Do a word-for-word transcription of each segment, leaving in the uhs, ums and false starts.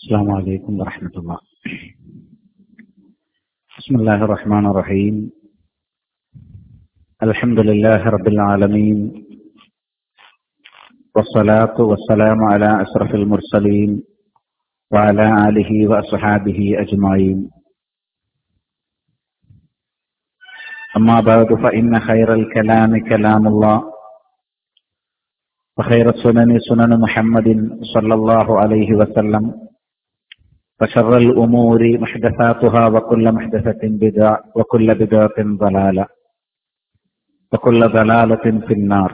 السلام عليكم ورحمة الله. بسم الله الرحمن الرحيم. الحمد لله رب العالمين، والصلاة والسلام على أشرف المرسلين وعلى آله وأصحابه أجمعين. أما بعد، فإن خير الكلام كلام الله، وخير السنن سنن محمد صلى الله عليه وسلم، وشر الأمور محدثاتها، وكل محدثة بدعة، وكل بدعة ضلالة، وكل ضلالة في النار.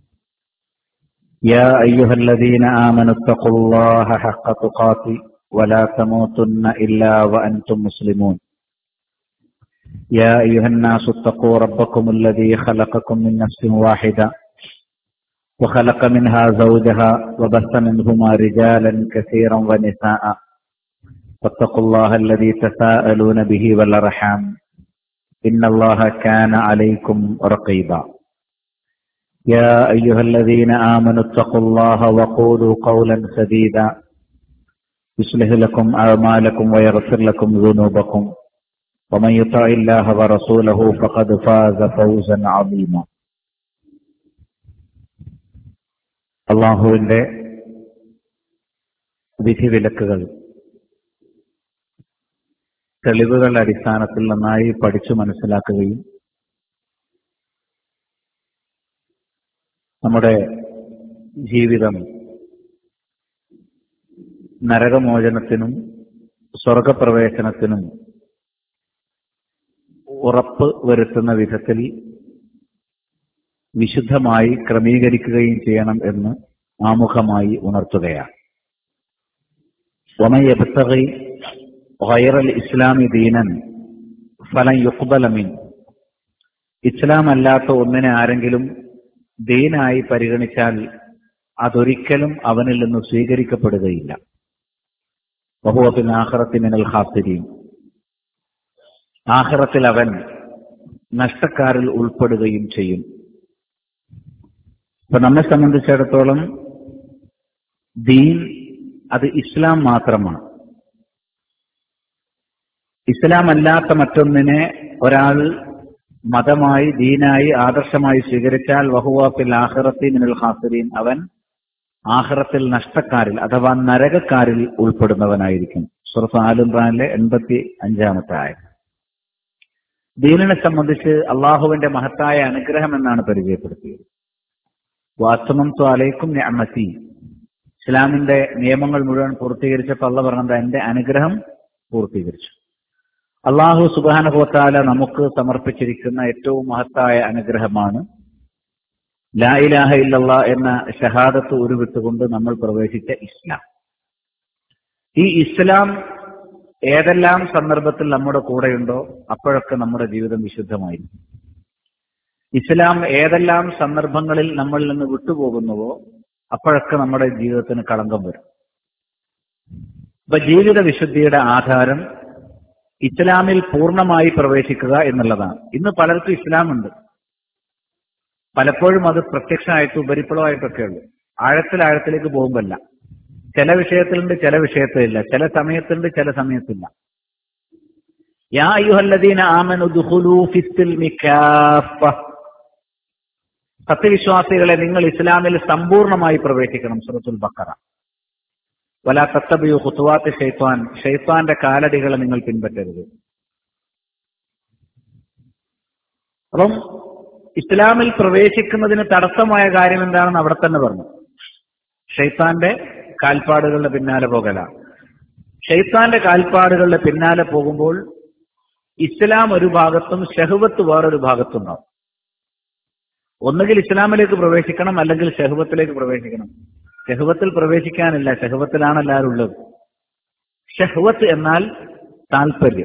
يا أيها الذين آمنوا اتقوا الله حق تقاته ولا تموتن إلا وأنتم مسلمون. يا أيها الناس اتقوا ربكم الذي خلقكم من نفس واحدة وخلق منها زوجها وبث منهما رجالا كثيرا ونساء، واتقوا الله الذي تساءلون به والأرحام، إن الله كان عليكم رقيبا. يا أيها الذين آمنوا اتقوا الله وقولوا قولا سديدا يصلح لكم أعمالكم ويغفر لكم ذنوبكم، ومن يطع الله ورسوله فقد فاز فوزا عظيما. അള്ളാഹുവിന്റെ വിധിവിലക്കുകൾ തെളിവുകളുടെ അടിസ്ഥാനത്തിൽ നന്നായി പഠിച്ചു മനസ്സിലാക്കുകയും നമ്മുടെ ജീവിതം നരകമോചനത്തിനും സ്വർഗപ്രവേശനത്തിനും ഉറപ്പ് വരുത്തുന്ന വിധത്തിൽ വിശുദ്ധമായി ക്രമീകരിക്കുകയും ചെയ്യണം എന്ന് ആമുഖമായി ഉണർത്തുകയാണ്. വമൻ യബ്തഗി ഗൈറൽ ഇസ്ലാമി ദീനൻ ഫലൻ യുഖ്ബല മിൻ. ഇസ്ലാം അല്ലാത്ത ഒന്നിനെ ആരെങ്കിലും ദീനായി പരിഗണിച്ചാൽ അതൊരിക്കലും അവനിൽ നിന്ന് സ്വീകരിക്കപ്പെടുകയില്ല. വഹുവ ഫിൽ ആഖിറത്തി മിനൽ ഖാസിരീൻ. ആഖിറത്തിൽ അവൻ നഷ്ടക്കാരിൽ ഉൾപ്പെടുകയും ചെയ്യും. അപ്പൊ നമ്മെ സംബന്ധിച്ചിടത്തോളം ദീൻ അത് ഇസ്ലാം മാത്രമാണ്. ഇസ്ലാം അല്ലാത്ത മറ്റൊന്നിനെ ഒരാൾ മതമായി, ദീനായി, ആദർശമായി സ്വീകരിച്ചാൽ വഹുവ ഫിൽ ആഖിറത്തി മിനൽ ഖാസിരീൻ, അവൻ ആഖിറത്തിൽ നഷ്ടക്കാരിൽ അഥവാ നരകക്കാരിൽ ഉൾപ്പെടുന്നവനായിരിക്കും. സൂറത്ത് ആൽ ഇംറാനിലെ എൺപത്തി അഞ്ചാമത്തെ ആയത്. ദീനിനെ സംബന്ധിച്ച് അള്ളാഹുവിന്റെ മഹത്തായ അനുഗ്രഹം എന്നാണ് പരിചയപ്പെടുത്തിയത്. വഅത്മംതു അലൈക്കും നിഅമതി. ഇസ്ലാമിന്റെ നിയമങ്ങൾ മുഴുവൻ പൂർത്തീകരിച്ചപ്പോൾ അള്ളാഹ് പറഞ്ഞത് എന്റെ അനുഗ്രഹം പൂർത്തീകരിച്ചു. അള്ളാഹു സുബ്ഹാനഹു വ തആല നമുക്ക് സമർപ്പിച്ചിരിക്കുന്ന ഏറ്റവും മഹത്തായ അനുഗ്രഹമാണ് ലാ ഇലാഹ ഇല്ലല്ലാഹ് എന്ന ഷഹാദത്ത് ഉരുവിട്ടുകൊണ്ട് നമ്മൾ പ്രവേശിച്ച ഇസ്ലാം. ഈ ഇസ്ലാം ഏതെല്ലാം സന്ദർഭത്തിൽ നമ്മുടെ കൂടെയുണ്ടോ അപ്പോഴൊക്കെ നമ്മുടെ ജീവിതം വിശുദ്ധമായിരിക്കും. ഇസ്ലാം ഏതെല്ലാം സന്ദർഭങ്ങളിൽ നമ്മളിൽ നിന്ന് വിട്ടുപോകുന്നുവോ അപ്പോഴൊക്കെ നമ്മുടെ ജീവിതത്തിന് കളങ്കം വരും. അപ്പൊ ജീവിത വിശുദ്ധിയുടെ ആധാരം ഇസ്ലാമിൽ പൂർണ്ണമായി പ്രവേശിക്കുക എന്നുള്ളതാണ്. ഇന്ന് പലർക്കും ഇസ്ലാമുണ്ട്, പലപ്പോഴും അത് പ്രത്യക്ഷമായിട്ട് ഉപരിപ്ലവമായിട്ടൊക്കെ ഉള്ളു. ആഴത്തിൽ ആഴത്തിലേക്ക് പോകുമ്പല്ല. ചില വിഷയത്തിലുണ്ട്, ചില വിഷയത്തിലില്ല. ചില സമയത്തുണ്ട്, ചില സമയത്തില്ല. യാ അയ്യുഹല്ലദീന ആമനു ദുഖുലൂ ഫിസ്സിൽമി കാഫ. സത്യവിശ്വാസികളെ, നിങ്ങൾ ഇസ്ലാമിൽ സമ്പൂർണമായി പ്രവേശിക്കണം. സൂറത്തുൽ ബഖറ. വലാ തത്തബിഉ ഖുതുവാത്തി ശൈത്വാൻ. ശൈത്വാന്റെ കാലടികളെ നിങ്ങൾ പിൻപറ്റരുത്. അപ്പം ഇസ്ലാമിൽ പ്രവേശിക്കുന്നതിന് തടസ്സമായ കാര്യം എന്താണെന്ന് അവിടെ തന്നെ പറഞ്ഞു. ശൈത്താന്റെ കാൽപ്പാടുകളുടെ പിന്നാലെ പോകലാണ്. ശൈത്താന്റെ കാൽപ്പാടുകളുടെ പിന്നാലെ പോകുമ്പോൾ ഇസ്ലാം ഒരു ഭാഗത്തും ശഹ്വത്ത് വേറൊരു ഭാഗത്തുണ്ടാവും. ഒന്നുകിൽ ഇസ്ലാമിലേക്ക് പ്രവേശിക്കണം, അല്ലെങ്കിൽ ശഹ്വത്തിലേക്ക് പ്രവേശിക്കണം. ശഹ്വത്തിൽ പ്രവേശിക്കാനില്ല, ശഹ്വത്തിലാണ് എല്ലാവരും ഉള്ളത്. ശഹ്വത്ത് എന്നാൽ താൽപര്യം.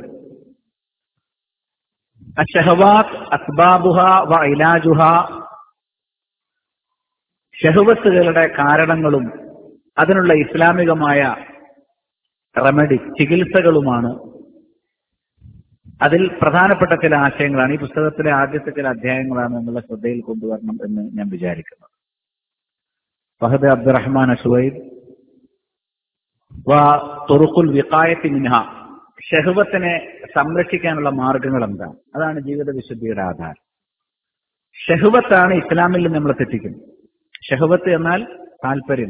അശ്ശഹവാത്ത് അസ്ബാബുഹ വ ഇലാജുഹ. ശഹ്വത്തുകളുടെ കാരണങ്ങളും അതിനുള്ള ഇസ്ലാമികമായ റെമഡി, ചികിത്സകളുമാണ്. അതിൽ പ്രധാനപ്പെട്ട ചില ആശയങ്ങളാണ് ഈ പുസ്തകത്തിലെ ആദ്യത്തെ ചില അധ്യായങ്ങളാണ് എന്നുള്ള ശ്രദ്ധയിൽ കൊണ്ടുവരണം എന്ന് ഞാൻ വിചാരിക്കുന്നത്. ഫഹദ് അബ്ദുറഹ്മാൻ അഷ്വൈദ് വ തുറുഖുൽ വിഖായത്തി മിൻഹ, ഷഹ്വത്തിനെ സംരക്ഷിക്കാനുള്ള മാർഗങ്ങൾ എന്താണ്? അതാണ് ജീവിത വിശുദ്ധിയുടെ ആധാരം. ഷഹ്വത്താണ് ഇസ്ലാമിൽ നിന്ന് നമ്മളെ തെറ്റിക്കുന്നത്. ഷഹ്വത്ത് എന്നാൽ താല്പര്യം.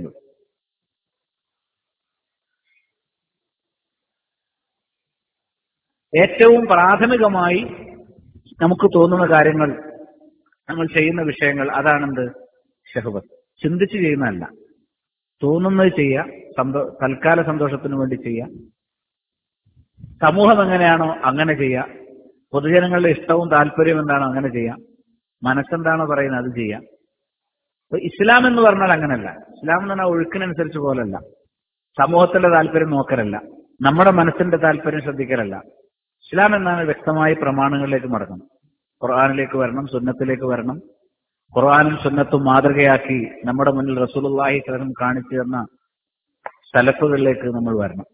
ഏറ്റവും പ്രാഥമികമായി നമുക്ക് തോന്നുന്ന കാര്യങ്ങൾ, നമ്മൾ ചെയ്യുന്ന വിഷയങ്ങൾ, അതാണെന്ത്? ഷഹ്വത്ത്. ചിന്തിച്ച് ചെയ്യുന്നതല്ല, തോന്നുന്നത് ചെയ്യുക, സന്തോ തൽക്കാല സന്തോഷത്തിന് വേണ്ടി ചെയ്യുക, സമൂഹം എങ്ങനെയാണോ അങ്ങനെ ചെയ്യുക, പൊതുജനങ്ങളുടെ ഇഷ്ടവും താല്പര്യവും എന്താണോ അങ്ങനെ ചെയ്യാം, മനസ്സെന്താണോ പറയുന്നത് അത് ചെയ്യാം. അപ്പൊ ഇസ്ലാം എന്ന് പറഞ്ഞാൽ അങ്ങനല്ല. ഇസ്ലാം എന്ന് പറഞ്ഞാൽ ഒഴുക്കിനനുസരിച്ച് പോലല്ല, സമൂഹത്തിന്റെ താല്പര്യം നോക്കലല്ല, നമ്മുടെ മനസ്സിന്റെ താല്പര്യം ശ്രദ്ധിക്കലല്ല. ഇസ്ലാം എന്നാണ് വ്യക്തമായ പ്രമാണങ്ങളിലേക്ക് മടങ്ങണം. ഖുർആനിലേക്ക് വരണം, സുന്നത്തിലേക്ക് വരണം. ഖുർആനും സുന്നത്തും മാതൃകയാക്കി നമ്മുടെ മുന്നിൽ റസൂലുള്ളാഹി സ്വല്ലല്ലാഹു അലൈഹി വസല്ലം കാണിച്ചു തന്ന സലഫുകളിലേക്ക് നമ്മൾ വരണം.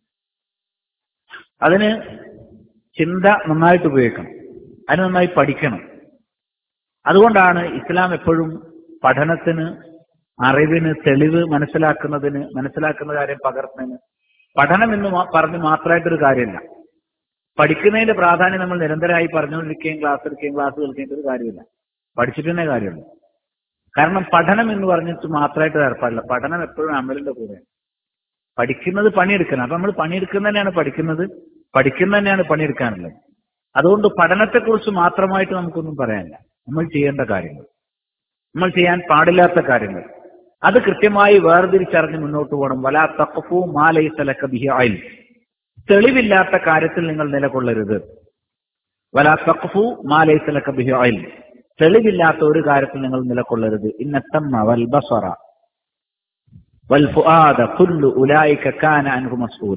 അതിന് ചിന്ത നന്നായിട്ട് ഉപയോഗിക്കണം, അതിന് നന്നായി പഠിക്കണം. അതുകൊണ്ടാണ് ഇസ്ലാം എപ്പോഴും പഠനത്തിന്, അറിവിന്, തെളിവ് മനസ്സിലാക്കുന്നതിന്, മനസ്സിലാക്കുന്ന കാര്യം പകർത്തുന്നതിന്, പഠനം എന്ന് പറഞ്ഞ് മാത്രമായിട്ടൊരു കാര്യമില്ല. പഠിക്കുന്നതിന്റെ പ്രാധാന്യം നമ്മൾ നിരന്തരമായി പറഞ്ഞുകൊണ്ടിരിക്കുകയും ക്ലാസ് എടുക്കുകയും ക്ലാസ് കേൾക്കേണ്ട ഒരു കാര്യമില്ല. പഠിച്ചിട്ട് തന്നെ കാര്യമുള്ളൂ. കാരണം പഠനം എന്ന് പറഞ്ഞിട്ട് മാത്രമായിട്ട് ഏർപ്പാടില്ല. പഠനം എപ്പോഴും അമലിന്റെ കൂടെയാണ്. പഠിക്കുന്നത് പണിയെടുക്കണം. അപ്പൊ നമ്മൾ പണിയെടുക്കുന്ന തന്നെയാണ് പഠിക്കുന്നത്, പഠിക്കുന്ന തന്നെയാണ് പണിയെടുക്കാനുള്ളത്. അതുകൊണ്ട് പഠനത്തെക്കുറിച്ച് മാത്രമായിട്ട് നമുക്കൊന്നും പറയാനില്ല. നമ്മൾ ചെയ്യേണ്ട കാര്യങ്ങൾ, നമ്മൾ ചെയ്യാൻ പാടില്ലാത്ത കാര്യങ്ങൾ, അത് കൃത്യമായി വേർതിരിച്ചറിഞ്ഞ് മുന്നോട്ട് പോകണം. വലാ തഖ്ഫു മാ ലൈസ ലക ബിഹി ഇൽം, തെളിവില്ലാത്ത കാര്യത്തിൽ നിങ്ങൾ നിലകൊള്ളരുത്. വലാ തഖ്ഫു മാ ലൈസ ലക ബിഹി ഇൽം, തെളിവില്ലാത്ത ഒരു കാര്യത്തിൽ നിങ്ങൾ നിലകൊള്ളരുത്. ഇന്ന തമ്മ വൽ ബസറ വൽ ഫുആദ കുല്ലു ഉലൈക കാന അൻഹു മസ്ഊല,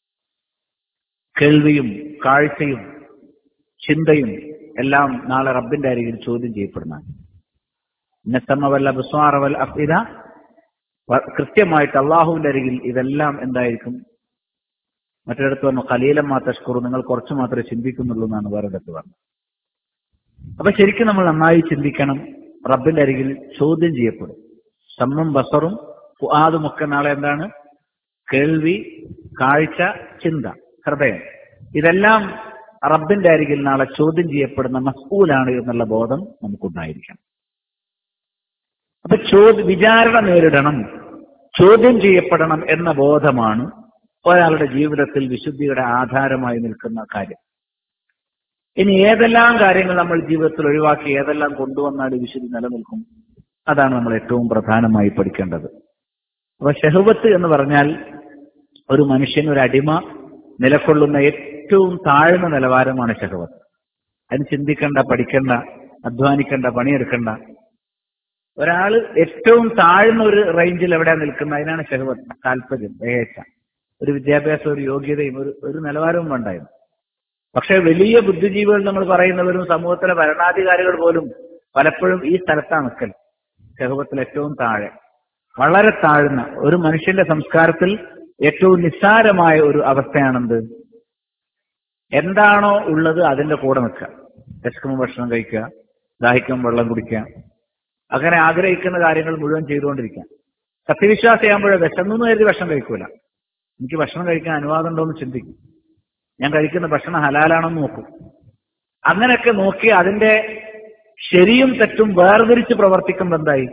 കേൾവിയും കാഴ്ചയും ചിന്തയും എല്ലാം നാളെ റബ്ബിന്റെ അരികിൽ ചോദ്യം ചെയ്യപ്പെടുന്നതാണ്. ഇന്ന തമ്മ വൽ അബ്സാറ വൽ അഫ്ഇദ, കൃത്യമായിട്ട് അള്ളാഹുവിന്റെ അരികിൽ ഇതെല്ലാം എന്തായിരിക്കും? മറ്റൊരിടത്ത് പറഞ്ഞു ഖലീലൻ മാ തശ്കുറു, നിങ്ങൾ കുറച്ച് മാത്രമേ ചിന്തിക്കുന്നുള്ളൂ എന്നാണ് വേറൊരിടത്ത് പറഞ്ഞത്. അപ്പൊ ശരിക്കും നമ്മൾ നന്നായി ചിന്തിക്കണം. റബ്ബിന്റെ അരികിൽ ചോദ്യം ചെയ്യപ്പെടും. സമ്മും ബസറും ഫുആദും ഒക്കെ നാളെ എന്താണ്? കേൾവി, കാഴ്ച, ചിന്ത, ഹൃദയം, ഇതെല്ലാം റബ്ബിന്റെ അരികിൽ നാളെ ചോദ്യം ചെയ്യപ്പെടുന്ന മസ്ഊലാണ് എന്നുള്ള ബോധം നമുക്കുണ്ടായിരിക്കണം. അപ്പൊ ചോദ്യ വിചാരണ നേരിടണം, ചോദ്യം ചെയ്യപ്പെടണം എന്ന ബോധമാണ് ഒരാളുടെ ജീവിതത്തിൽ വിശുദ്ധിയുടെ ആധാരമായി നിൽക്കുന്ന കാര്യം. ഇനി ഏതെല്ലാം കാര്യങ്ങൾ നമ്മൾ ജീവിതത്തിൽ ഒഴിവാക്കി ഏതെല്ലാം കൊണ്ടുവന്നാൽ വിശുദ്ധി നിലനിൽക്കും, അതാണ് നമ്മൾ ഏറ്റവും പ്രധാനമായി പഠിക്കേണ്ടത്. അപ്പൊ ഷഹ്വത്ത് എന്ന് പറഞ്ഞാൽ ഒരു മനുഷ്യൻ, ഒരു അടിമ നിലകൊള്ളുന്ന ഏറ്റവും താഴ്ന്ന നിലവാരമാണ് ഷഹ്വത്ത്. അതിന് ചിന്തിക്കേണ്ട, പഠിക്കേണ്ട, അധ്വാനിക്കേണ്ട, പണിയെടുക്കേണ്ട. ഒരാൾ ഏറ്റവും താഴ്ന്ന ഒരു റേഞ്ചിൽ എവിടെ നിൽക്കുന്ന അതിനാണ് ഷഹ്വത്ത്. താല്പര്യം, ഏച്ച, ഒരു വിദ്യാഭ്യാസം, ഒരു യോഗ്യതയും ഒരു ഒരു നിലവാരവും വേണ്ടായിരുന്നു. പക്ഷെ വലിയ ബുദ്ധിജീവികൾ നമ്മൾ പറയുന്നവരും സമൂഹത്തിലെ ഭരണാധികാരികൾ പോലും പലപ്പോഴും ഈ സ്ഥലത്താണ് നിൽക്കൽ. ഷഹ്വത്തിൽ ഏറ്റവും താഴെ, വളരെ താഴ്ന്ന ഒരു മനുഷ്യന്റെ സംസ്കാരത്തിൽ ഏറ്റവും നിസ്സാരമായ ഒരു അവസ്ഥയാണെന്ത്? എന്താണോ ഉള്ളത് അതിന്റെ കൂടെ നിൽക്കുക. വിശക്കുമ്പോൾ ഭക്ഷണം കഴിക്കുക, ദാഹിക്കുമ്പോൾ വെള്ളം കുടിക്കുക, അങ്ങനെ ആഗ്രഹിക്കുന്ന കാര്യങ്ങൾ മുഴുവൻ ചെയ്തുകൊണ്ടിരിക്കുക. സത്യവിശ്വാസിയാകുമ്പോഴേ വിശന്നു കരുതി ഭക്ഷണം കഴിക്കൂല. എനിക്ക് ഭക്ഷണം കഴിക്കാൻ അനുവാദം ഉണ്ടോ എന്ന് ചിന്തിക്കും. ഞാൻ കഴിക്കുന്ന ഭക്ഷണം ഹലാലാണെന്ന് നോക്കും. അങ്ങനെയൊക്കെ നോക്കി അതിന്റെ ശരിയും തെറ്റും വേർതിരിച്ച് പ്രവർത്തിക്കുമ്പോൾ എന്തായി?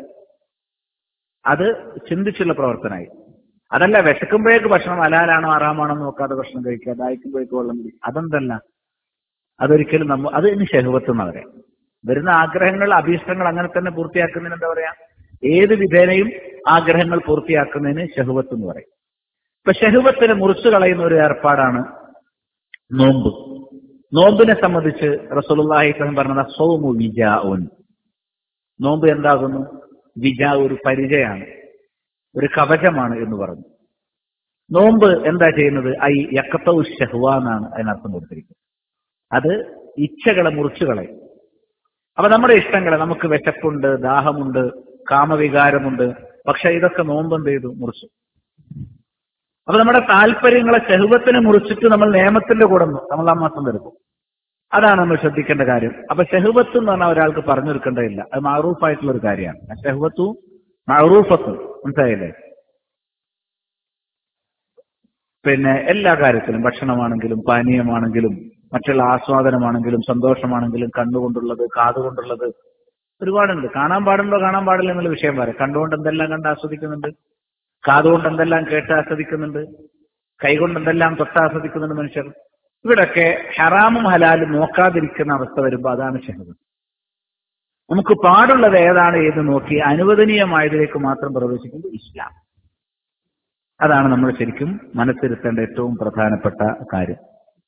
അത് ചിന്തിച്ചുള്ള പ്രവർത്തനമായി. അതല്ല വിശക്കുമ്പോഴേക്ക് ഭക്ഷണം ഹലാലാണോ ഹറാമാണോ നോക്കാതെ ഭക്ഷണം കഴിക്കുക, ദാഹിക്കുമ്പോഴേക്ക് വെള്ളം കുടിക്കുക, അതെന്തല്ല. അതൊരിക്കലും നമ്മ അത് ഇനി ഷഹ്വത്ത് എന്ന് പറയാം. വരുന്ന ആഗ്രഹങ്ങൾ, അഭീഷ്ടങ്ങൾ അങ്ങനെ തന്നെ പൂർത്തിയാക്കുന്നതിന് എന്താ പറയാ? ഏത് വിധേനയും ആഗ്രഹങ്ങൾ പൂർത്തിയാക്കുന്നതിന് ഷഹ്വത്ത് എന്ന് പറയും. ഇപ്പൊ ഷഹ്വത്തിനെ മുറിച്ചു കളയുന്ന ഒരു ഏർപ്പാടാണ് നോമ്പ്. നോമ്പിനെ സംബന്ധിച്ച് റസൂലുള്ളാഹി സ്വല്ലല്ലാഹു അലൈഹി വസല്ലം പറഞ്ഞത് സൗമു വിജാഉൻ, നോമ്പ് എന്താകുന്നു? വിജാ, ഒരു പരിചയാണ്, ഒരു കവചമാണ് എന്ന് പറഞ്ഞു. നോമ്പ് എന്താ ചെയ്യുന്നത്? ഐ യഖ്തഉ ശഹ്വ എന്നാണ് അതിനർത്ഥം കൊടുത്തിരിക്കുന്നത്. അത് ഇച്ഛകളെ മുറിച്ചു കളയും. അപ്പൊ നമ്മുടെ ഇഷ്ടങ്ങളെ, നമുക്ക് വിശപ്പുണ്ട്, ദാഹമുണ്ട്, കാമവികാരമുണ്ട്, പക്ഷെ ഇതൊക്കെ നോമ്പ് എന്ത് ചെയ്തു? മുറിച്ചു. അപ്പൊ നമ്മുടെ താല്പര്യങ്ങളെ, ഷഹ്വത്തിനെ മുറിച്ചിട്ട് നമ്മൾ നിയമത്തിന്റെ കൂടെ നമ്മൾ ആ മാസം വരുമ്പോൾ അതാണ് നമ്മൾ ശ്രദ്ധിക്കേണ്ട കാര്യം. അപ്പൊ ഷഹ്വത്ത് എന്ന് പറഞ്ഞാൽ ഒരാൾക്ക് പറഞ്ഞു കൊടുക്കേണ്ടതില്ല, അത് മഅറൂഫായിട്ടുള്ള ഒരു കാര്യമാണ്. ഷഹ്വത്തു മഅറൂഫത്തു, മനസ്സിലായില്ലേ? പിന്നെ എല്ലാ കാര്യത്തിലും, ഭക്ഷണമാണെങ്കിലും പാനീയമാണെങ്കിലും മറ്റുള്ള ആസ്വാദനമാണെങ്കിലും സന്തോഷമാണെങ്കിലും, കണ്ണുകൊണ്ടുള്ളത്, കാതുകൊണ്ടുള്ളത്, ഒരുപാടുണ്ട്. കാണാൻ പാടുണ്ടോ കാണാൻ പാടില്ല എന്നുള്ള വിഷയം പറയാം. കണ്ടുകൊണ്ട് എന്തെല്ലാം കണ്ട് ആസ്വദിക്കുന്നുണ്ട്, കാതുകൊണ്ട് എന്തെല്ലാം കേട്ട് ആസ്വദിക്കുന്നുണ്ട്, കൈകൊണ്ട് എന്തെല്ലാം തൊട്ട് ആസ്വദിക്കുന്നുണ്ട് മനുഷ്യർ. ഇവിടൊക്കെ ഹറാമും ഹലാലും നോക്കാതിരിക്കുന്ന അവസ്ഥ വരുമ്പോൾ അതാണ് ഷഹ്വത്ത്. നമുക്ക് പാടുള്ളത് ഏതാണ് ഏത് നോക്കി അനുവദനീയമായതിലേക്ക് മാത്രം പ്രവേശിക്കുന്നത് ഇസ്ലാം. അതാണ് നമ്മൾ ശരിക്കും മനസ്സിരുത്തേണ്ട ഏറ്റവും പ്രധാനപ്പെട്ട കാര്യം.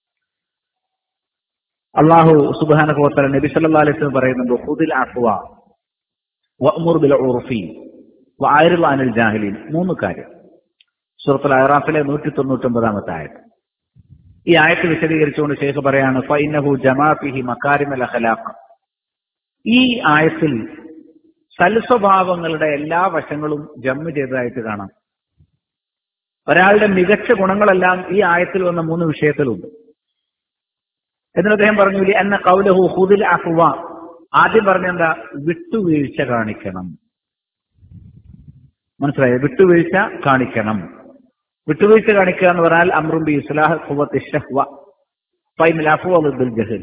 അള്ളാഹു സുബ്ഹാനഹു വ തആല നബി സല്ലല്ലാഹു അലൈഹി വസല്ലം പറയുന്നുണ്ട്, ഖുദിൽ അഫ്വ വഅ്മുർ ബിൽ ഉർഫി വഅരിദ് അനിൽ ജാഹിലീൻ. മൂന്ന് കാര്യം. സൂറത്തുൽ അഅറാഫിലെ നൂറ്റി തൊണ്ണൂറ്റി ഒമ്പതാമത്തെ ആയത്ത്. ഈ ആയത്ത് വിശദീകരിച്ചുകൊണ്ട് ശൈഖ് പറയാണ്, ഫഇന്നഹു ജമാ ഫീഹി മകാരിമൽ അഖ്ലാഖ്. ഈ ആയത്തിൽ സൽസ്വഭാവങ്ങളുടെ എല്ലാ വശങ്ങളും ജമ്മ് ചെയ്തതായിട്ട് കാണാം. ഒരാളുടെ മികച്ച ഗുണങ്ങളെല്ലാം ഈ ആയത്തിൽ വന്ന മൂന്ന് വിഷയത്തിലുണ്ട്. എന്നിട്ട് അദ്ദേഹം പറഞ്ഞു, എന്ന ഖൗലഹു ഖുദിൽ അഫ്വ, ആദ്യം പറഞ്ഞെന്താ? വിട്ടുവീഴ്ച കാണിക്കണം. മനസ്സിലായോ? വിട്ടുവീഴ്ച കാണിക്കണം. വിട്ടുവീഴ്ച കാണിക്കുക എന്ന് പറഞ്ഞാൽ അംറും ബി ഇസ്ലാഹ് ഖുവത്തി ശഹ്വ ഫൈനൽ അഫ്വ ബിൽ ജഹൽ.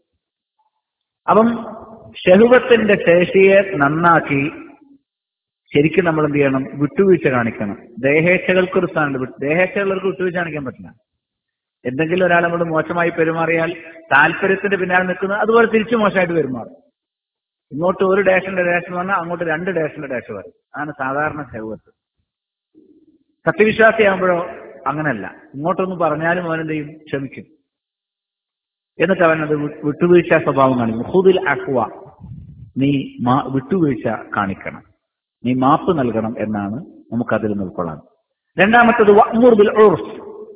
അപ്പം ഷഹ്വത്തിന്റെ ശേഷിയെ നന്നാക്കി ശരിക്കും നമ്മൾ എന്ത് ചെയ്യണം? വിട്ടുവീഴ്ച കാണിക്കണം. ദേഹേച്ഛകൾക്കൊരു സ്ഥാനമുണ്ട്. ദേഹേച്ഛകൾക്ക് വിട്ടുവീഴ്ച കാണിക്കാൻ പറ്റില്ല. എന്തെങ്കിലും ഒരാൾ നമ്മൾ മോശമായി പെരുമാറിയാൽ താല്പര്യത്തിന്റെ പിന്നാലെ നിൽക്കുന്നത് അതുപോലെ തിരിച്ചു മോശമായിട്ട് പെരുമാറും. ഇങ്ങോട്ട് ഒരു ഡേഷന്റെ ഡേഷൻ വന്നാൽ അങ്ങോട്ട് രണ്ട് ഡേഷന്റെ ഡേഷ് വരും. അതാണ് സാധാരണ ഷഹ്വത്ത്. സത്യവിശ്വാസിയാകുമ്പോഴോ അങ്ങനല്ല. ഇങ്ങോട്ടൊന്നും പറഞ്ഞാലും അവനെന്ത് ചെയ്യും? ക്ഷമിക്കും. എന്നിട്ട് അവനത് വിട്ടുവീഴ്ച സ്വഭാവം കാണിക്കും. ഖുദിൽ അഫ്വ, നീ വിട്ടുവീഴ്ച കാണിക്കണം, നീ മാപ്പ് നൽകണം എന്നാണ് നമുക്കതിൽ നിന്ന് ഉൾക്കൊള്ളാൻ. രണ്ടാമത്തത് വഅ്മുർ ബിൽ ഉർഫ്,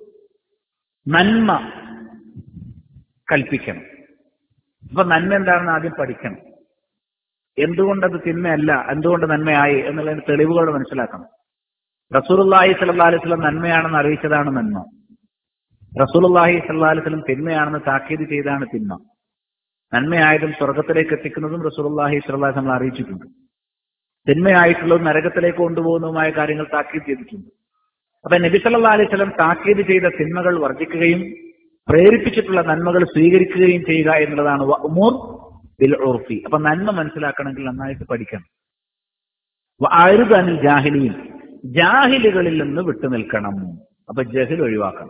നന്മ കൽപ്പിക്കണം. അപ്പൊ നന്മ എന്താണെന്ന് ആദ്യം പഠിക്കണം. എന്തുകൊണ്ടത് തിന്മയല്ല, എന്തുകൊണ്ട് നന്മയായി എന്നുള്ളതിന് തെളിവുകൾ മനസ്സിലാക്കണം. റസൂലുള്ളാഹി സ്വല്ലല്ലാഹു അലൈഹി വസല്ലം നന്മയാണെന്ന് അറിയിച്ചതാണ് നന്മ. റസൂലുള്ളാഹി സ്വല്ലല്ലാഹു അലൈഹി വസല്ലം തിന്മയാണെന്ന് താക്കീത് ചെയ്താണ് തിന്മ. നന്മയായതും സ്വർഗത്തിലേക്ക് എത്തിക്കുന്നതും റസൂലുള്ളാഹി സ്വല്ലല്ലാഹു അലൈഹി വസല്ലം അറിയിച്ചിട്ടുണ്ട്. തിന്മയായിട്ടുള്ളതും നരകത്തിലേക്ക് കൊണ്ടുപോകുന്നതുമായ കാര്യങ്ങൾ താക്കീത് ചെയ്തിട്ടുണ്ട്. അപ്പൊ നബി സല്ലല്ലാഹു അലൈഹി വസല്ലം താക്കീത് ചെയ്ത തിന്മകൾ വർജിക്കുകയും പ്രേരിപ്പിച്ചിട്ടുള്ള നന്മകൾ സ്വീകരിക്കുകയും ചെയ്യുക എന്നുള്ളതാണ് വഅ്മുർ ബിൽ ഉർഫി. അപ്പൊ നന്മ മനസ്സിലാക്കണമെങ്കിൽ നന്നായിട്ട് പഠിക്കണം. വഅരിദ് അനിൽ ജാഹിലീൻ, ജാഹിലുകളിൽ നിന്ന് വിട്ടുനിൽക്കണം. അപ്പൊ ജഹൽ ഒഴിവാക്കണം.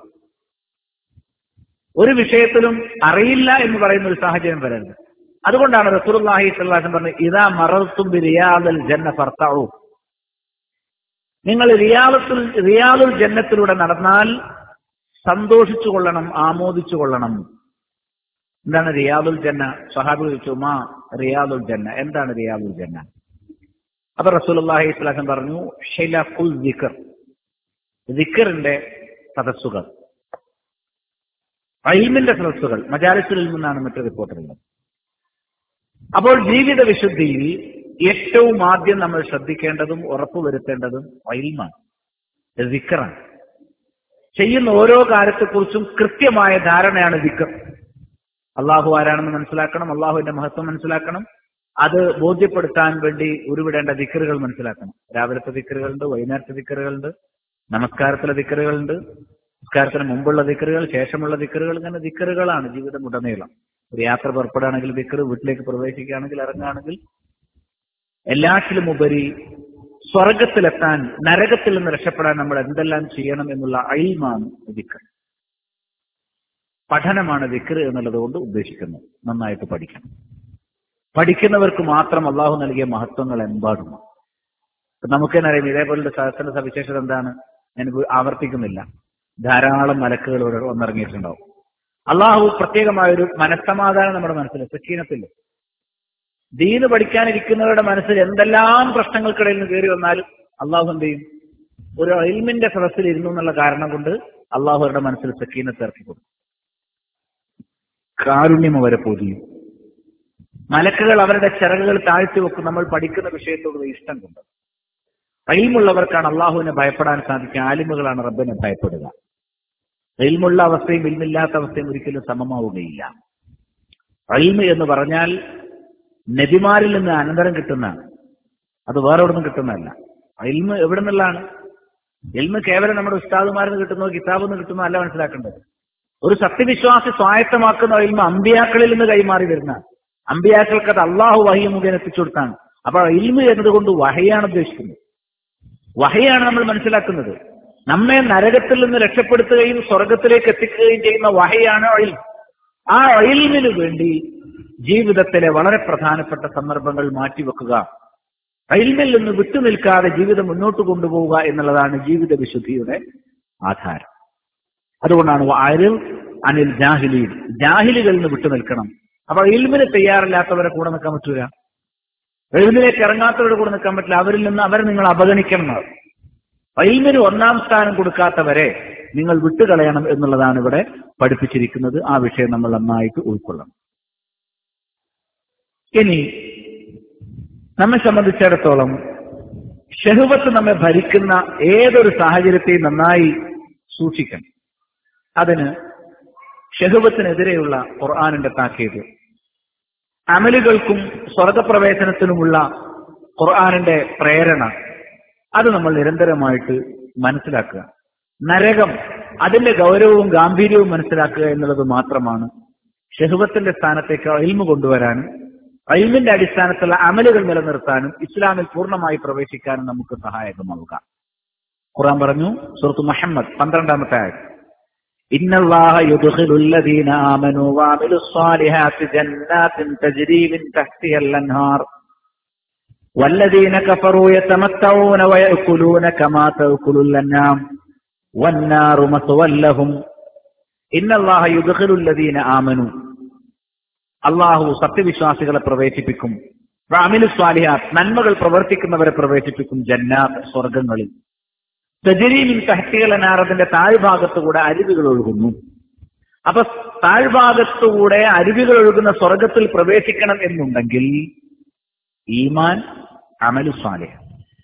ഒരു വിഷയത്തിലും അറിയില്ല എന്ന് പറയുന്ന ഒരു സാഹചര്യം വരരുത്. അതുകൊണ്ടാണ് റസൂലുള്ളാഹി സ്വല്ലല്ലാഹു അലൈഹി വസല്ലം പറഞ്ഞത്, ഇദാ മറർതും ബിറിയാദിൽ ജന്ന ഫർതഉ, നിങ്ങൾ റിയാദത്തുൽ റിയാദുൽ ജന്നത്തിലൂടെ നടന്നാൽ സന്തോഷിച്ചു കൊള്ളണം, ആമോദിച്ചു കൊള്ളണം. എന്താണ് റിയാദുൽ ജന്ന? സ്വഹാബി ചോദിച്ചു, മാ റിയാദുൽ ജന്ന, എന്താണ് റിയാദുൽ ജന്ന? അപ്പൊ റസൂലുള്ളാഹി സ്വല്ലല്ലാഹു അലൈഹി വസല്ലം പറഞ്ഞു, ഹിലഖുൽ ദിക്ർ, ദിക്റിന്റെ സദസ്സുകൾ, ഇൽമിന്റെ സദസ്സുകൾ. മജാലിസുൽ ഇൽം എന്നാണ് മറ്റു റിപ്പോർട്ടുള്ളത്. അപ്പോൾ ജീവിത വിശുദ്ധിയിൽ ഏറ്റവും ആദ്യം നമ്മൾ ശ്രദ്ധിക്കേണ്ടതും ഉറപ്പുവരുത്തേണ്ടതും ഇൽമാണ്, ദിക്റാണ്. ചെയ്യുന്ന ഓരോ കാര്യത്തെക്കുറിച്ചും കൃത്യമായ ധാരണയാണ് ദിക്ർ. അള്ളാഹു ആരാണെന്ന് മനസ്സിലാക്കണം, അള്ളാഹുവിന്റെ മഹത്വം മനസ്സിലാക്കണം. അത് ബോധ്യപ്പെടുത്താൻ വേണ്ടി ഉരുവിടേണ്ട ദിക്റുകൾ മനസ്സിലാക്കണം. രാവിലത്തെ ദിക്റുകളുണ്ട്, വൈകുന്നേരത്തെ ദിക്റുകളുണ്ട്, നമസ്കാരത്തിലെ ദിക്റുകളുണ്ട്, നമസ്കാരത്തിന് മുമ്പുള്ള ദിക്റുകൾ, ശേഷമുള്ള ദിക്റുകൾ. ഇങ്ങനെ ദിക്റുകളാണ് ജീവിതം ഉടനീളം. ഒരു യാത്ര പുറപ്പെടുകയാണെങ്കിൽ ദിക്ർ, വീട്ടിലേക്ക് പ്രവേശിക്കുകയാണെങ്കിൽ, ഇറങ്ങുകയാണെങ്കിൽ, എല്ലാറ്റിലും ഉപരി സ്വർഗത്തിലെത്താൻ, നരകത്തിൽ നിന്ന് രക്ഷപ്പെടാൻ നമ്മൾ എന്തെല്ലാം ചെയ്യണം എന്നുള്ള ഇൽമാണ് ദിക്ർ. പഠനമാണ് ദിക്ർ എന്നുള്ളത് കൊണ്ട് ഉദ്ദേശിക്കുന്നത്. നന്നായിട്ട് പഠിക്കണം. പഠിക്കുന്നവർക്ക് മാത്രം അള്ളാഹു നൽകിയ മഹത്വങ്ങൾ എമ്പാടുമാണ്. നമുക്ക് തന്നെ അറിയാം, ഇതേപോലുള്ള സഹസ്രന്റെ സവിശേഷത എന്താണ്? ഞാൻ ആവർത്തിക്കുന്നില്ല. ധാരാളം മലക്കുകൾ ഇവിടെ വന്നിറങ്ങിയിട്ടുണ്ടാവും. അള്ളാഹു പ്രത്യേകമായൊരു മനസ്സമാധാനം നമ്മുടെ മനസ്സിൽ, സക്കീനത്തിൽ, ദീന് പഠിക്കാനിരിക്കുന്നവരുടെ മനസ്സിൽ എന്തെല്ലാം പ്രശ്നങ്ങൾക്കിടയിൽ നിന്ന് കയറി വന്നാലും അള്ളാഹു എന്ത് ചെയ്യും? ഒരു ഇൽമിന്റെ സദസ്സിൽ ഇരുന്നു എന്നുള്ള കാരണം കൊണ്ട് അള്ളാഹു അവരുടെ മനസ്സിൽ സക്കീനത്ത് ഇറക്കി കൊടുക്കും. കാരുണ്യം അവരെ പൊതിയും. മലക്കുകൾ അവരുടെ ചിറകുകൾ താഴ്ത്തി വെക്കും നമ്മൾ പഠിക്കുന്ന വിഷയത്തോടുള്ള ഇഷ്ടം കൊണ്ട്. ഇൽമുള്ളവർക്കാണ് അള്ളാഹുവിനെ ഭയപ്പെടാൻ സാധിക്കുക. ആലിമുകളാണ് റബ്ബിനെ ഭയപ്പെടുക. ഇൽമുള്ള അവസ്ഥയും ഇൽമില്ലാത്ത അവസ്ഥയും ഒരിക്കലും സമമാവുകയില്ല. ഇൽമ് എന്ന് പറഞ്ഞാൽ നബിമാരിൽ നിന്ന് അനന്തരം കിട്ടുന്നതാണ്. അത് വേറെ എവിടെ നിന്നും കിട്ടുന്നതല്ല. ഇൽമ് എവിടെ നിന്നുള്ളതാണ്? ഇൽമ് കേവലം നമ്മുടെ ഉസ്താദുമാരിൽ നിന്ന് കിട്ടുന്നോ കിതാബിൽ നിന്ന് കിട്ടുന്നോ അല്ല മനസ്സിലാക്കേണ്ടത്. ഒരു സത്യവിശ്വാസി സ്വായത്തമാക്കുന്ന ഇൽമ അമ്പിയാക്കളിൽ നിന്ന് കൈമാറി വരുന്ന, അമ്പിയാക്കൾക്ക് അത് അള്ളാഹു വഹി മുഖേന എത്തിച്ചു കൊടുത്താണ്. അപ്പൊ ഇൽമ് എന്നതുകൊണ്ട് വഹയാണ് ഉദ്ദേശിക്കുന്നത്. വഹയാണ് നമ്മൾ മനസ്സിലാക്കുന്നത്. നമ്മെ നരകത്തിൽ നിന്ന് രക്ഷപ്പെടുത്തുകയും സ്വർഗത്തിലേക്ക് എത്തിക്കുകയും ചെയ്യുന്ന വഹയാണ് ഇൽമ്. ആ ഇൽമിനു വേണ്ടി ജീവിതത്തിലെ വളരെ പ്രധാനപ്പെട്ട സന്ദർഭങ്ങൾ മാറ്റിവെക്കുക, ഇൽമിൽ നിന്ന് വിട്ടുനിൽക്കാതെ ജീവിതം മുന്നോട്ട് കൊണ്ടുപോവുക എന്നുള്ളതാണ് ജീവിത വിശുദ്ധിയുടെ ആധാരം. അതുകൊണ്ടാണ് ആരിൽ അനിൽ ജാഹിലീൻ, ജാഹിലുകളിൽ നിന്ന് വിട്ടുനിൽക്കണം. അപ്പൊ ഇൽമിന് തയ്യാറില്ലാത്തവരെ കൂടെ നിൽക്കാൻ പറ്റൂല, ഇൽമിലേക്ക് ഇറങ്ങാത്തവരുടെ കൂടെ നിൽക്കാൻ പറ്റില്ല. അവരിൽ നിന്ന് അവരെ നിങ്ങൾ അവഗണിക്കണം. ഇൽമിന് ഒന്നാം സ്ഥാനം കൊടുക്കാത്തവരെ നിങ്ങൾ വിട്ടുകളയണം എന്നുള്ളതാണ് ഇവിടെ പഠിപ്പിച്ചിരിക്കുന്നത്. ആ വിഷയം നമ്മൾ നന്നായിട്ട് ഉൾക്കൊള്ളണം. ഇനി നമ്മെ സംബന്ധിച്ചിടത്തോളം ശഹ്വത്ത് നമ്മെ ഭരിക്കുന്ന ഏതൊരു സാഹചര്യത്തെയും നന്നായി സൂക്ഷിക്കണം. അതിന് ശഹ്വത്തിനെതിരെയുള്ള ഖുർആനിന്റെ താക്കീത്, അമലുകൾക്കും സ്വർഗപ്രവേശനത്തിനുമുള്ള ഖുർആനിന്റെ പ്രേരണ, അത് നമ്മൾ നിരന്തരമായിട്ട് മനസ്സിലാക്കുക. നരകം, അതിന്റെ ഗൗരവവും ഗാംഭീര്യവും മനസ്സിലാക്കുക എന്നുള്ളത് മാത്രമാണ് ശഹ്വത്തിന്റെ സ്ഥാനത്തേക്ക് ഇൽമു കൊണ്ടുവരാനും ഇൽമിന്റെ അടിസ്ഥാനത്തിലുള്ള അമലുകൾ നിലനിർത്താനും ഇസ്ലാമിൽ പൂർണ്ണമായി പ്രവേശിക്കാനും നമുക്ക് സഹായകമാവുക. ഖുർആൻ പറഞ്ഞു, സൂറത്ത് മുഹമ്മദ് പന്ത്രണ്ടാമത്തെ ആയത്ത്, ഇന്നല്ലാഹ യുദ്ഖിലുല്ലദീന ആമനൂ വഅമിലുസ്സാലിഹാത്തി ജന്നാത്തിൻ തജ്രീ മിൻ തഹ്തിഹൽ അൻഹാർ വല്ലദീന കഫറൂ യതമത്തഊന വയഅകുലൂന കമാ തഅകുലുൽ അൻആം വന്നാറു മസ്വൽ ലഹും ഇന്നല്ലാഹ യുദ്ഖിലുല്ലദീന ആമനൂ, അള്ളാഹു സത്യവിശ്വാസികളെ പ്രവേശിപ്പിക്കും, വഅമിലുസ് സ്വാലിഹാത്ത്, നന്മകൾ പ്രവർത്തിക്കുന്നവരെ പ്രവേശിപ്പിക്കും, ജന്നാത്ത്, സ്വർഗങ്ങളിൽ, തജ്രീ മിൻ തഹ്തിഹൽ അൻഹാർ, അതിന്റെ താഴ്ഭാഗത്തുകൂടെ അരുവികൾ ഒഴുകുന്നു. അപ്പൊ താഴ്ഭാഗത്തുകൂടെ അരുവികൾ ഒഴുകുന്ന സ്വർഗത്തിൽ പ്രവേശിക്കണം എന്നുണ്ടെങ്കിൽ ഈമാൻ, അമലുസ് സ്വാലിഹ്.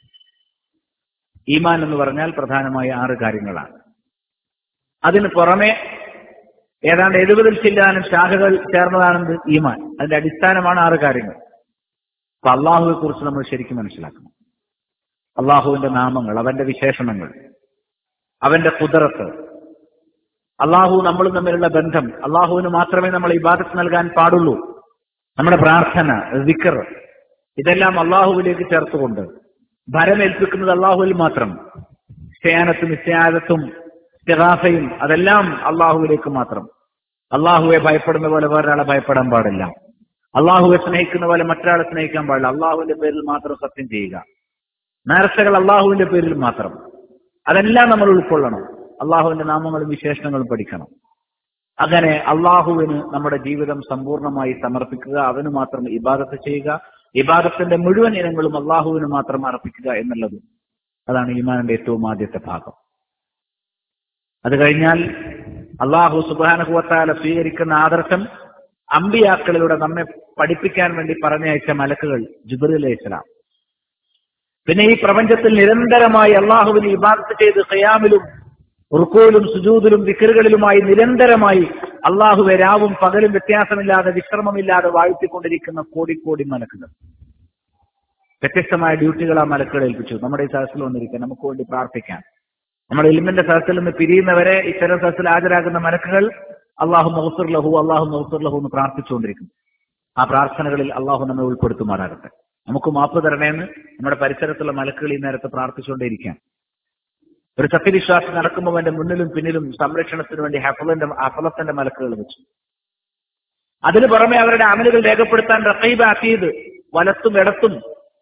ഈമാൻ എന്ന് പറഞ്ഞാൽ പ്രധാനമായ ആറ് കാര്യങ്ങളാണ്. അതിന് പുറമെ ഏതാണ്ട് എഴുപതിൽ ചില്ലാനും ശാഖകൾ ചേർന്നതാണെന്ന് ഈമാൻ. അതിന്റെ അടിസ്ഥാനമാണ് ആറ് കാര്യങ്ങൾ. അപ്പൊ അള്ളാഹുവെ കുറിച്ച് നമ്മൾ ശരിക്കും മനസ്സിലാക്കണം. അള്ളാഹുവിന്റെ നാമങ്ങൾ, അവന്റെ വിശേഷണങ്ങൾ, അവന്റെ ഖുദ്റത്ത്, അള്ളാഹു നമ്മളും തമ്മിലുള്ള ബന്ധം, അള്ളാഹുവിന് മാത്രമേ നമ്മൾ ഇബാദത്ത് നൽകാൻ പാടുള്ളൂ, നമ്മുടെ പ്രാർത്ഥന, ദിക്ർ, ഇതെല്ലാം അള്ളാഹുവിലേക്ക് ചേർത്തുകൊണ്ട് ഭരമേൽപ്പിക്കുന്നത് അള്ളാഹുവിൽ മാത്രം. സ്യാനത്തും ഇസ്യാദത്തും ഇസ്തിഗാസയും അതെല്ലാം അള്ളാഹുവിലേക്ക് മാത്രം. അള്ളാഹുവെ ഭയപ്പെടുന്ന പോലെ വേറൊരാളെ ഭയപ്പെടാൻ പാടില്ല, അള്ളാഹുവെ സ്നേഹിക്കുന്ന പോലെ മറ്റൊരാളെ സ്നേഹിക്കാൻ പാടില്ല. അള്ളാഹുവിന്റെ പേരിൽ മാത്രം സത്യം ചെയ്യുക, നേർച്ചകൾ അള്ളാഹുവിന്റെ പേരിൽ മാത്രം. അതെല്ലാം നമ്മൾ ഉൾക്കൊള്ളണം. അള്ളാഹുവിന്റെ നാമങ്ങളും വിശേഷണങ്ങളും പഠിക്കണം. അങ്ങനെ അള്ളാഹുവിന് നമ്മുടെ ജീവിതം സമ്പൂർണ്ണമായി സമർപ്പിക്കുക, അവന് മാത്രം ഇബാദത്ത് ചെയ്യുക, ഇബാദത്തിന്റെ മുഴുവൻ ഇനങ്ങളും അള്ളാഹുവിന് മാത്രം അർപ്പിക്കുക എന്നുള്ളത്, അതാണ് ഈമാനിന്റെ ഏറ്റവും ആദ്യത്തെ ഭാഗം. അത് കഴിഞ്ഞാൽ അള്ളാഹു സുബ്ഹാനഹു വ തആല സ്വീകരിക്കുന്ന ആദർശം അമ്പിയാക്കളിലൂടെ നമ്മെ പഠിപ്പിക്കാൻ വേണ്ടി പറഞ്ഞയച്ച മലക്കുകൾ, ജിബ്രീൽ അലൈഹിസ്സലാം. പിന്നെ ഈ പ്രപഞ്ചത്തിൽ നിരന്തരമായി അള്ളാഹുവിന് ഇബാദത്ത് ചെയ്ത് ഖിയാമിലും റുക്കൂലും സുജൂദിലും ദിക്റുകളിലുമായി നിരന്തരമായി അള്ളാഹുവെ രാവും പകലും വ്യത്യാസമില്ലാതെ വിശ്രമമില്ലാതെ വാഴ്ത്തിക്കൊണ്ടിരിക്കുന്ന കോടിക്കോടി മലക്കുകൾ. വ്യത്യസ്തമായ ഡ്യൂട്ടികൾ ആ മലക്കുകൾ ഏൽപ്പിച്ചു. നമ്മുടെ ഈ സദസ്സിൽ വന്നിരിക്കാൻ, നമുക്ക് വേണ്ടി പ്രാർത്ഥിക്കാൻ, നമ്മുടെ ഇൽമിന്റെ സദസ്സിൽ നിന്ന് പിരിയുന്നവരെ ഇത്തരം സദസ്സിൽ ഹാജരാകുന്ന മലക്കുകൾ അള്ളാഹു മഗ്ഫിർ ലഹു അള്ളാഹു മഗ്ഫിർ ലഹു എന്ന് പ്രാർത്ഥിച്ചുകൊണ്ടിരിക്കുന്നു. ആ പ്രാർത്ഥനകളിൽ അള്ളാഹു നമ്മെ ഉൾപ്പെടുത്തുമാറാകട്ടെ. നമുക്ക് മാപ്പ് തരണേന്ന് നമ്മുടെ പരിസരത്തുള്ള മലക്കുകൾ ഈ നേരത്തെ പ്രാർത്ഥിച്ചുകൊണ്ടേയിരിക്കാം. ഒരു സത്യവിശ്വാസി നടക്കുമ്പോൾ അവന്റെ മുന്നിലും പിന്നിലും സംരക്ഷണത്തിന് വേണ്ടി ഹഫലിന്റെ ഹഫലത്തിന്റെ മലക്കുകൾ വെച്ചു. അതിനു പുറമെ അവരുടെ അമലുകൾ രേഖപ്പെടുത്താൻ റഖീബ് അതീദ്, വലത്തും ഇടത്തും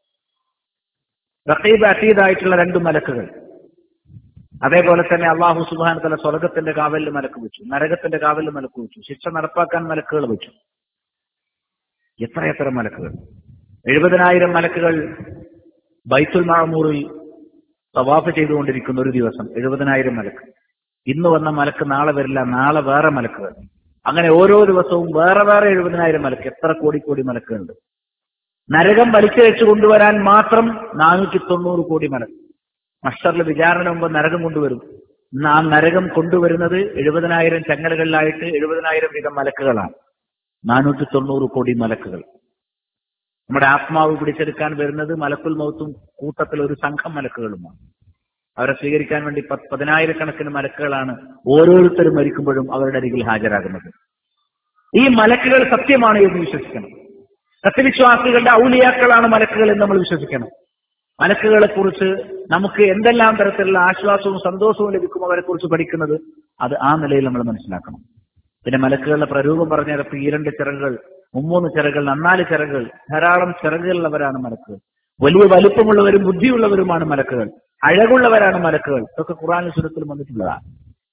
റഖീബ് അതീദായിട്ടുള്ള രണ്ട് മലക്കുകൾ. അതേപോലെ തന്നെ അള്ളാഹു സുബ്ഹാനഹു വ തആല സ്വർഗത്തിന്റെ കാവലിൽ മലക്ക് വെച്ചു, നരകത്തിന്റെ കാവലിൽ മലക്ക് വെച്ചു, ശിക്ഷ നടപ്പാക്കാൻ മലക്കുകൾ വെച്ചു. എത്രയെത്ര മലക്കുകൾ! എഴുപതിനായിരം മലക്കുകൾ ബൈത്തുൽ മഅമൂറിൽ തവാഫ് ചെയ്തുകൊണ്ടിരിക്കുന്ന ഒരു ദിവസം എഴുപതിനായിരം മലക്ക്. ഇന്ന് വന്ന മലക്ക് നാളെ വരില്ല, നാളെ വേറെ മലക്കുകൾ. അങ്ങനെ ഓരോ ദിവസവും വേറെ വേറെ എഴുപതിനായിരം മലക്ക്. എത്ര കോടിക്കോടി മലക്കുകളുണ്ട്! നരകം വലിച്ചഴിച്ചു കൊണ്ടുവരാൻ മാത്രം നാനൂറ്റി തൊണ്ണൂറ് കോടി മലക്ക്. മഹ്ശറിൽ വിചാരണ മുമ്പ് നരകം കൊണ്ടുവരും. ആ നരകം കൊണ്ടുവരുന്നത് എഴുപതിനായിരം ചങ്ങലകളിലായിട്ട് എഴുപതിനായിരം വീതം മലക്കുകളാണ്. നാനൂറ്റി തൊണ്ണൂറ് കോടി മലക്കുകൾ. നമ്മുടെ ആത്മാവ് പിടിച്ചെടുക്കാൻ വരുന്നത് മലക്കുൽ മൗത്തും കൂട്ടത്തിൽ ഒരു സംഘം മലക്കുകളുമാണ്. അവരെ സ്വീകരിക്കാൻ വേണ്ടി പതിനായിരക്കണക്കിന് മലക്കുകളാണ് ഓരോരുത്തരും മരിക്കുമ്പോഴും അവരുടെ അരികിൽ ഹാജരാകുന്നത്. ഈ മലക്കുകൾ സത്യമാണ് എന്ന് വിശ്വസിക്കണം. സത്യവിശ്വാസികളുടെ ഔലിയാക്കളാണ് മലക്കുകൾ എന്ന് നമ്മൾ വിശ്വസിക്കണം. മലക്കുകളെ കുറിച്ച് നമുക്ക് എന്തെല്ലാം തരത്തിലുള്ള ആശ്വാസവും സന്തോഷവും ലഭിക്കും അവരെ കുറിച്ച് പഠിക്കുന്നത്, അത് ആ നിലയിൽ നമ്മൾ മനസ്സിലാക്കണം. പിന്നെ മലക്കുകളുടെ പ്രരൂപം പറഞ്ഞപ്പോൾ ഈ രണ്ട് ചിറകുകൾ, മുമ്മൂന്ന് ചിറകുകൾ, നന്നാല് ചിറകുകൾ, ധാരാളം ചിറകുകളുള്ളവരാണ് മലക്കുകൾ. വലിയ വലുപ്പമുള്ളവരും ബുദ്ധിയുള്ളവരുമാണ് മലക്കുകൾ. അഴകുള്ളവരാണ് മലക്കുകൾ. ഇതൊക്കെ ഖുർആനിലും സൂറത്തിലും വന്നിട്ടുള്ളതാണ്.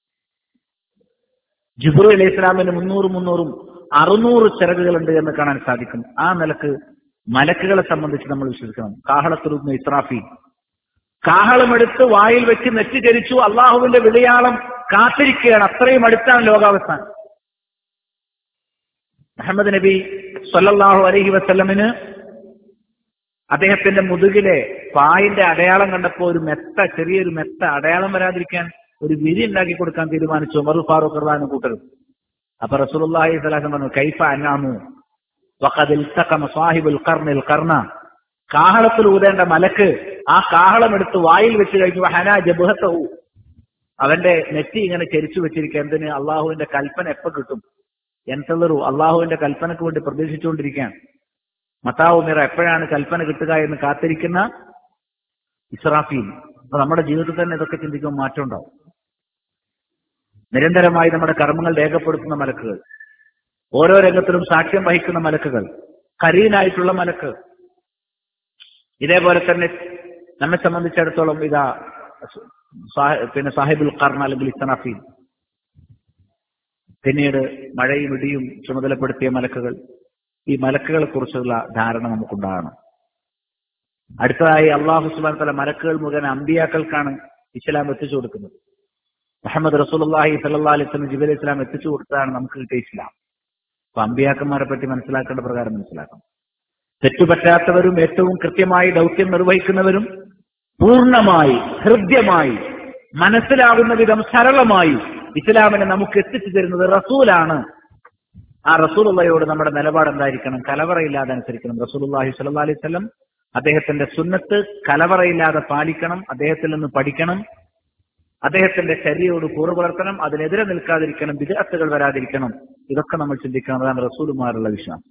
ജിബ്രീൽ അലൈഹി ഇസ്ലാമിന് മുന്നൂറ് മുന്നൂറും അറുന്നൂറ് ചിറകുകളുണ്ട് എന്ന് കാണാൻ സാധിക്കും. ആ നിലക്ക് മലക്കുകളെ സംബന്ധിച്ച് നമ്മൾ വിശ്വസിക്കണം. കാഹളത്തുരുന്ന ഇസ്രാഫീൽ കാഹളമെടുത്ത് വായിൽ വെച്ച് നെറ്റിചരിച്ചു. അള്ളാഹുവിന്റെ വിളിയാളം കാത്തിരിക്കുകയാണ്. അത്രയും അടുത്താണ് ലോകാവസാനം. മുഹമ്മദ് നബി സല്ലല്ലാഹു അലൈഹി വസല്ലമിന് അദ്ദേഹത്തിന്റെ മുതുകിലെ പായിന്റെ അടയാളം കണ്ടപ്പോ ഒരു മെത്ത, ചെറിയൊരു മെത്ത അടയാളം വരാതിരിക്കാൻ ഒരു വിരി ഉണ്ടാക്കി കൊടുക്കാൻ തീരുമാനിച്ചു ഉമർ ഫാറൂഖ് റളിയല്ലാഹു കൂട്ടരും. അപ്പൊ റസൂലുള്ളാഹി സ്വല്ലല്ലാഹു അലൈഹി വസല്ലം പറഞ്ഞു, കൈഫ അനാമു വഖദ് ഇൽതഖമ സാഹിബുൽ ഖർനിൽ ഖർന. കാഹളത്തിൽ ഊതേണ്ട മലക്ക് ആ കാഹളം എടുത്ത് വായിൽ വെച്ച് കഴിഞ്ഞു. ഹനാ ജബ്ഹതഹു, അവന്റെ നെറ്റി ഇങ്ങനെ ചരിച്ചു വെച്ചിരിക്കുക. എന്തിന്? അള്ളാഹുവിന്റെ കൽപ്പന എപ്പോ കിട്ടും? എന്തള്ളൂ, അള്ളാഹുവിന്റെ കൽപ്പനക്ക് വേണ്ടി പ്രതീക്ഷിച്ചുകൊണ്ടിരിക്കുകയാണ്. മത്താവുമിറ, എപ്പോഴാണ് കൽപ്പന കിട്ടുക എന്ന് കാത്തിരിക്കുന്ന ഇസ്രാഫീൽ. അപ്പൊ നമ്മുടെ ജീവിതത്തിൽ തന്നെ ഇതൊക്കെ ചിന്തിക്കുമ്പോൾ മാറ്റം ഉണ്ടാവും. നിരന്തരമായി നമ്മുടെ കർമ്മങ്ങൾ രേഖപ്പെടുത്തുന്ന മലക്കുകൾ, ഓരോ രംഗത്തിലും സാക്ഷ്യം വഹിക്കുന്ന മലക്കുകൾ, കരീനായിട്ടുള്ള മലക്ക്. ഇതേപോലെ തന്നെ നമ്മെ സംബന്ധിച്ചിടത്തോളം ഇതാ പിന്നെ സാഹിബുൽ ഖർൻ അല്ലെങ്കിൽ ഇസ്രാഫീൽ, പിന്നീട് മഴയും ഇടിയും ചുമതലപ്പെടുത്തിയ മലക്കുകൾ. ഈ മലക്കുകളെ കുറിച്ചുള്ള ധാരണ നമുക്കുണ്ടാകണം. അടുത്തതായി അള്ളാഹു സുബ്ഹാനഹു വ തആല മലക്കുകൾ മുഖേന അമ്പിയാക്കൾക്കാണ് ഇസ്ലാം എത്തിച്ചു കൊടുക്കുന്നത്. മുഹമ്മദ് റസൂലുള്ളാഹി സ്വല്ലല്ലാഹു അലൈഹി വസല്ലം ജിബ്രീൽ ഇസ്ലാം എത്തിച്ചു കൊടുത്തതാണ് നമുക്ക് കിട്ടിയ ഇസ്ലാം. അപ്പൊ അമ്പിയാക്കന്മാരെ പറ്റി മനസ്സിലാക്കേണ്ട പ്രകാരം മനസ്സിലാക്കണം. തെറ്റുപറ്റാത്തവരും ഏറ്റവും കൃത്യമായി ദൗത്യം നിർവഹിക്കുന്നവരും പൂർണ്ണമായി ഹൃദ്യമായി മനസ്സിലാകുന്ന വിധം സരളമായി ഇസ്ലാമിനെ നമുക്ക് എത്തിച്ചു തരുന്നത് റസൂലാണ്. ആ റസൂലുള്ളാഹിയോട് നമ്മുടെ നിലപാട് എന്തായിരിക്കണം? കലവറയില്ലാതെ അനുസരിക്കണം. റസൂലുള്ളാഹി സ്വല്ലല്ലാഹു അലൈഹി വസല്ലം അദ്ദേഹത്തിന്റെ സുന്നത്ത് കലവറയില്ലാതെ പാലിക്കണം. അദ്ദേഹത്തിൽ നിന്ന് പഠിക്കണം. അദ്ദേഹത്തിന്റെ ശരീരയോട് കൂറ് പുലർത്തണം. അതിനെതിരെ നിൽക്കാതിരിക്കണം. ബിദ്അത്തുകൾ വരാതിരിക്കണം. ഇതൊക്കെ നമ്മൾ ചിന്തിക്കണം. അതാണ് റസൂലുമാരുള്ള വിശ്വാസം.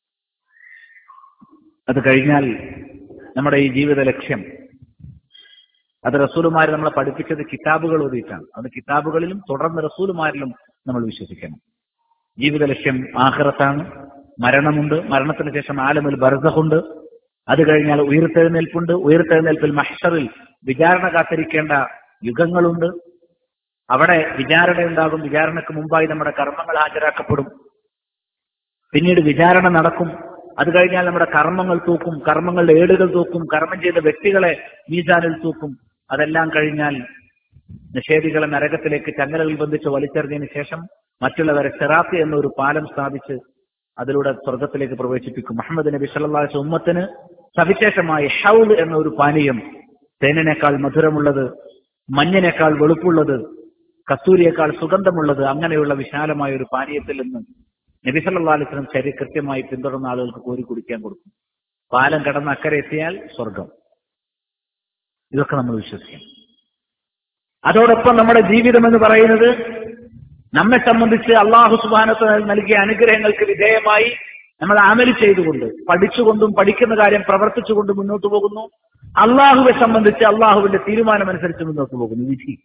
അത് കഴിഞ്ഞാൽ നമ്മുടെ ഈ ജീവിത ലക്ഷ്യം, അത് റസൂലുമാർ നമ്മളെ പഠിപ്പിച്ചത് കിതാബുകൾ ഓതിയിട്ടാണ്. അത് കിതാബുകളിലും തുടർന്ന് റസൂലുമാരിലും നമ്മൾ വിശ്വസിക്കണം. ജീവിത ലക്ഷ്യം ആഖിറത്താണ്. മരണമുണ്ട്. മരണത്തിന് ശേഷം ആലമുൽ ബർസഖുണ്ട്. അത് കഴിഞ്ഞാൽ ഉയർത്തെഴുന്നേൽപ്പുണ്ട്. ഉയർത്തെഴുന്നേൽപ്പിൽ മഹ്ശറിൽ വിചാരണ കാത്തിരിക്കേണ്ട യുഗങ്ങളുണ്ട്. അവിടെ വിചാരണ ഉണ്ടാകും. വിചാരണക്ക് മുമ്പായി നമ്മുടെ കർമ്മങ്ങൾ ഹാജരാക്കപ്പെടും. പിന്നീട് വിചാരണ നടക്കും. അത് കഴിഞ്ഞാൽ നമ്മുടെ കർമ്മങ്ങൾ തൂക്കും. കർമ്മങ്ങളുടെ ഏടുകൾ തൂക്കും. കർമ്മം ചെയ്ത വ്യക്തികളെ മീസാനിൽ തൂക്കും. അതെല്ലാം കഴിഞ്ഞാൽ നിഷേധികളെ നരകത്തിലേക്ക് ചങ്ങലകൾ ബന്ധിച്ച് വലിച്ചെറിഞ്ഞതിന് ശേഷം മറ്റുള്ളവരെ സിറാത്ത് എന്നൊരു പാലം സ്ഥാപിച്ച് അതിലൂടെ സ്വർഗത്തിലേക്ക് പ്രവേശിപ്പിക്കും. മുഹമ്മദ് നബി സല്ലല്ലാഹു അലൈഹി വസല്ലം ഉമ്മത്തിന് സവിശേഷമായി ഹൗദ് എന്ന ഒരു പാനീയം, തേനിനേക്കാൾ മധുരമുള്ളത്, മഞ്ഞിനേക്കാൾ വെളുപ്പുള്ളത്, കസ്തൂരിയേക്കാൾ സുഗന്ധമുള്ളത്, അങ്ങനെയുള്ള വിശാലമായ ഒരു പാനീയത്തിൽ നിന്ന് നബി സല്ലല്ലാഹു അലൈഹി വസല്ലം ശരി കൃത്യമായി പിന്തുടർന്ന ആളുകൾക്ക് കോരി കുടിക്കാൻ കൊടുക്കും. പാലം കടന്ന് അക്കരെ എത്തിയാൽ സ്വർഗം. ഇതൊക്കെ നമ്മൾ വിശ്വസിക്കണം. അതോടൊപ്പം നമ്മുടെ ജീവിതം എന്ന് പറയുന്നത് നമ്മെ സംബന്ധിച്ച് അള്ളാഹു സുബ്ഹാനഹു വ തആല നൽകിയ അനുഗ്രഹങ്ങൾക്ക് വിധേയമായി നമ്മൾ അമല് ചെയ്തുകൊണ്ട്, പഠിച്ചുകൊണ്ടും പഠിക്കുന്ന കാര്യം പ്രവർത്തിച്ചുകൊണ്ട് മുന്നോട്ട് പോകുന്നു. അള്ളാഹുവെ സംബന്ധിച്ച് അള്ളാഹുവിന്റെ തീരുമാനം അനുസരിച്ച് മുന്നോട്ട് പോകുന്നു. വിധി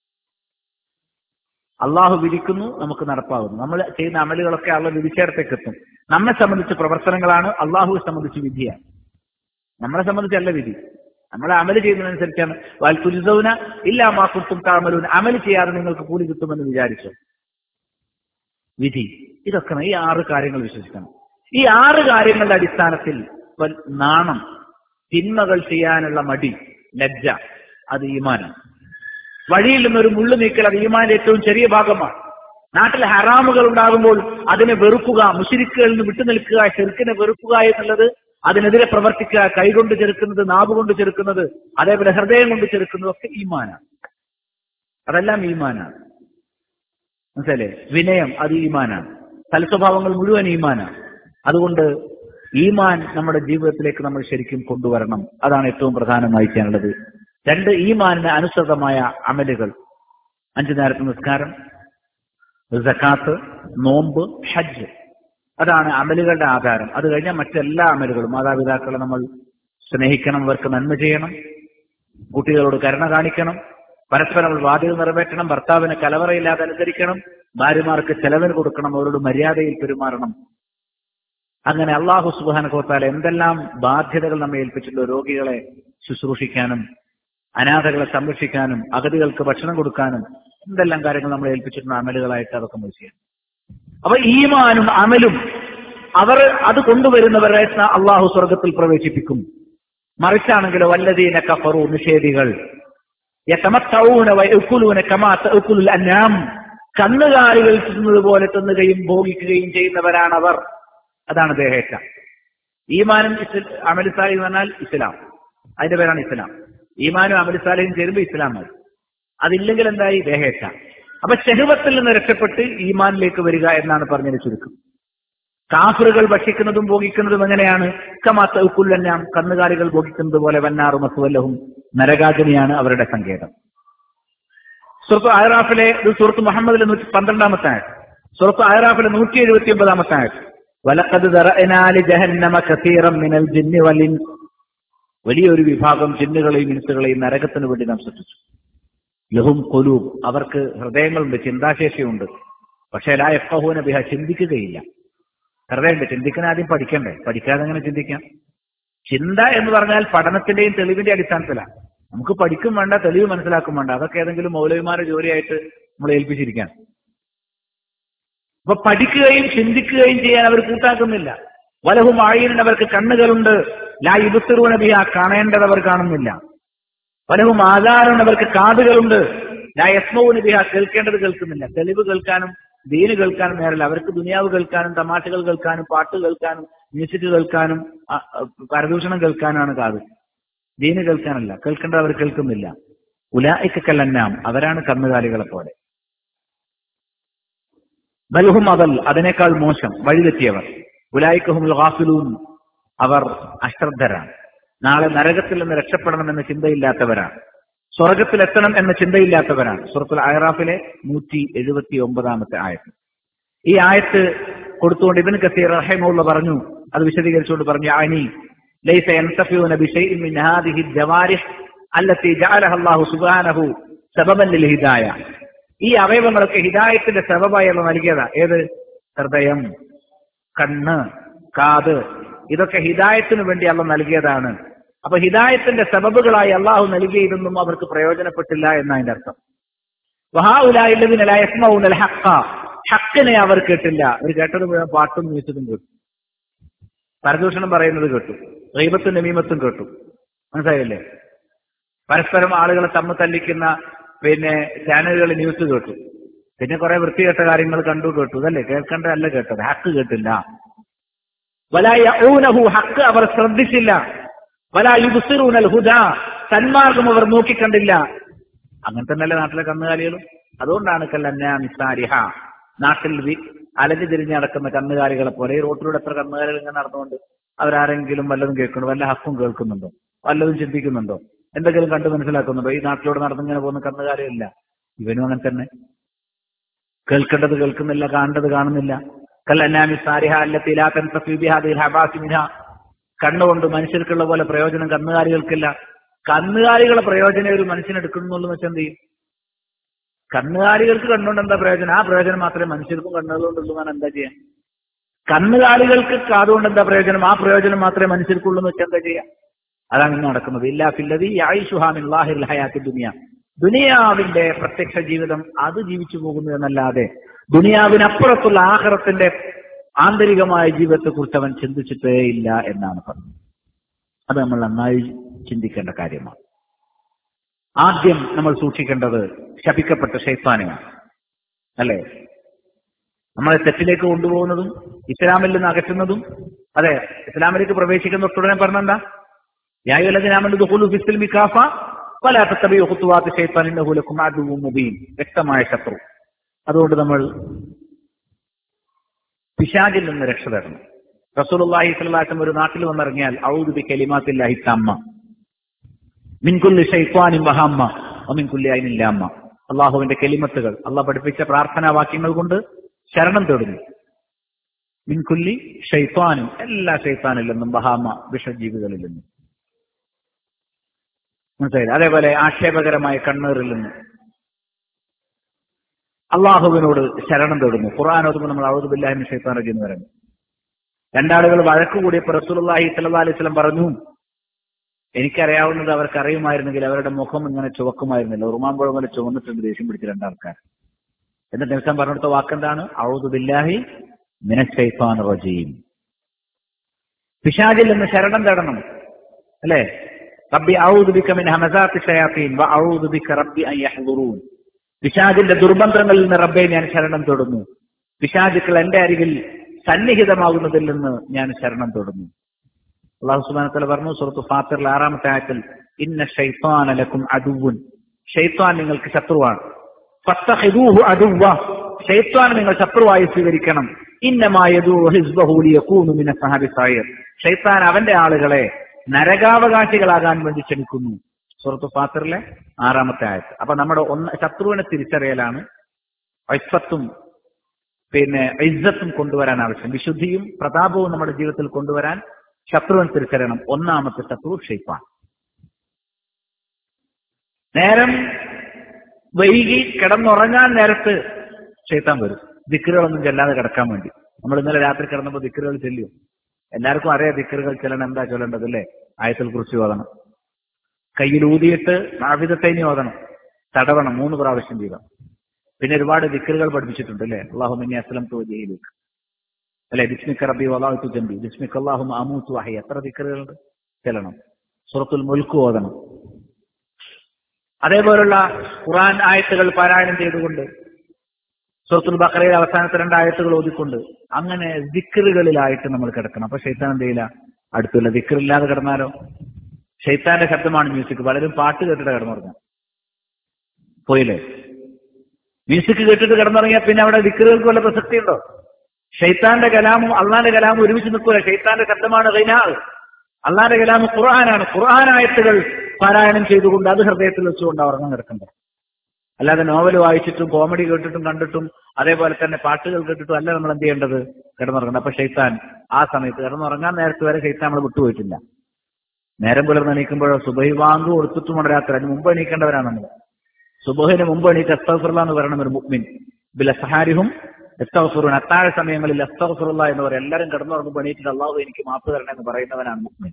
അള്ളാഹു വിധിക്കുന്നു, നമുക്ക് നടപ്പാകുന്നു. നമ്മൾ ചെയ്യുന്ന അമലുകളൊക്കെ അള്ളാഹു വിധിച്ചേടത്തേക്ക് എത്തും. നമ്മെ സംബന്ധിച്ച് പ്രവർത്തനങ്ങളാണ്, അള്ളാഹുവെ സംബന്ധിച്ച് വിധിയാണ്. നമ്മളെ സംബന്ധിച്ചല്ല വിധി. നമ്മളെ അമല് ചെയ്യുന്നതിനനുസരിച്ചാണ്. വൽ തുജ്സൗന ഇല്ലാ മാ കുൻതും തഅമലൂൻ, അമല് ചെയ്യാതെ നിങ്ങൾക്ക് കൂലി കിട്ടുമെന്ന് വിചാരിച്ചു. വിധി. ഇതൊക്കെ ഈ ആറ് കാര്യങ്ങൾ വിശ്വസിക്കണം. ഈ ആറ് കാര്യങ്ങളുടെ അടിസ്ഥാനത്തിൽ നാണം, തിന്മകൾ ചെയ്യാനുള്ള മടി, ലജ്ജ, അത് ഈമാനാണ്. വഴിയിൽ നിന്നൊരു മുള്ളു നീക്കൽ, അത് ഈമാന്റെ ഏറ്റവും ചെറിയ ഭാഗമാണ്. നാട്ടിൽ ഹറാമുകൾ ഉണ്ടാകുമ്പോൾ അതിനെ വെറുക്കുക, മുശ്രിക്കുകളിൽ നിന്ന് വിട്ടുനിൽക്കുക, ശിർക്കിനെ വെറുക്കുക എന്നുള്ളത്, അതിനെതിരെ പ്രവർത്തിക്കുക, കൈകൊണ്ട് ചെറുക്കുന്നത്, നാവുകൊണ്ട് ചെറുക്കുന്നത്, അതേപോലെ ഹൃദയം കൊണ്ട് ചെറുക്കുന്നത് ഒക്കെ ഈമാനാണ്. അതെല്ലാം ഈമാനാണ്. മനസ്സിലല്ലേ? വിനയം, അത് ഈമാനാണ്. സൽസ്വഭാവങ്ങൾ മുഴുവൻ ഈമാനാണ്. അതുകൊണ്ട് ഈമാൻ നമ്മുടെ ജീവിതത്തിലേക്ക് നമ്മൾ ശരിക്കും കൊണ്ടുവരണം. അതാണ് ഏറ്റവും പ്രധാനമായി ചെയ്യാനുള്ളത്. രണ്ട്, ഈമാനിന് അനുസൃതമായ അമലുകൾ, അഞ്ചു നേരത്തെ നിസ്കാരം, സക്കാത്ത്, നോമ്പ്, ഹജ്ജ്. അതാണ് അമലുകളുടെ ആധാരം. അത് കഴിഞ്ഞാൽ മറ്റെല്ലാ അമലുകളും, മാതാപിതാക്കളെ നമ്മൾ സ്നേഹിക്കണം, അവർക്ക് നന്മ ചെയ്യണം, കുട്ടികളോട് കരുണ കാണിക്കണം, പരസ്പരം ബാധ്യത നിറവേറ്റണം, ഭർത്താവിനെ കലവറയില്ലാതെ അനുസരിക്കണം, ഭാര്യമാർക്ക് ചെലവിന് കൊടുക്കണം, അവരോട് മര്യാദയിൽ പെരുമാറണം. അങ്ങനെ അള്ളാഹു സുബ്ഹാനഹു വ തആല എന്തെല്ലാം ബാധ്യതകൾ നമ്മെ ഏൽപ്പിച്ചിട്ടുണ്ടോ, രോഗികളെ ശുശ്രൂഷിക്കാനും അനാഥകളെ സംരക്ഷിക്കാനും അഗതികൾക്ക് ഭക്ഷണം കൊടുക്കാനും എന്തെല്ലാം കാര്യങ്ങൾ നമ്മളെ ഏൽപ്പിച്ചിട്ടുണ്ടോ അമലുകളായിട്ട് അതൊക്കെ നമ്മൾ ചെയ്യണം. അപ്പൊ ഈമാനും അമലും അവർ അത് കൊണ്ടുവരുന്നവരെ അള്ളാഹു സ്വർഗത്തിൽ പ്രവേശിപ്പിക്കും. മറിച്ചാണെങ്കിലോ വല്ലദീന കഫറു, നിഷേധികൾ, യതമത്തഊന വയഅകുലൂന കമാ തഅകുലുൽ അൻആം, കന്നുകാലികൾ തിന്നുന്നത് പോലെ തിന്നുകയും ഭോഗിക്കുകയും ചെയ്യുന്നവരാണവർ. അതാണ് ദേഹേച്ഛ. ഈമാനും അമലു സാലിഹ് എന്ന് പറഞ്ഞാൽ ഇസ്ലാം, അതിന്റെ പേരാണ് ഇസ്ലാം. ഈമാനും അമലു സാലിഹും ചേരുമ്പോൾ ഇസ്ലാം മതി. അതില്ലെങ്കിൽ എന്തായി? ദേഹേച്ഛ. അപ്പൊ ശഹവത്തിൽ നിന്ന് രക്ഷപ്പെട്ട് ഈമാനിലേക്ക് വരിക എന്നാണ് പറഞ്ഞതിന് ചുരുക്കം. കാഫറുകൾ ഭക്ഷിക്കുന്നതും ഭോഗിക്കുന്നതും എങ്ങനെയാണ്? കമാ തഅകുലുൽ അൻആം, കന്നുകാലികൾ ഭോഗിക്കുന്നത് പോലെ, വന്നാറു മസ്വല്ലഹും, നരകാഗ്നിയാണ് അവരുടെ സങ്കേതം. സൂറത്ത് അഹ്റാഫിലെ സൂറത്ത് മുഹമ്മദിലെ നൂറ്റി പന്ത്രണ്ടാമത്തെ ആയത്ത്, സൂറത്ത് അഹ്റാഫിലെ നൂറ്റി എഴുപത്തി ഒമ്പതാമത്തെ ആയത്ത്, വലഖദ് ദറഅനാ ലിജഹന്നമ കസീറൻ മിനൽ ജിന്നി വൽ ഇൻസ്, വലിയൊരു വിഭാഗം ജിന്നുകളെയും ഇൻസുകളെയും നരകത്തിന് വേണ്ടി നാം സൃഷ്ടിച്ചു. ലഹും ഖുലൂബ്, അവർക്ക് ഹൃദയങ്ങളുണ്ട്, ചിന്താശേഷിയുണ്ട്, പക്ഷേ ലാ യഫ്ഖഹൂന ബിഹാ, ചിന്തിക്കുകയില്ല. ഹൃദയമുണ്ട്, ചിന്തിക്കാൻ ആദ്യം പഠിക്കണ്ടേ? പഠിക്കാതെ എങ്ങനെ ചിന്തിക്കാം? ചിന്ത എന്ന് പറഞ്ഞാൽ പഠനത്തിന്റെയും തെളിവിന്റെ അടിസ്ഥാനത്തിലാണ്. നമുക്ക് പഠിക്കും വേണ്ട, തെളിവ് മനസ്സിലാക്കും വേണ്ട. അതൊക്കെ ഏതെങ്കിലും മൗലവിമാരുടെ ജോലിയായിട്ട് നമ്മൾ ഏൽപ്പിച്ചിരിക്കാൻ. അപ്പൊ പഠിക്കുകയും ചിന്തിക്കുകയും ചെയ്യാൻ അവർ കൂട്ടാക്കുന്നില്ല. വലഹും ആയിരൻ, അവർക്ക് കണ്ണുകളുണ്ട്, ലാ യുബ്സിറൂന ബിഹാ, കാണേണ്ടത് അവർ കാണുന്നില്ല. വലഹും ആദാനുൻ, അവർക്ക് കാതുകളുണ്ട്, ലാ യസ്മഊന ബിഹാ, കേൾക്കേണ്ടത് കേൾക്കുന്നില്ല. തെളിവ് കേൾക്കാനും ദീന് കേൾക്കാനും നേരല്ല. അവർക്ക് ദുനിയാവ് കേൾക്കാനും തമാശകൾ കേൾക്കാനും പാട്ട് കേൾക്കാനും മ്യൂസിക് കേൾക്കാനും പരദൂഷണം കേൾക്കാനാണ് കാത്, ദീന് കേൾക്കാനല്ല. കേൾക്കേണ്ടത് അവർ കേൾക്കുന്നില്ല. ഉലൈക കല്ലന്നാം, അവരാണ് കന്നുകാലികളെ പോലെ. ബൽഹും അദൽ, അതിനേക്കാൾ മോശം, വഴിതെറ്റിയവർ. ഉലൈക ഹുമുൽ ഗാഫിലൂൻ, അവർ അശ്രദ്ധരാണ്. നാളെ നരകത്തിൽ നിന്ന് രക്ഷപ്പെടണമെന്ന ചിന്തയില്ലാത്തവരാണ്, സ്വർഗത്തിലെത്തണം എന്ന ചിന്തയില്ലാത്തവരാണ്. സൂറത്തുൽ അഹ്റാഫിലെ നൂറ്റി എഴുപത്തി ഒമ്പതാമത്തെ ആയത്ത്. ഈ ആയത്ത് കൊടുത്തുകൊണ്ട് ഇബ്നു കസീർ റഹിമഹുല്ലാഹ് പറഞ്ഞു, അത് വിശദീകരിച്ചുകൊണ്ട് പറഞ്ഞു, അനി ലൈസ യൻതഫിഊന ബിശൈഇൻ മിൻ ഹാദിഹി ജവാരിഹ് അല്ലത്തി ജഅലഹ അല്ലാഹു സുബ്ഹാനഹു സബബൻ ലിൽ ഹിദായ. ഈ അവയവങ്ങളൊക്കെ ഹിദായത്തിന്റെ സബബായി അല്ലാഹു നൽകിയതാ. ഏത്? ഹൃദയം, കണ്ണ്, കാത്, ഇതൊക്കെ ഹിദായത്തിന് വേണ്ടി അല്ലാഹു നൽകിയതാണ്. അപ്പൊ ഹിദായത്തിന്റെ സബബുകളായി അള്ളാഹു നൽകിയതൊന്നും അവർക്ക് പ്രയോജനപ്പെട്ടില്ല എന്നതിന്റെ അർത്ഥം. വഹാഉലായില്ലദീന ലാ യസ്മഊനൽ ഹഖ്ഖ, ഹഖ്ഖിനെ അവർ കേട്ടില്ല. അവർ കേട്ടത് മുഴുവൻ പാട്ടും മ്യൂസിക്കും കേട്ടു, പരദൂഷണം പറയുന്നത് കേട്ടു, ഗീബത്തും നമീമത്തും കേട്ടു. മനസ്സിലായില്ലേ? പരസ്പരം ആളുകളെ തമ്മിൽ തല്ലിക്കുന്ന പിന്നെ ചാനലുകൾ ന്യൂസ് കേട്ടു, പിന്നെ കുറെ വൃത്തികെട്ട കാര്യങ്ങൾ കണ്ടു കേട്ടു. ഇതല്ലേ കേൾക്കേണ്ടതല്ല കേട്ടത്, ഹഖ് കേട്ടില്ല. വലാ യഊനഹു, ഹഖ് അവർ ശ്രദ്ധിച്ചില്ല. വലാ യുബ്സിറൂനൽ ഹുദാ, സന്മാർഗം അവർ നോക്കിക്കണ്ടില്ല. അങ്ങനെ തന്നെയല്ലേ നാട്ടിലെ കന്നുകാലികളും? അതുകൊണ്ടാണ് കല്ലന്നാമി സാരിഹ, നാട്ടിൽ അലഞ്ഞു തിരിഞ്ഞ് നടക്കുന്ന കന്നുകാലികളെ പോലെ. ഈ റോട്ടിലൂടെ എത്ര കന്നുകാലികൾ ഇങ്ങനെ നടന്നുകൊണ്ട് അവരാരെങ്കിലും വല്ലതും കേൾക്കണോ? വല്ല ഹക്കും കേൾക്കുന്നുണ്ടോ? വല്ലതും ചിന്തിക്കുന്നുണ്ടോ? എന്തെങ്കിലും കണ്ട് മനസ്സിലാക്കുന്നുണ്ടോ? ഈ നാട്ടിലൂടെ നടന്നിങ്ങനെ പോകുന്ന കന്നുകാലിയല്ല. ഇവനും അങ്ങനെ തന്നെ, കേൾക്കേണ്ടത് കേൾക്കുന്നില്ല, കാണേണ്ടത് കാണുന്നില്ല. കല്ലന്നാമി സാരിഹ അല്ലത്തി ലാ തൻതഫി ബിഹാദിൽ ഹബാസി മിൻഹാ, കണ്ണുകൊണ്ട് മനുഷ്യർക്കുള്ള പോലെ പ്രയോജനം കന്നുകാലികൾക്കില്ല. കന്നുകാലികളെ പ്രയോജനം ഒരു മനുഷ്യനെടുക്കുന്നുള്ളൂ വെച്ചാൽ എന്ത് ചെയ്യും? കന്നുകാലികൾക്ക് കണ്ണുകൊണ്ട് എന്താ പ്രയോജനം? ആ പ്രയോജനം മാത്രമേ മനുഷ്യർക്കും കണ്ണുകളുണ്ടുള്ളൂ എന്നാണ്. എന്താ ചെയ്യാൻ? കന്നുകാലികൾക്ക് കാതുകൊണ്ട് എന്താ പ്രയോജനം? ആ പ്രയോജനം മാത്രമേ മനുഷ്യർക്കുള്ളൂ എന്ന് വെച്ചാൽ എന്താ ചെയ്യാം? അതാണ് ഇന്ന് നടക്കുന്നത്. ഇല്ലാ ഫില്ലദീ യഈശുഹാ മിൻ ളാഹിൽ ഹയാത്തി ദുനിയ, ദുനിയാവിന്റെ പ്രത്യക്ഷ ജീവിതം അത് ജീവിച്ചു പോകുന്നു എന്നല്ലാതെ ദുനിയാവിനപ്പുറത്തുള്ള ആഖിറത്തിന്റെ ആന്തരികമായ ജീവിതത്തെ കുറിച്ച് അവൻ ചിന്തിച്ചിട്ടേ ഇല്ല എന്നാണ് പറഞ്ഞത്. അത് നമ്മൾ നന്നായി ചിന്തിക്കേണ്ട കാര്യമാണ്. ആദ്യം നമ്മൾ സൂക്ഷിക്കേണ്ടത് ശപിക്കപ്പെട്ട ശൈത്താനെയാണ്, അല്ലെ? നമ്മളെ തെറ്റിലേക്ക് കൊണ്ടുപോകുന്നതും ഇസ്ലാമിൽ നിന്ന് അകറ്റുന്നതും. അതെ, ഇസ്ലാമിലേക്ക് പ്രവേശിക്കുന്ന ഉടനെ പറഞ്ഞെന്താ? യാ അയ്യുഹല്ലദീന ആമനൂ ദുഖൂലൂ ഫിസ്സിൽമി കാഫ വലാ തത്തബിഉ ഖുതുവാത്തി ശൈത്താൻ ഇന്നഹു ലക്കും അദുവ്വുൻ മുബീൻ, വ്യക്തമായ ശത്രു. അതുകൊണ്ട് നമ്മൾ പിശാചിൽ നിന്ന് രക്ഷ തേടണം. റസൂലുള്ളാഹി സ്വല്ലല്ലാഹു അലൈഹി വസല്ലം ഒരു നാട്ടിൽ വന്നിറങ്ങിയാൽ ഔദു ബി കലിമാത്തില്ലാഹി തമ്മ, മിൻകുല്ലി ശൈത്വാനിൻ വഹമ്മ വമിൻകുല്ലി ഐനിൻ ലാമ്മ. അള്ളാഹുവിന്റെ കെലിമത്തുകൾ, അള്ളാഹ് പഠിപ്പിച്ച പ്രാർത്ഥനാ വാക്യങ്ങൾ കൊണ്ട് ശരണം തേടുന്നു. മിൻകുല്ലി ശൈത്വാനും, എല്ലാ ശൈത്താനിൽ നിന്നും, വഹാമ, വിഷജീവികളിൽ നിന്നും. മനസ്സിലായില്ല? അതേപോലെ ആക്ഷേപകരമായ കണ്ണീറിൽ നിന്ന് അള്ളാഹുവിനോട് ശരണം തേടുന്നു. ഖുർആൻ ഓതുമ്പോൾ നമ്മൾ അഊദു ബില്ലാഹി മിനശ് ശൈത്വാനിർ റജീം എന്ന് പറയുന്നു. രണ്ടാളുകൾ വഴക്ക് കൂടിയപ്പോൾ റസൂലുള്ളാഹി സ്വല്ലല്ലാഹു അലൈഹി വസല്ലം പറഞ്ഞു, എനിക്കറിയാവുന്നത് അവർക്ക് അറിയുമായിരുന്നെങ്കിൽ അവരുടെ മുഖം ഇങ്ങനെ ചുവക്കുമായിരുന്നില്ല. ഉറുമാമ്പഴം പോലെ ചുവന്നിട്ടുണ്ട് ദേഷ്യം പിടിച്ച രണ്ടാൾക്കാർ. എന്നിട്ട് നിമിഷം പറഞ്ഞെടുത്ത വാക്കെന്താണ്? അഊദു ബില്ലാഹി മിനശ് ശൈത്വാനിർ റജീം. പിശാചിൽ നിന്ന് ശരണം തേടണം, അല്ലേ? റബ്ബി അഊദു ബിക മിൻ ഹമസാത്തി ശയാത്തീൻ വ അഊദു ബിക റബ്ബി അൻ യഹ്ദുറൂൻ. പിശാചിന്റെ ദുർബന്ധങ്ങളിൽ നിന്ന് റബ്ബെ ഞാൻ ശരണം തേടുന്നു. പിശാചുക്കൾ എന്റെ അരികിൽ സന്നിഹിതമാകുന്നതിൽ നിന്ന് ഞാൻ ശരണം തേടുന്നു. അല്ലാഹു സുബ്ഹാനഹു വ തആല പറഞ്ഞു സൂറത്ത് ഫാത്തിറിലെ ആറാമത്തെ ആയത്തിൽ, ഇന്ന ശൈത്വാന ലക്കും അദുവ്വുൻ. ശൈത്വാൻ നിങ്ങൾക്ക് ശത്രുവാണ്. ഫത്തഖിദൂഹു അദുവ്വ. ശൈത്വാൻ നിങ്ങൾ ശത്രുവായി സ്വീകരിക്കണം. ഇന്നമാ യദൂ ഹിസ്ബഹു ലിയകൂനു മിന അസ്ഹാബി സഈർ. ശൈത്താൻ അവന്റെ ആളുകളെ നരകാവകാശികളാകാൻ വേണ്ടി ക്ഷണിക്കുന്നു. സൂറത്ത് ഫാത്തിറിലെ ആറാമത്തെ ആയത്ത്. അപ്പൊ നമ്മുടെ ഒന്ന് ശത്രുവിനെ തിരിച്ചറിയലാണ് ഇസ്സത്തും പിന്നെ ഇസ്സത്തും കൊണ്ടുവരാൻ ആവശ്യം. വിശുദ്ധിയും പ്രതാപവും നമ്മുടെ ജീവിതത്തിൽ കൊണ്ടുവരാൻ ശത്രുവിനെ തിരിച്ചറിയണം. ഒന്നാമത്തെ ശത്രു ശൈത്താൻ. നേരം വൈകി കിടന്നുറങ്ങാൻ നേരത്ത് ശൈത്താൻ വരും, ദിക്റുകളൊന്നും ചെല്ലാതെ കിടക്കാൻ വേണ്ടി. നമ്മൾ ഇന്നലെ രാത്രി കിടന്നപ്പോൾ ദിക്റുകൾ ചെല്ലിയോ? എല്ലാവർക്കും അറിയാം ദിക്റുകൾ ചെല്ലണം. എന്താ ചൊല്ലേണ്ടത് അല്ലേ? ആയത്തുൽ കുർസി ഓതണം, കയ്യിൽ ഊതിയിട്ട് ആവിദത്തൈനി ഓതണം, തടവണം, മൂന്ന് പ്രാവശ്യം ചെയ്യണം. പിന്നെ ഒരുപാട് ദിക്റുകൾ പഠിപ്പിച്ചിട്ടുണ്ട് അല്ലേ? അല്ലാഹുമ്മ ഇന്നി അസ്ലംതു വജ്ഹിയിലേക്ക്, അല്ലെ? ബിസ്മിക റബ്ബി വദഅതു ജംബി, ബിസ്മിക അല്ലാഹുമ്മ അമൂതു വഅഹ്യ. എത്ര ദിക്റുകളുണ്ട്? ചെല്ലണം. സൂറത്തുൽ മുൽക്ക് ഓതണം. അതേപോലുള്ള ഖുർആൻ ആയത്തുകൾ പാരായണം ചെയ്തുകൊണ്ട്, സൂറത്തുൽ ബഖറയിലെ അവസാനത്തെ രണ്ട് ആയത്തുകൾ ഓതിക്കൊണ്ട്, അങ്ങനെ ദിക്റുകളിലായിട്ട് നമ്മൾ കിടക്കണം. അപ്പൊ ശൈത്താൻ എന്ത് ചെയ്യില്ല, അടുത്തുള്ള ദിക്റില്ലാതെ കിടന്നാലോ? ശൈത്താന്റെ ശബ്ദമാണ് മ്യൂസിക്. പലരും പാട്ട് കേട്ടിട്ട് കിടന്നുറങ്ങാം. പോയില്ലേ? മ്യൂസിക് കേട്ടിട്ട് കിടന്നുറങ്ങിയാൽ പിന്നെ അവിടെ ദിക്റുകൾക്ക് വല്ല പ്രസക്തി ഉണ്ടോ? ശൈത്താന്റെ കലാമും അള്ളാന്റെ കലാമും ഒരുമിച്ച് നിൽക്കൂല. ശൈത്താന്റെ ശബ്ദമാണ് ഖൈനാഹ്, അള്ളാന്റെ കലാമ് ഖുർആനാണ്. ഖുർആൻ ആയത്തുകൾ പാരായണം ചെയ്തുകൊണ്ട് അത് ഹൃദയത്തിൽ വെച്ചുകൊണ്ട് ഉറങ്ങാൻ കിടക്കണ്ടേ. അല്ലാതെ നോവൽ വായിച്ചിട്ടും കോമഡി കേട്ടിട്ടും കണ്ടിട്ടും അതേപോലെ തന്നെ പാട്ടുകൾ കേട്ടിട്ടും അല്ല നമ്മൾ എന്ത് ചെയ്യേണ്ടത്, കിടന്നുറങ്ങേണ്ടത്. അപ്പൊ ശൈത്താൻ ആ സമയത്ത് കിടന്നുറങ്ങാൻ നേരത്ത് വരെ ശൈത്താൻ നമ്മൾ വിട്ടുപോയിട്ടില്ല. നേരം പുലർന്ന് എണീക്കുമ്പോഴോ സുബഹി വാങ്ക് കൊടുത്തിട്ടുമുണ്ട് രാത്രി, അതിന് മുമ്പ് എണീക്കേണ്ടവരാണ് നമ്മൾ. സുബഹിന് മുമ്പ് എണീറ്റ് അസ്തഗ്ഫിറുല്ലാഹ് എന്ന് പറയണം ഒരു മുഅ്മിൻ. ബിൽ അസ്ഹാരിഹും യസ്തഗ്ഫിറൂൻ. അത്താഴ സമയങ്ങളിൽ അസ്തഗ്ഫിറുല്ലാഹ് എന്ന് പറയും. എല്ലാവരും കിടന്നുറങ്ങുമ്പോൾ എണീറ്റിട്ട് അല്ലാഹു എനിക്ക് മാപ്പ് തരണേ എന്ന് പറയുന്നവനാണ് മുഅ്മിൻ.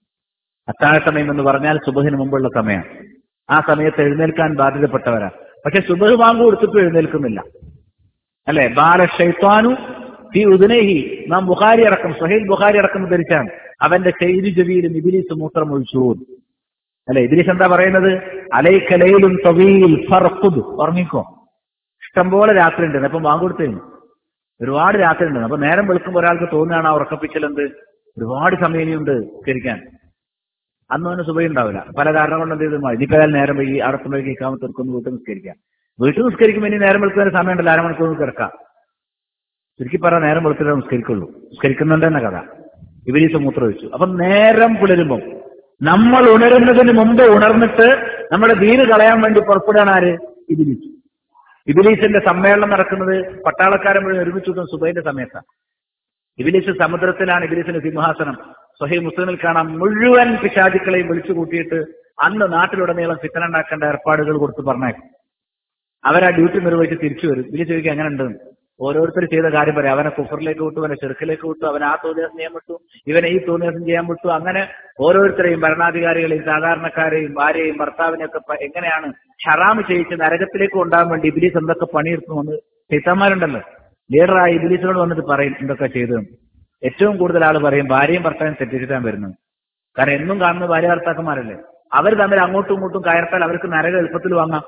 അത്താഴ സമയം എന്ന് പറഞ്ഞാൽ സുബഹിന് മുമ്പുള്ള സമയമാണ്. ആ സമയത്ത് എഴുന്നേൽക്കാൻ ബാധ്യതപ്പെട്ടവരാണ്. പക്ഷെ സുബഹ് വാങ്ക് കൊടുത്തിട്ടും എഴുന്നേൽക്കുന്നില്ല, അല്ലെ? ബാല ഷൈത്വാനു ഫീ ഉദ്നൈഹി. നാം ബുഖാരി അടക്കം സ്വഹീഹ് ബുഖാരി അടക്കം ധരിച്ചാണ് അവന്റെ ചെയ്തു ജബീലും ഇബ്ലീസ് മൂത്രം ഒഴിച്ചു, അല്ലെ? ഇബ്ലീസ് എന്താ പറയുന്നത്? അലൈക ലൈലുൻ തവീൽ ഫർഖുദ്. ഉറങ്ങിക്കോ, ഇഷ്ടംപോലെ രാത്രി ഉണ്ട്. അപ്പം വാങ്ക് കൊടുത്തേന് ഒരുപാട് രാത്രി ഉണ്ട്. അപ്പൊ നേരം വെളുക്കുമ്പോൾ ഒരാൾക്ക് തോന്നുകയാണ് ആ ഉറക്കപ്പിച്ചലെന്ത് ഒരുപാട് സമയം ഇനിയുണ്ട് സ്കരിക്കാൻ. അന്ന് അവന് സുബഹി ഉണ്ടാവില്ല. പല കാരണം കൊണ്ട് എന്ത് ചെയ്തു, ഇനിയിപ്പോ നേരം വൈകി അടക്കുമ്പോഴേക്ക് ഇക്കാമത്ത് എടുക്കുന്നു, വീട്ടിൽ നിസ്കരിക്കാം. വീട്ടിൽ നിസ്കരിക്കുമ്പോൾ ഇനി നേരം വെളുക്കുന്ന സമയം ഉണ്ടല്ലോ, അരമണിക്കൂർ കിടക്കാം. ചുരുക്കി പറയാൻ നേരം വെളുത്തിട്ട് നിസ്കരിക്കുള്ളൂ. നിസ്കരിക്കുന്നുണ്ട് എന്ന കഥ. ഇബ്ലീസ് മൂത്രം ഒഴിച്ചു. അപ്പൊ നേരം പുലരുമ്പം നമ്മൾ ഉണരുന്നതിന് മുമ്പ് ഉണർന്നിട്ട് നമ്മുടെ ദീന് കളയാൻ വേണ്ടി പുറപ്പെടാൻ ആര്? ഇബ്ലീസ്. ഇബ്ലീസിന്റെ സമ്മേളനം നടക്കുന്നത് പട്ടാളക്കാരൻ മുഴുവൻ ഒരുമിച്ച് കൂട്ടുന്ന സുബഹിന്റെ സമയത്താണ്. ഇബ്ലീസ് സമുദ്രത്തിലാണ് ഇബ്ലീസിന്റെ സിംഹാസനം. സ്വഹീഹ് മുസ്ലിമിൽ കാണാം, മുഴുവൻ പിശാചുക്കളെയും വിളിച്ചു കൂട്ടിയിട്ട് അന്ന് നാട്ടിലുടനീളം ഫിത്ന ഉണ്ടാക്കേണ്ട ഏർപ്പാടുകൾ കൊടുത്ത് പറഞ്ഞേക്കും. അവരാ ഡ്യൂട്ടി നിർവഹിച്ച് തിരിച്ചു വരും. ഇബ്ലീസ് ചോദിക്കും എങ്ങനെ ഉണ്ടെന്ന്. ഓരോരുത്തർ ചെയ്ത കാര്യം പറയാം. അവനെ കുഫറിലേക്ക് വിട്ടു, അവനെ ചെറുക്കിലേക്ക് വിട്ടു, അവനെ ആ തോന്നിയാസം ചെയ്യാൻ വിട്ടു, ഇവനെ ഈ തോന്നിയാസം ചെയ്യാൻ വിട്ടു. അങ്ങനെ ഓരോരുത്തരെയും, ഭരണാധികാരികളെയും സാധാരണക്കാരെയും ഭാര്യയെയും ഭർത്താവിനെയൊക്കെ എങ്ങനെയാണ് ഹറാമ് ചെയ്യിച്ച് നരകത്തിലേക്ക് കൊണ്ടാകാൻ വേണ്ടി ഇബ്ലീസ് എന്തൊക്കെ പണിയെടുക്കുമെന്ന് ശൈത്താന്മാരുണ്ടല്ലോ. ലീഡറായ ഇബ്ലീസിനോട് വന്നിട്ട് പറയും എന്തൊക്കെ ചെയ്തതെന്ന്. ഏറ്റവും കൂടുതൽ ആൾ പറയും ഭാര്യയും ഭർത്താവിനും തെറ്റിച്ചിട്ടാൻ വരുന്നത്. കാരണം എന്നും കാണുന്നത് ഭാര്യ ഭർത്താക്കന്മാരല്ലേ. അവർ തമ്മിൽ അങ്ങോട്ടും ഇങ്ങോട്ടും കയർത്താൽ അവർക്ക് നരകം എളുപ്പത്തിൽ വാങ്ങാം,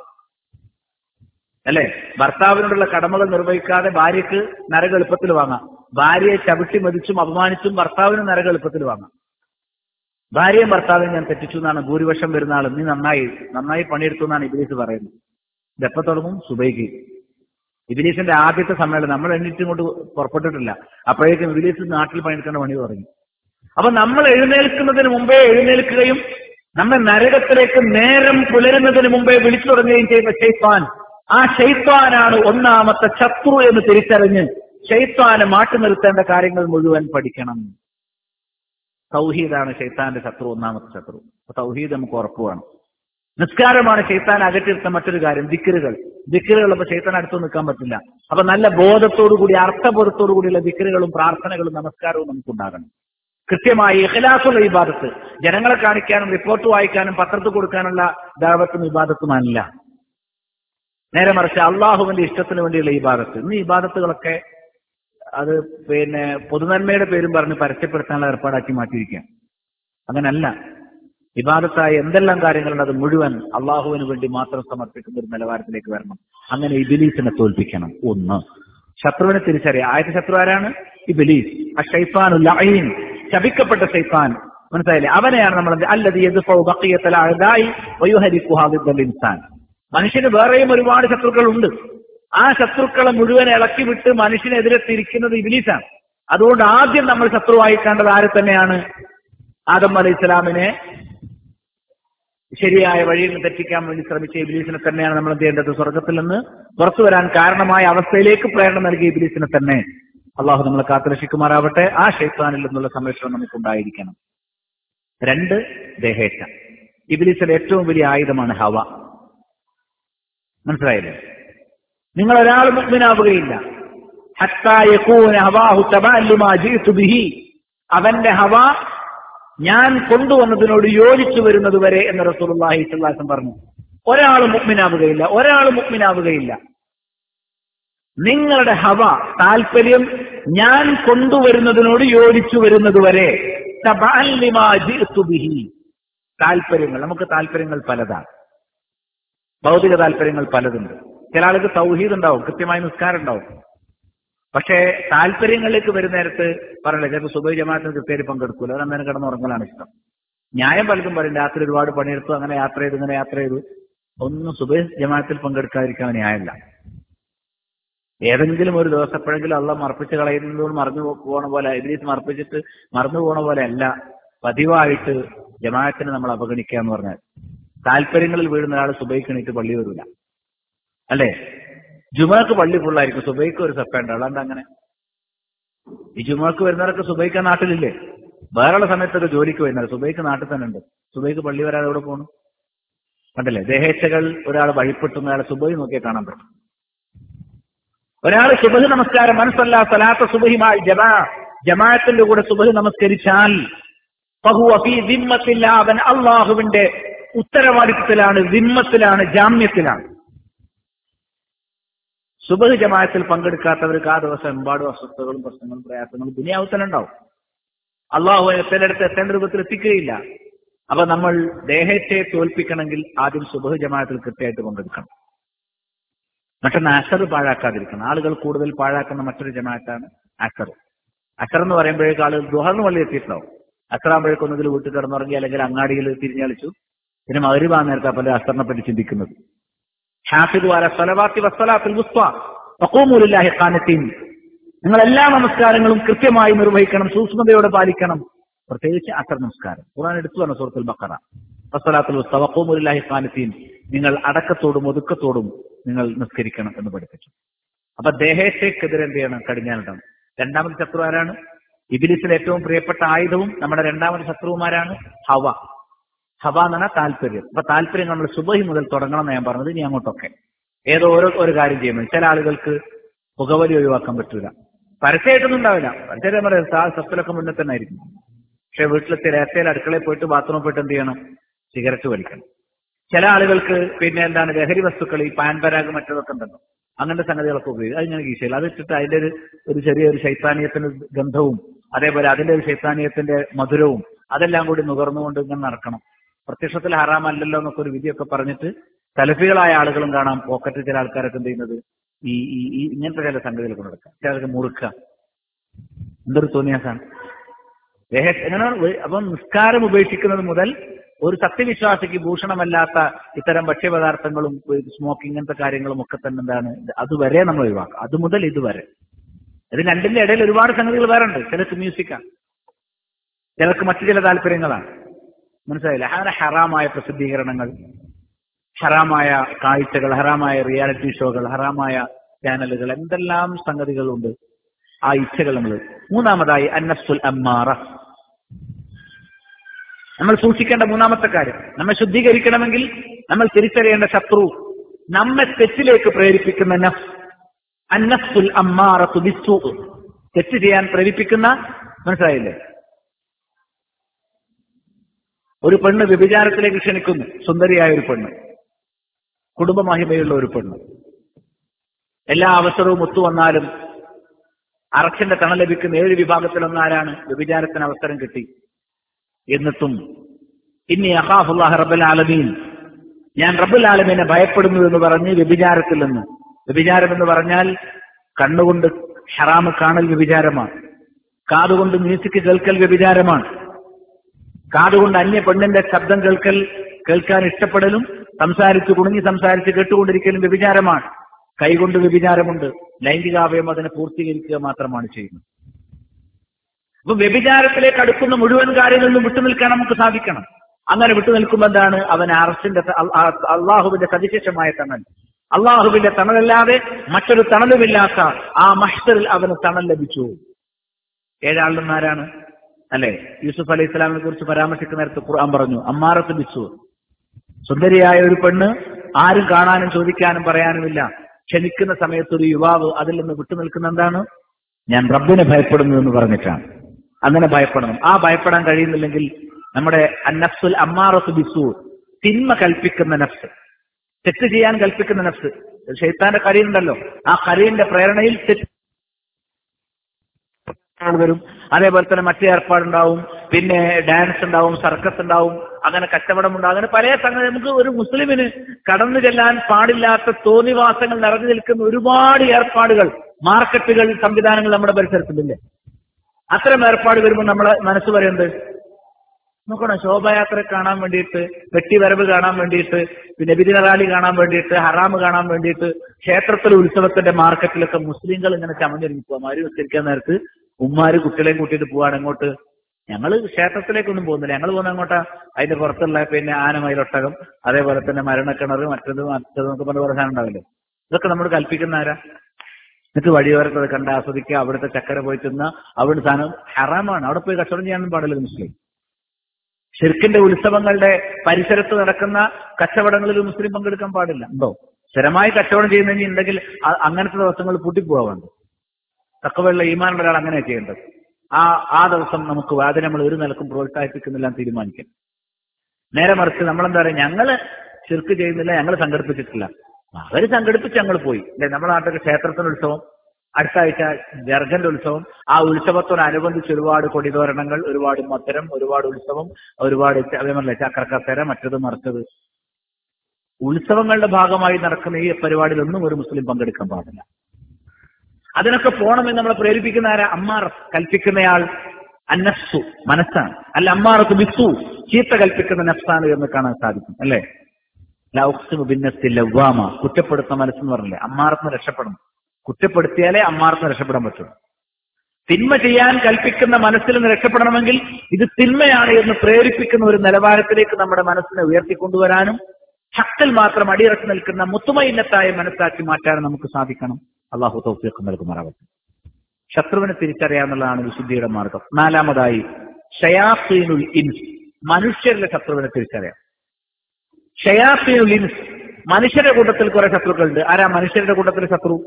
അല്ലെ? ഭർത്താവിനോടുള്ള കടമകൾ നിർവഹിക്കാതെ ഭാര്യയ്ക്ക് നരകം എളുപ്പത്തിൽ വാങ്ങാം. ഭാര്യയെ ചവിട്ടി മതിച്ചും അപമാനിച്ചും ഭർത്താവിന് നരകം എളുപ്പത്തിൽ വാങ്ങാം. ഭാര്യയും ഭർത്താവിനെ ഞാൻ തെറ്റിച്ചു എന്നാണ് ഭൂരിപക്ഷം വരുന്ന ആൾ. നീ നന്നായി നന്നായി പണിയെടുത്തു എന്നാണ് ഇബ്ലീസ് പറയുന്നത്. ഇതെപ്പോ തുടങ്ങും? സുബൈക്ക്. ഇബ്ലീസിന്റെ ആദ്യത്തെ സമ്മേളനം നമ്മൾ എണ്ണീറ്റ് ഇങ്ങോട്ട് പുറപ്പെട്ടിട്ടില്ല. അപ്പോഴേക്കും ഇബ്ലീസ് നാട്ടിൽ പണിയെടുക്കേണ്ട പണി തുടങ്ങി. അപ്പൊ നമ്മൾ എഴുന്നേൽക്കുന്നതിന് മുമ്പേ എഴുന്നേൽക്കുകയും നമ്മെ നരകത്തിലേക്ക് നേരം പുലരുന്നതിന് മുമ്പേ വിളിച്ചു തുടങ്ങുകയും ചെയ്ത ശൈത്താൻ, ആ ശൈത്താനാണ് ഒന്നാമത്തെ ശത്രു എന്ന് തിരിച്ചറിഞ്ഞ് ശൈത്താനെ മാറ്റി നിർത്തേണ്ട കാര്യങ്ങൾ മുഴുവൻ പഠിക്കണം. തൗഹീദാണ് ശൈത്താന്റെ ശത്രു, ഒന്നാമത്തെ ശത്രു. തൗഹീദ് നമുക്ക് ഉറപ്പ് വേണം. നിസ്കാരമാണ് ശൈത്താൻ അകറ്റിരുത്ത മറ്റൊരു കാര്യം. ദിക്റുകൾ ദിക്റുകൾ അപ്പൊ ശൈത്താൻ അടുത്ത് നിൽക്കാൻ പറ്റില്ല. അപ്പൊ നല്ല ബോധത്തോടുകൂടി, അർത്ഥബോധത്തോടു കൂടിയുള്ള ദിക്റുകളും പ്രാർത്ഥനകളും നമസ്കാരവും നമുക്കുണ്ടാകണം. കൃത്യമായി ഇഖ്ലാസുള്ള ഇബാദത്ത്, ജനങ്ങളെ കാണിക്കാനും റിപ്പോർട്ട് വായിക്കാനും പത്രത്തിൽ കൊടുക്കാനുള്ള ദഅവത്തും ഇബാദത്തുമല്ല. നേരെ മറിച്ച് അള്ളാഹുവിന്റെ ഇഷ്ടത്തിന് വേണ്ടിയുള്ള ഇബാദത്ത്. ഇന്ന് ഇബാദത്തുകളൊക്കെ അത് പിന്നെ പൊതുനന്മയുടെ പേരും പറഞ്ഞ് പരസ്യപ്പെടുത്താനുള്ള ഏർപ്പാടാക്കി മാറ്റിയിരിക്കുക. അങ്ങനല്ല. ഇബാദത്തായ എന്തെല്ലാം കാര്യങ്ങളുണ്ട് അത് മുഴുവൻ അള്ളാഹുവിന് വേണ്ടി മാത്രം സമർപ്പിക്കുന്ന ഒരു നിലവാരത്തിലേക്ക് വരണം. അങ്ങനെ ഇബ്ലീസിനെ തോൽപ്പിക്കണം. ഒന്ന്, ശത്രുവിനെ തിരിച്ചറിയാം. ആദ്യത്തെ ശത്രു ആരാണ്? ഇബ്ലീസ്. അശ്ശൈത്താനുൽ ലഈൻ, ശപിക്കപ്പെട്ട ശൈത്താൻ. മനസ്സിലായില്ലേ? അവനെയാണ് നമ്മൾ അല്ലദീ യദ്ഫഉ ബഖിയത്തൽ അഅദാഇ വയുഹരിഖുഹാ ദിദ്ദൽ ഇൻസാൻ. മനുഷ്യന് വേറെയും ഒരുപാട് ശത്രുക്കളുണ്ട്. ആ ശത്രുക്കളെ മുഴുവൻ ഇളക്കി വിട്ട് മനുഷ്യനെതിരെ തിരിക്കുന്നത് ഇബ്ലീസാണ്. അതുകൊണ്ട് ആദ്യം നമ്മൾ ശത്രുവായി കണ്ടത് ആരെ തന്നെയാണ്? ആദം അലൈഹി ഇസ്ലാമിനെ ശരിയായ വഴിയിൽ നിന്ന് തെറ്റിക്കാൻ വേണ്ടി ശ്രമിച്ച ഇബ്ലീസിനെ തന്നെയാണ് നമ്മൾ എന്ത് ചെയ്യേണ്ടത്? സ്വർഗത്തിൽ നിന്ന് പുറത്തു വരാൻ കാരണമായ അവസ്ഥയിലേക്ക് പ്രേരണ നൽകിയ ഇബ്ലീസിനെ തന്നെ അള്ളാഹു നമ്മളെ കാത്തുരക്ഷിക്കുമാറാവട്ടെ. ആ ശൈത്താനിൽ നിന്നുള്ള സംരക്ഷണം നമുക്കുണ്ടായിരിക്കണം. രണ്ട്, ദേഹേച്ഛ. ഇബ്ലീസിന്റെ ഏറ്റവും വലിയ ആയുധമാണ് ഹവ. മനസ്സിലായില്ലേ? നിങ്ങൾ ഒരാൾ മുഅ്മിനാവുകയില്ല ഹത്താ യകൂന ഹവാഹു തബഅൻ ലിമാ ജിഅ്തു ബിഹി, അവന്റെ ഹവ ഞാൻ കൊണ്ടുവന്നതിനോട് യോജിച്ചു വരുന്നത് വരെ എന്ന് റസൂലുള്ളാഹി സ്വല്ലല്ലാഹു അലൈഹി വസല്ലം പറഞ്ഞു. ഒരാൾ മുഅ്മിനാവുകയില്ല, ഒരാൾ മുഅ്മിനാവുകയില്ല. നിങ്ങളുടെ ഹവ, താല്പര്യം ഞാൻ കൊണ്ടുവരുന്നതിനോട് യോജിച്ചു വരുന്നത് വരെ. തബഅൻ ലിമാ ജിഅ്തു ബിഹി. താല്പര്യങ്ങൾ, നമുക്ക് താല്പര്യങ്ങൾ പലതാണ്. ഭൗതിക താല്പര്യങ്ങൾ പലതുണ്ട്. ചില ആൾക്ക് തൗഹീദ് ഉണ്ടാവും, കൃത്യമായി നിസ്കാരം ഉണ്ടാവും. പക്ഷേ താല്പര്യങ്ങളിലേക്ക് വരുന്ന നേരത്ത് പറയല്ലേ, ചിലപ്പോൾ സുബഹി ജമാഅത്തിന് കൃത്യമായിട്ട് പങ്കെടുക്കൂല, അവർ അന്നേരം കിടന്നുറങ്ങലാണ് ഇഷ്ടം. ന്യായം പലതും പറയും, രാത്രി ഒരുപാട് പണിയെടുത്തു, അങ്ങനെ യാത്ര ചെയ്തു, ഇങ്ങനെ യാത്ര ചെയ്തു. ഒന്നും സുബഹി ജമാഅത്തിൽ പങ്കെടുക്കാതിരിക്കാൻ ന്യായമല്ല. ഏതെങ്കിലും ഒരു ദിവസം എപ്പോഴെങ്കിലും അള്ളാഹ് മറപ്പിച്ച് കളയുന്നതുകൊണ്ട് മറന്നു പോകണ പോലെ, ഇബ്ലീസ് മറപ്പിച്ചിട്ട് മറന്നു പോകണ പോലെ അല്ല, പതിവായിട്ട് ജമാഅത്തിനെ നമ്മൾ അവഗണിക്കുക എന്ന് പറഞ്ഞാൽ. താല്പര്യങ്ങളിൽ വീഴുന്ന ഒരാൾ സുബഹിക്ക് എണീറ്റ് പള്ളി വരില്ല, അല്ലേ? ജുമാക്ക് പള്ളി ഫുള്ളായിരിക്കും, സുബൈക്ക് ഒരു സെപ്പുണ്ട്. അല്ലാണ്ട് അങ്ങനെ ഈ ജുമാക്ക് വരുന്നവരൊക്കെ സുബൈക്ക് നാട്ടിലില്ലേ? വേറെയുള്ള സമയത്തൊക്കെ ജോലിക്ക് വരുന്നത്, സുബൈക്ക് നാട്ടിൽ തന്നെ ഉണ്ട്. സുബൈക്ക് പള്ളി വരാതെ എവിടെ പോകണം? കണ്ടല്ലേ? ദേഹേച്ഛകൾ ഒരാൾ വഴിപ്പെട്ടുന്ന ഒരാളെ സുബഹി നോക്കിയാൽ കാണാൻ പറ്റും. ഒരാൾ സുബഹി നമസ്കാരം മനസ്സല്ല സലാത്ത സുബഹിമായി ജമാ ജമാഅത്തിന്റെ കൂടെ സുബഹി നമസ്കരിച്ചാൽ ഫഹുവ ഫീ ദിമ്മത്തില്ല, അവൻ അള്ളാഹുവിന്റെ ഉത്തരവാദിത്വത്തിലാണ്, ദിമ്മത്തിലാണ്, ജാമ്യത്തിലാണ്. സുബഹി ജമാഅത്തിൽ പങ്കെടുക്കാത്തവർക്ക് ആ ദിവസം എമ്പാടും അസ്വസ്ഥതകളും പ്രശ്നങ്ങളും പ്രയാസങ്ങളും ദുനിയാവിൽ തന്നെ ഉണ്ടാവും. അള്ളാഹു എത്തേണ്ടടുത്ത് എത്തേണ്ട രൂപത്തിൽ എത്തിക്കുകയില്ല. അപ്പൊ നമ്മൾ ദേഹത്തെ തോൽപ്പിക്കണമെങ്കിൽ ആദ്യം സുബഹി ജമാഅത്തിൽ കൃത്യമായിട്ട് പങ്കെടുക്കണം. മറ്റൊന്ന് അസർ പാഴാക്കാതിരിക്കണം. ആളുകൾ കൂടുതൽ പാഴാക്കുന്ന മറ്റൊരു ജമാഅത്താണ് അസർ. അസർ എന്ന് പറയുമ്പോഴേക്ക് ആളുകൾ ദുഹറിന് പള്ളി എത്തിയിട്ടുണ്ടാവും. അസറാകുമ്പോഴേക്കും ഒന്നുകിൽ വീട്ടിൽ കിടന്നുറങ്ങി, അല്ലെങ്കിൽ അങ്ങാടിയിൽ തിരിഞ്ഞളിച്ചു. പിന്നെ മഗ്‌രിബ് ആ നേരത്തെ പല അസറിനെ പറ്റി ചിന്തിക്കുന്നത്. ഹാഫിദു അലാ സ്വലവാത്തി വസ്സലാത്തിൽ വുസ്താ വഖൂമു ലില്ലാഹി ഖാനിതീൻ. നിങ്ങൾ എല്ലാ നമസ്കാരങ്ങളും കൃത്യമായി നിർവഹിക്കണം, സൂക്ഷ്മതയോടെ പാലിക്കണം. പ്രത്യേകിച്ച് അസർ നമസ്കാരം. ഖുർആൻ എടുത്തു പറഞ്ഞ സൂറത്തുൽ ബഖറ, വസ്സലാത്തുൽ വുസ്താ വഖൂമു ലില്ലാഹി ഖാനിതീൻ. നിങ്ങൾ അടക്കത്തോടും ഒതുക്കത്തോടും നിങ്ങൾ നിസ്കരിക്കണം എന്ന് പഠിപ്പിച്ചു. അപ്പൊ ദേഹേച്ഛയ്ക്കെതിരെ എന്ത് ചെയ്യണം? കടിഞ്ഞാനിടണം. രണ്ടാമത്തെ ശത്രു ആരാണ്? ഇബ്ലീസിന്റെ ഏറ്റവും പ്രിയപ്പെട്ട ആയുധവും നമ്മുടെ രണ്ടാമത്തെ ശത്രുവുമാരാണ് ഹവ. ഹവ എന്ന് പറഞ്ഞാൽ താല്പര്യം. അപ്പൊ താല്പര്യം നമ്മൾ സുബഹി മുതൽ തുടങ്ങണം എന്ന് ഞാൻ പറഞ്ഞത്. ഇനി അങ്ങോട്ടൊക്കെ ഏതോ ഓരോ ഒരു കാര്യം ചെയ്യുന്നത്. ചില ആളുകൾക്ക് പുകവലി ഒഴിവാക്കാൻ പറ്റൂല. പരസ്യമായിട്ടൊന്നും ഉണ്ടാവില്ല, പരസ്യം പറയാം സസ്തിലൊക്കെ മുന്നിൽ തന്നെ ആയിരിക്കും. പക്ഷെ വീട്ടിലെത്തി രഹസ്യയിൽ അടുക്കളയിൽ പോയിട്ട് ബാത്റൂമിൽ പോയിട്ട് എന്ത് ചെയ്യണം? സിഗരറ്റ് വലിക്കണം. ചില ആളുകൾക്ക് പിന്നെ എന്താണ് ലഹരി വസ്തുക്കൾ, ഈ പാൻ പരാഗ് മറ്റതൊക്കെ ഉണ്ടല്ലോ, അങ്ങനത്തെ സംഗതികളൊക്കെ ഉപയോഗിക്കും. അത് ഞാൻ കീശയില്ല. അത് ഇട്ടിട്ട് അതിന്റെ ഒരു ഒരു ചെറിയൊരു ശൈത്താനീയത്തിന്റെ ഗന്ധവും അതേപോലെ അതിന്റെ ഒരു ശൈത്താനീയത്തിന്റെ മധുരവും അതെല്ലാം കൂടി നുകർന്നുകൊണ്ട് ഇങ്ങനെ നടക്കണം. പ്രത്യക്ഷത്തിൽ ഹറാമല്ലല്ലോ എന്നൊക്കെ ഒരു വിധിയൊക്കെ പറഞ്ഞിട്ട് സലഫികളായ ആളുകളും കാണാം. പോക്കറ്റ് ചില ആൾക്കാരൊക്കെ എന്ത് ചെയ്യുന്നത് ഈ ഈ ഇങ്ങനത്തെ ചില സംഗതികൾ കൊണ്ട് നടക്കുക, ചിലർക്ക് മുറുക്കുക. എന്തൊരു തോന്നിയാസാണ് ദേഹ എങ്ങനെയാണ്. അപ്പം നിസ്കാരം ഉപേക്ഷിക്കുന്നത് മുതൽ ഒരു സത്യവിശ്വാസിക്ക് ഭൂഷണമല്ലാത്ത ഇത്തരം ഭക്ഷ്യപദാർത്ഥങ്ങളും സ്മോക്കിംഗ് ഇങ്ങനത്തെ കാര്യങ്ങളും ഒക്കെ തന്നെ എന്താണ് അതുവരെ നമ്മൾ ഒഴിവാക്കുക. അത് മുതൽ ഇതുവരെ. ഇത് രണ്ടിന്റെ ഇടയിൽ ഒരുപാട് സംഗതികൾ വേറെ ഉണ്ട്. ചിലർക്ക് മ്യൂസിക്കാണ്, ചിലർക്ക് മറ്റു ചില താല്പര്യങ്ങളാണ്. മനസ്സിലായില്ല? അങ്ങനെ ഹറാമായ പ്രസിദ്ധീകരണങ്ങൾ, ഹറാമായ കാഴ്ചകൾ, ഹറാമായ റിയാലിറ്റി ഷോകൾ, ഹറാമായ ചാനലുകൾ, എന്തെല്ലാം സംഗതികളുണ്ട് ആ ഇച്ഛകൾ നമ്മൾ. മൂന്നാമതായി അന്നഫ്സുൽ അമ്മാറ. നമ്മൾ സൂക്ഷിക്കേണ്ട മൂന്നാമത്തെ കാര്യം, നമ്മെ ശുദ്ധീകരിക്കണമെങ്കിൽ നമ്മൾ തിരിച്ചറിയേണ്ട ശത്രു നമ്മെ തെറ്റിലേക്ക് പ്രേരിപ്പിക്കുന്ന നഫ്സ്. അന്നഫ്സുൽ അമ്മാറത്തു ബിസ്സൂ, തെറ്റ് ചെയ്യാൻ പ്രേരിപ്പിക്കുന്ന. മനസ്സിലായില്ലേ? ഒരു പെണ്ണ് വ്യഭിചാരത്തിലേക്ക് ക്ഷണിക്കുന്നു, സുന്ദരിയായ ഒരു പെണ്ണ്, കുടുംബമഹിമയുള്ള ഒരു പെണ്ണ്. എല്ലാ അവസരവും ഒത്തുവന്നാലും അറച്ചിന്റെ തണൽ ലഭിക്കുന്ന ഏഴ് വിഭാഗത്തിലൊന്നാരാണ്? വ്യഭിചാരത്തിന് അവസരം കിട്ടി. എന്നിട്ടും ഇന്നി അഖാഫുല്ലാഹ റബ്ബൽ ആലമീൻ, ഞാൻ റബ്ബുൽ ആലമീനെ ഭയപ്പെടുന്നു എന്ന് പറഞ്ഞ് വ്യഭിചാരത്തിൽ നിന്ന്. വ്യഭിചാരം എന്ന് പറഞ്ഞാൽ കണ്ണുകൊണ്ട് ഹറാമ് കാണൽ വ്യഭിചാരമാണ്, കാതുകൊണ്ട് മ്യൂസിക് കേൾക്കൽ വ്യഭിചാരമാണ്, കാതുകൊണ്ട് അന്യ പെണ്ണിന്റെ ശബ്ദം കേൾക്കൽ, കേൾക്കാൻ ഇഷ്ടപ്പെടലും സംസാരിച്ച് കുണുങ്ങി സംസാരിച്ച് കേട്ടുകൊണ്ടിരിക്കലും വ്യഭിചാരമാണ്. കൈകൊണ്ട് വ്യഭിചാരമുണ്ട്, ലൈംഗികാവയം അതിനെ പൂർത്തീകരിക്കുക മാത്രമാണ് ചെയ്യുന്നത്. അപ്പൊ വ്യഭിചാരത്തിലേക്ക് അടുക്കുന്ന മുഴുവൻ കാര്യങ്ങളിലും വിട്ടുനിൽക്കാൻ നമുക്ക് സാധിക്കണം. അങ്ങനെ വിട്ടുനിൽക്കുമ്പോൾ എന്താണ്? അവൻ അറസ്റ്റിന്റെ അള്ളാഹുവിന്റെ സവിശേഷമായ തണൽ, അള്ളാഹുവിന്റെ തണലല്ലാതെ മറ്റൊരു തണലുമില്ലാത്ത ആ മഹ്ശറിൽ അവന് തണൽ ലഭിച്ചു. ഏഴാളുമാരാണ് അല്ലെ? യൂസുഫ് അലൈഹി ഇസ്ലാമിനെ കുറിച്ച് പരാമർശിക്കുന്ന നേരത്ത് ഖുർആൻ പറഞ്ഞു അമ്മാറത്ത് ബിസ്സൂ. സുന്ദരിയായ ഒരു പെണ്ണ്, ആരും കാണാനും ചോദിക്കാനും പറയാനുമില്ല, ക്ഷണിക്കുന്ന സമയത്ത് ഒരു യുവാവ് അതിൽ നിന്ന് വിട്ടുനിൽക്കുന്ന എന്താണ്? ഞാൻ റബ്ബിനെ ഭയപ്പെടുന്നു എന്ന് പറഞ്ഞിട്ടാണ്. അങ്ങനെ ഭയപ്പെടണം. ആ ഭയപ്പെടാൻ കഴിയുന്നില്ലെങ്കിൽ നമ്മുടെ അന്നഫ്സുൽ അമ്മാറത്തു ബിസ്സൂ, തിന്മ കൽപ്പിക്കുന്ന നഫ്സ്, തെറ്റ് ചെയ്യാൻ കൽപ്പിക്കുന്ന നഫ്സ്. ശൈത്താന്റെ കരീനുണ്ടല്ലോ, ആ കരീന്റെ പ്രേരണയിൽ തെറ്റ് വരും. അതേപോലെ തന്നെ മറ്റേ ഏർപ്പാടുണ്ടാവും, പിന്നെ ഡാൻസ് ഉണ്ടാവും, സർക്കസ് ഉണ്ടാവും, അങ്ങനെ കച്ചവടം ഉണ്ടാവും, അങ്ങനെ പല സംഗതി. നമുക്ക് ഒരു മുസ്ലിമിന് കടന്നു ചെല്ലാൻ പാടില്ലാത്ത തോന്നിവാസങ്ങൾ നിറഞ്ഞു നിൽക്കുന്ന ഒരുപാട് ഏർപ്പാടുകൾ, മാർക്കറ്റുകൾ, സംവിധാനങ്ങൾ നമ്മുടെ പരിസരത്തിലില്ലേ? അത്തരം ഏർപ്പാട് വരുമ്പോൾ നമ്മളെ മനസ്സ് പറയുന്നത് നോക്കണം, ശോഭായാത്ര കാണാൻ വേണ്ടിയിട്ട്, വെട്ടിവരവ് കാണാൻ വേണ്ടിയിട്ട്, പിന്നെ നബിദിന റാലി കാണാൻ വേണ്ടിയിട്ട്, ഹറാമ് കാണാൻ വേണ്ടിയിട്ട്, ക്ഷേത്രത്തിലെ ഉത്സവത്തിന്റെ മാർക്കറ്റിലൊക്കെ മുസ്ലിങ്ങൾ ഇങ്ങനെ ചമഞ്ഞിറങ്ങി പോവാം. ആര് വിസ്തരിക്കാൻ നേരത്ത് ഉമ്മാര് കുട്ടികളെയും കൂട്ടിയിട്ട് പോവാണ് എങ്ങോട്ട്? ഞങ്ങള് ക്ഷേത്രത്തിലേക്കൊന്നും പോകുന്നില്ല, ഞങ്ങൾ പോകുന്ന അങ്ങോട്ടാ അതിന്റെ പുറത്തുള്ള പിന്നെ ആനമയിലൊട്ടകം, അതേപോലെ തന്നെ മരണക്കിണർ, മറ്റത് മറ്റത് എന്നൊക്കെ പറഞ്ഞ പോലെ സാധനം ഉണ്ടാവില്ലേ? ഇതൊക്കെ നമ്മൾ കൽപ്പിക്കുന്ന ആരാ? എന്നിട്ട് വഴിയോരത്തത് കണ്ട് ആസ്വദിക്കുക, അവിടുത്തെ ചക്കര പോയി തിന്ന, അവിടുത്തെ സാധനം ഹറാമാണ്, അവിടെ പോയി കച്ചവടം ചെയ്യാനും പാടില്ല മുസ്ലിം. ഷിർക്കിന്റെ ഉത്സവങ്ങളുടെ പരിസരത്ത് നടക്കുന്ന കച്ചവടങ്ങളിൽ മുസ്ലിം പങ്കെടുക്കാൻ പാടില്ല. ഉണ്ടോ? സ്ഥിരമായി കച്ചവടം ചെയ്യുന്നെങ്കിൽ ഉണ്ടെങ്കിൽ അങ്ങനത്തെ ദിവസങ്ങൾ പൂട്ടിപ്പോവാണ്ട്. തക്കവയുള്ള ഈമാനുള്ള ഒരാൾ അങ്ങനെ ചെയ്യേണ്ടത്. ആ ആ ദിവസം നമുക്ക് അതിനെ നമ്മൾ ഒരു നിലക്കും പ്രോത്സാഹിപ്പിക്കുന്നില്ല എന്ന് തീരുമാനിക്കാം. നേരെ മറിച്ച് നമ്മളെന്താ പറയുക, ഞങ്ങള് ഷിർക്ക് ചെയ്യുന്നില്ല, ഞങ്ങൾ സംഘടിപ്പിച്ചിട്ടില്ല, അവര് സംഘടിപ്പിച്ച് ഞങ്ങൾ പോയി. അല്ലെ, നമ്മുടെ നാട്ടിലെ ക്ഷേത്രത്തിന്റെ ഉത്സവം, അടുത്ത ആഴ്ച ജർഗന്റെ ഉത്സവം, ആ ഉത്സവത്തോടനുബന്ധിച്ച് ഒരുപാട് കൊടിതോരണങ്ങൾ, ഒരുപാട് മധുരം, ഒരുപാട് ഉത്സവം, ഒരുപാട് അതേപോലെ ചക്രക്കസേര, മറ്റത് മറിച്ചത്. ഉത്സവങ്ങളുടെ ഭാഗമായി നടക്കുന്ന ഈ പരിപാടിയിലൊന്നും ഒരു മുസ്ലിം പങ്കെടുക്കാൻ പാടില്ല. അതിനൊക്കെ പോകണമെന്ന് നമ്മളെ പ്രേരിപ്പിക്കുന്ന ആരാ? അമ്മാർ, കൽപ്പിക്കുന്നയാൾ അന്നഫ്സു, മനസ്സാണ്. അല്ല അമ്മാറത്ത് ബിസ്സൂ, ചീത്ത കൽപ്പിക്കുന്ന നഫ്സാണ് എന്ന് കാണാൻ സാധിക്കും. അല്ലെ? ലൗഖ്സിമു ബിന്നഫ്സി ലവ്വാമ, കുറ്റപ്പെടുത്തുന്ന മനസ്സെന്ന് പറഞ്ഞില്ലേ? അമ്മാറത്തിന് രക്ഷപ്പെടണം. കുറ്റപ്പെടുത്തിയാലേ അമ്മാറത്തിന് രക്ഷപ്പെടാൻ പറ്റും. തിന്മ ചെയ്യാൻ കൽപ്പിക്കുന്ന മനസ്സിൽ നിന്ന് രക്ഷപ്പെടണമെങ്കിൽ ഇത് തിന്മയാണ് എന്ന് പ്രേരിപ്പിക്കുന്ന ഒരു നിലവാരത്തിലേക്ക് നമ്മുടെ മനസ്സിനെ ഉയർത്തിക്കൊണ്ടുവരാനും ഹക്കിൽ മാത്രം അടിയറച്ചു നിൽക്കുന്ന മുത്തുമയിന്നത്തായ മനസ്സാക്കി മാറ്റാനും നമുക്ക് സാധിക്കണം. അള്ളാഹു തൗഫീഖ് നൽകുമാറാവട്ടെ. ശത്രുവിനെ തിരിച്ചറിയാന്നുള്ളതാണ് വിശുദ്ധിയുടെ മാർഗം. നാലാമതായി ശയാത്തീനുൽ ഇൻസ്, മനുഷ്യരുടെ ശത്രുവിനെ തിരിച്ചറിയാം. ശയാത്തീനുൽ ഇൻസ്, മനുഷ്യരുടെ കൂട്ടത്തിൽ കുറെ ശത്രുക്കളുണ്ട്. ആരാ മനുഷ്യരുടെ കൂട്ടത്തിൽ ശത്രു?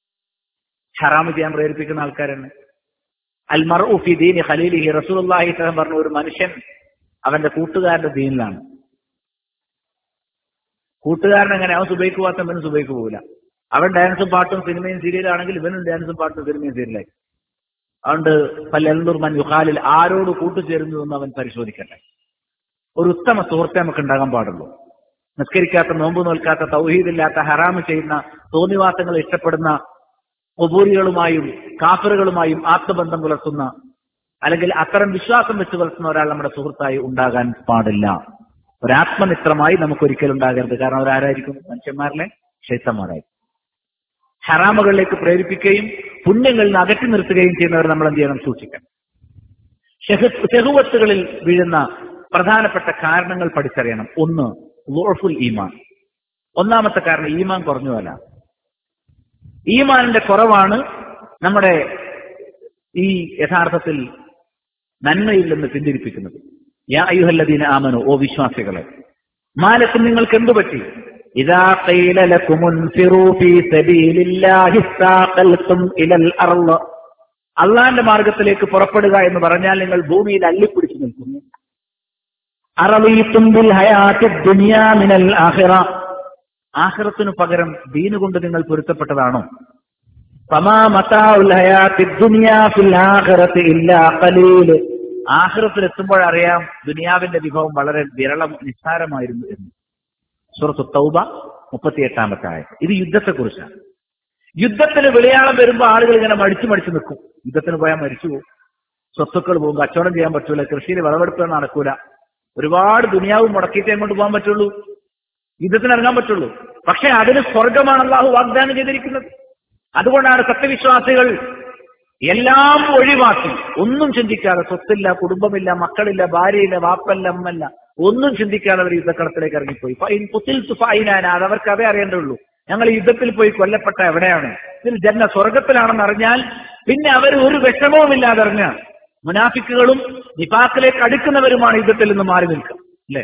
ഹറാമ് ചെയ്യാൻ പ്രേരിപ്പിക്കുന്ന ആൾക്കാരാണ്. അൽ മർഉ ഫി ദീനി ഖലീലിഹി, റസൂലുള്ളാഹി സ്വല്ലല്ലാഹു അലൈഹി വസല്ലം പറഞ്ഞു, ഒരു മനുഷ്യൻ അവന്റെ കൂട്ടുകാരന്റെ ദീനിലാണ്. കൂട്ടുകാരൻ എങ്ങനെ? അവൻ സുബൈക്ക് പോകാത്ത ഇവനും സുബൈക്ക് പോകില്ല. അവൻ ഡാൻസും പാട്ടും സിനിമയും സീരിയലാണെങ്കിൽ ഇവനും ഡാൻസും പാട്ടും സിനിമയും സീരിയലായി. അതുകൊണ്ട് പല്ലൂർ മൻ യുഖാലിൽ, ആരോട് കൂട്ടുചേരുന്നു എന്ന് അവൻ പരിശോധിക്കട്ടെ. ഒരു ഉത്തമ സുഹൃത്തെ നമുക്ക് ഉണ്ടാകാൻ പാടുള്ളൂ. നിസ്കരിക്കാത്ത, നോമ്പ് നോൽക്കാത്ത, തൗഹീദില്ലാത്ത, ഹറാമ് ചെയ്യുന്ന, തോന്നിവാസങ്ങൾ ഇഷ്ടപ്പെടുന്ന ഖുബൂരികളുമായും കാഫിറുകളുമായും ആത്മബന്ധം പുലർത്തുന്ന, അല്ലെങ്കിൽ അത്തരം വിശ്വാസം വെച്ച് പുലർത്തുന്ന ഒരാൾ നമ്മുടെ സുഹൃത്തായി ഉണ്ടാകാൻ പാടില്ല. ഒരാത്മമിത്രമായി നമുക്കൊരിക്കലും ഉണ്ടാകരുത്. കാരണം അവരാരായിരിക്കും? മനുഷ്യന്മാരിലെ ശൈത്താന്മാരായിരിക്കും. ഹറാമുകളിലേക്ക് പ്രേരിപ്പിക്കുകയും പുണ്യങ്ങളിൽ നിന്ന് അകറ്റി നിർത്തുകയും ചെയ്യുന്നവർ നമ്മൾ എന്ത് ചെയ്യണം? സൂക്ഷിക്കണം. ഷഹുവത്തുകളിൽ വീഴുന്ന പ്രധാനപ്പെട്ട കാരണങ്ങൾ പഠിച്ചറിയണം. ഒന്ന്, ളുഅഫുൽ ഈമാൻ. ഒന്നാമത്തെ കാരണം ഈമാൻ കുറഞ്ഞു പോല. ഈമാനിന്റെ കുറവാണ് നമ്മുടെ ഈ യഥാർത്ഥത്തിൽ നന്മയിൽ നിന്ന് പിന്തിരിപ്പിക്കുന്നത്. യാ അയ്യുഹല്ലദീന ആമനു, ഓ വിശ്വാസികളെ, മാലക്കും നിങ്ങൾക്ക് എന്തു പറ്റി? ഇദാ ഖീല ലകും ഉൻഫിറൂ ഫീ സബീലില്ലാഹി ഇസ്താഖൽതും ഇലൽ അർള്, അള്ളാന്റെ മാർഗത്തിലേക്ക് പുറപ്പെടുക എന്ന് പറഞ്ഞാൽ നിങ്ങൾ ഭൂമിയിൽ അള്ളിപ്പിടിച്ചു നിൽക്കുന്നു. അറളീതും ബിൽ ഹയാത്തിദ് ദുനിയാ മിനൽ ആഖിറ, ആഖിറത്തിനു പകരം ദീൻ കൊണ്ട് നിങ്ങൾ പൊരുത്തപ്പെട്ടതാണോ? ഫമാ മതാഉൽ ഹയാത്തിദ് ദുനിയാ ഫിൽ ആഖിറതി ഇല്ലാ ഖലീൽ, ആഖിറത്തിൽ എത്തുമ്പോഴറിയാം ദുനിയാവിന്റെ വിഭവം വളരെ വിരളം, നിസ്സാരമായിരുന്നു എന്ന്. സൂറത്തു തൗബ മുപ്പത്തിയെട്ടാമത്തെ ആയത്ത്. ഇത് യുദ്ധത്തെക്കുറിച്ചാണ്. യുദ്ധത്തിന് വിളയാളം വരുമ്പോൾ ആളുകൾ ഇങ്ങനെ മടിച്ചു മടിച്ചു നിൽക്കും. യുദ്ധത്തിന് പോയാൽ മരിച്ചു പോകും, സ്വത്തുക്കൾ പോകും, കച്ചവടം ചെയ്യാൻ പറ്റൂല, കൃഷിയിൽ വിളവെടുപ്പ് നടക്കൂല, ഒരുപാട് ദുനിയാവ് മുടക്കിയിട്ടേ കൊണ്ട് പോകാൻ പറ്റുള്ളൂ, യുദ്ധത്തിന് ഇറങ്ങാൻ പറ്റുള്ളൂ. പക്ഷെ അതിന് സ്വർഗമാണ് അല്ലാഹു വാഗ്ദാനം ചെയ്തിരിക്കുന്നത്. അതുകൊണ്ടാണ് സത്യവിശ്വാസികൾ എല്ലാം ഒഴിവാക്കി, ഒന്നും ചിന്തിക്കാതെ, സ്വത്തില്ല, കുടുംബമില്ല, മക്കളില്ല, ഭാര്യയില്ല, വാപ്പല്ല, അമ്മല്ല, ഒന്നും ചിന്തിക്കാതെ അവർ യുദ്ധക്കളത്തിലേക്ക് ഇറങ്ങിപ്പോയി. അത് അവർക്ക് അതേ അറിയേണ്ടുള്ളൂ. ഞങ്ങൾ യുദ്ധത്തിൽ പോയി കൊല്ലപ്പെട്ട എവിടെയാണ്? ഇതിൽ ജന്ന സ്വർഗത്തിലാണെന്ന് അറിഞ്ഞാൽ പിന്നെ അവർ ഒരു വിഷമവുമില്ലാതെ അറിഞ്ഞ മുനാഫിക്കുകളും നിഫാഖിലേക്ക് അടുക്കുന്നവരുമാണ് യുദ്ധത്തിൽ നിന്ന് മാറി നിൽക്കുക. അല്ലേ?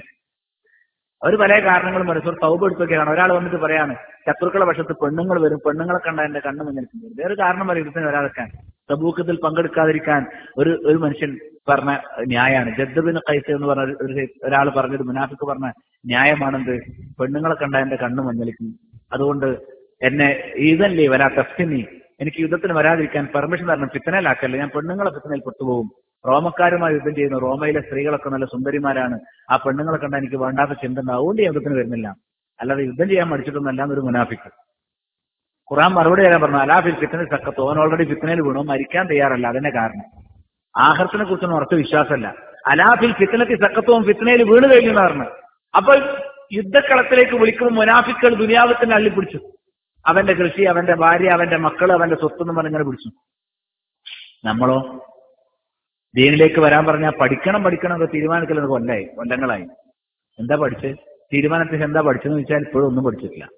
അവർ പല കാരണങ്ങളും മനസ്സിൽ തൗബ എടുത്തൊക്കെയാണ്. ഒരാൾ വന്നിട്ട് പറയാണ്, ശത്രുക്കളുടെ വശത്ത് പെണ്ണുങ്ങൾ വരും, പെണ്ണുങ്ങളെ കണ്ട എന്റെ കണ്ണ് മുന്നിൽ. വേറെ കാരണം പറയും യുദ്ധത്തിന് വരാതെക്കാൻ, തബൂക്കത്തിൽ പങ്കെടുക്കാതിരിക്കാൻ ഒരു ഒരു മനുഷ്യൻ പറഞ്ഞ ന്യായമാണ്. ജദ്ദബിന് ഖൈസ് എന്ന് പറഞ്ഞ ഒരു ഒരാൾ പറഞ്ഞത്, മുനാഫിക്ക് പറഞ്ഞ ന്യായമാണെന്ത്? പെണ്ണുങ്ങളെ കണ്ട എന്റെ കണ്ണ് മഞ്ഞളിക്കും, അതുകൊണ്ട് എന്നെ ഇതല്ലേ വരാ തഫ്സിനി, എനിക്ക് യുദ്ധത്തിന് വരാതിരിക്കാൻ പെർമിഷൻ തരണം, ഫിത്തനയിലാക്കല്ലേ, ഞാൻ പെണ്ണുങ്ങളെ ഫിത്തനയിൽ പെട്ടുപോകും. റോമക്കാരുമായി യുദ്ധം ചെയ്യുന്നു, റോമയിലെ സ്ത്രീകളൊക്കെ നല്ല സുന്ദരിമാരാണ്, ആ പെണ്ണുങ്ങളെ കണ്ട എനിക്ക് വേണ്ടാത്ത ചിന്ത ഉണ്ട്, അതുകൊണ്ട് യുദ്ധത്തിന് വരുന്നില്ല, അല്ലാതെ യുദ്ധം ചെയ്യാൻ മടിച്ചിട്ടൊന്നല്ല എന്നൊരു മുനാഫിക്ക്. ഖുർആൻ മറുപടി തരാൻ പറഞ്ഞു, അലാഫിൽ ഫിത്തനയിൽ സക്കത്ത്, ഓൻ ഓൾറെഡി ഫിത്തനയിൽ വീണു, മരിക്കാൻ തയ്യാറല്ല, അതിന്റെ കാരണം ആഖിറത്തിനെ കുറിച്ചൊന്നും ഉറച്ച വിശ്വാസമല്ല. അലാഫിൽ ഫിത്തനത്തിൽ സക്കത്തും ഫിത്തനയിൽ വീണ് കഴിഞ്ഞു എന്ന് പറഞ്ഞു. അപ്പൊ യുദ്ധക്കളത്തിലേക്ക് വിളിക്കുമ്പോൾ മുനാഫിക്കുകൾ ദുനിയാവത്തിന് അള്ളിപ്പിടിച്ചു. അവന്റെ കൃഷി, അവന്റെ ഭാര്യ, അവന്റെ മക്കൾ, അവന്റെ സ്വത്തെന്ന് പറഞ്ഞിങ്ങനെ പിടിച്ചു. നമ്മളോ ദീനിലേക്ക് വരാൻ പറഞ്ഞാൽ പഠിക്കണം പഠിക്കണം ഒക്കെ തീരുമാനിക്കുന്നത് കൊല്ലായി കൊല്ലങ്ങളായി. എന്താ പഠിച്ച് തീരുമാനത്തിൽ എന്താ പഠിച്ചെന്ന് ചോദിച്ചാൽ ഇപ്പോഴും ഒന്നും പഠിച്ചിട്ടില്ല.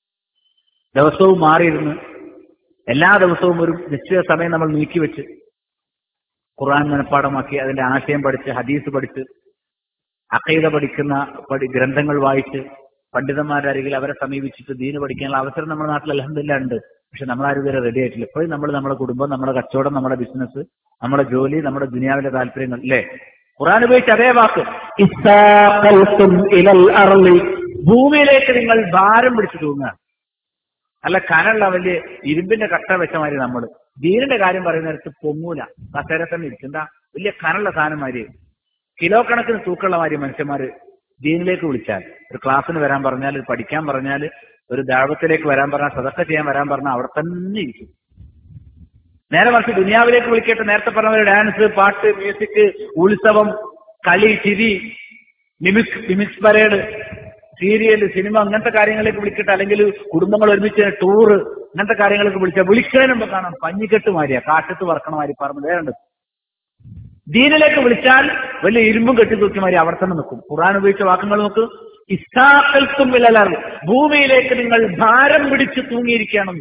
ദിവസവും മാറിയിരുന്ന് എല്ലാ ദിവസവും ഒരു നിശ്ചിത സമയം നമ്മൾ നീക്കിവെച്ച് ഖുർആൻ മനഃപ്പാഠമാക്കി അതിന്റെ ആശയം പഠിച്ച് ഹദീസ് പഠിച്ച് അഖീദ പഠിക്കുന്ന പഠി ഗ്രന്ഥങ്ങൾ വായിച്ച് പണ്ഡിതന്മാരുടെ അരികിൽ അവരെ സമീപിച്ചിട്ട് ദീന് പഠിക്കാനുള്ള അവസരം നമ്മുടെ നാട്ടിൽ അൽഹംദുലില്ലാഹ് ഉണ്ട്. പക്ഷെ നമ്മളാരും ഇതുവരെ റെഡി ആയിട്ടില്ല. ഇപ്പോഴും നമ്മൾ നമ്മുടെ കുടുംബം, നമ്മുടെ കച്ചവടം, നമ്മുടെ ബിസിനസ്, നമ്മുടെ ജോലി, നമ്മുടെ ദുനിയാവിന്റെ താല്പര്യങ്ങൾ, അല്ലേ? ഖുർആൻ ഉപയോഗിച്ച് അതേ വാക്ക്, ഇസ്താഖൽതും ഇലൽ അർളി, ഭൂമിയിലേക്ക് നിങ്ങൾ ഭാരം പിടിച്ചു തൂങ്ങുക. അല്ല കനുള്ള വലിയ ഇരുമ്പിന്റെ കട്ട വെച്ച മാതിരി നമ്മൾ ദീനിന്റെ കാര്യം പറയുന്ന നേരത്ത് പൊങ്ങൂല, കസേര തന്നെ ഇരിക്കുന്ന വലിയ കനുള്ള സാധനം മാതിരി, കിലോ കണക്കിന് തൂക്കമുള്ള മാതിരി മനുഷ്യന്മാര് ദീനിലേക്ക് വിളിച്ചാൽ, ഒരു ക്ലാസ്സിന് വരാൻ പറഞ്ഞാൽ, പഠിക്കാൻ പറഞ്ഞാൽ, ഒരു ദഅവത്തിലേക്ക് വരാൻ പറഞ്ഞാൽ, സദഖ ചെയ്യാൻ വരാൻ പറഞ്ഞാൽ അവിടെ തന്നെ ഇരിക്കും. നേരെ മറിച്ച് ദുനിയാവിലേക്ക് വിളിക്കട്ടെ, നേരത്തെ പറഞ്ഞ ഡാൻസ്, പാട്ട്, മ്യൂസിക്, ഉത്സവം, കളി, ചിരി, mimics mimics parade, serial, cinema, അങ്ങനത്തെ കാര്യങ്ങളിലേക്ക് വിളിക്കട്ടെ, അല്ലെങ്കിൽ കുടുംബങ്ങൾ ഒരുമിച്ച് ടൂറ്, അങ്ങനത്തെ കാര്യങ്ങളൊക്കെ വിളിച്ചാൽ വിളിക്കാനുമ്പോ കാണാം പഞ്ഞിക്കെട്ട് മാരിയാ, കാറ്റത്ത് വറക്കണ മാതിരി പറഞ്ഞു വേറുണ്ട്. ദീനിലേക്ക് വിളിച്ചാൽ വലിയ ഇരുമ്പും കെട്ടിത്തൂക്കി മാതിരി അവിടെ തന്നെ നിൽക്കും. ഖുർആൻ ഉപയോഗിച്ച വാക്കുകൾ നോക്ക്, ഇസ്താഖൽതും ഇലൽ അർള്, ഭൂമിയിലേക്ക് നിങ്ങൾ ഭാരം പിടിച്ച് തൂങ്ങിയിരിക്കുകയാണെന്ന്.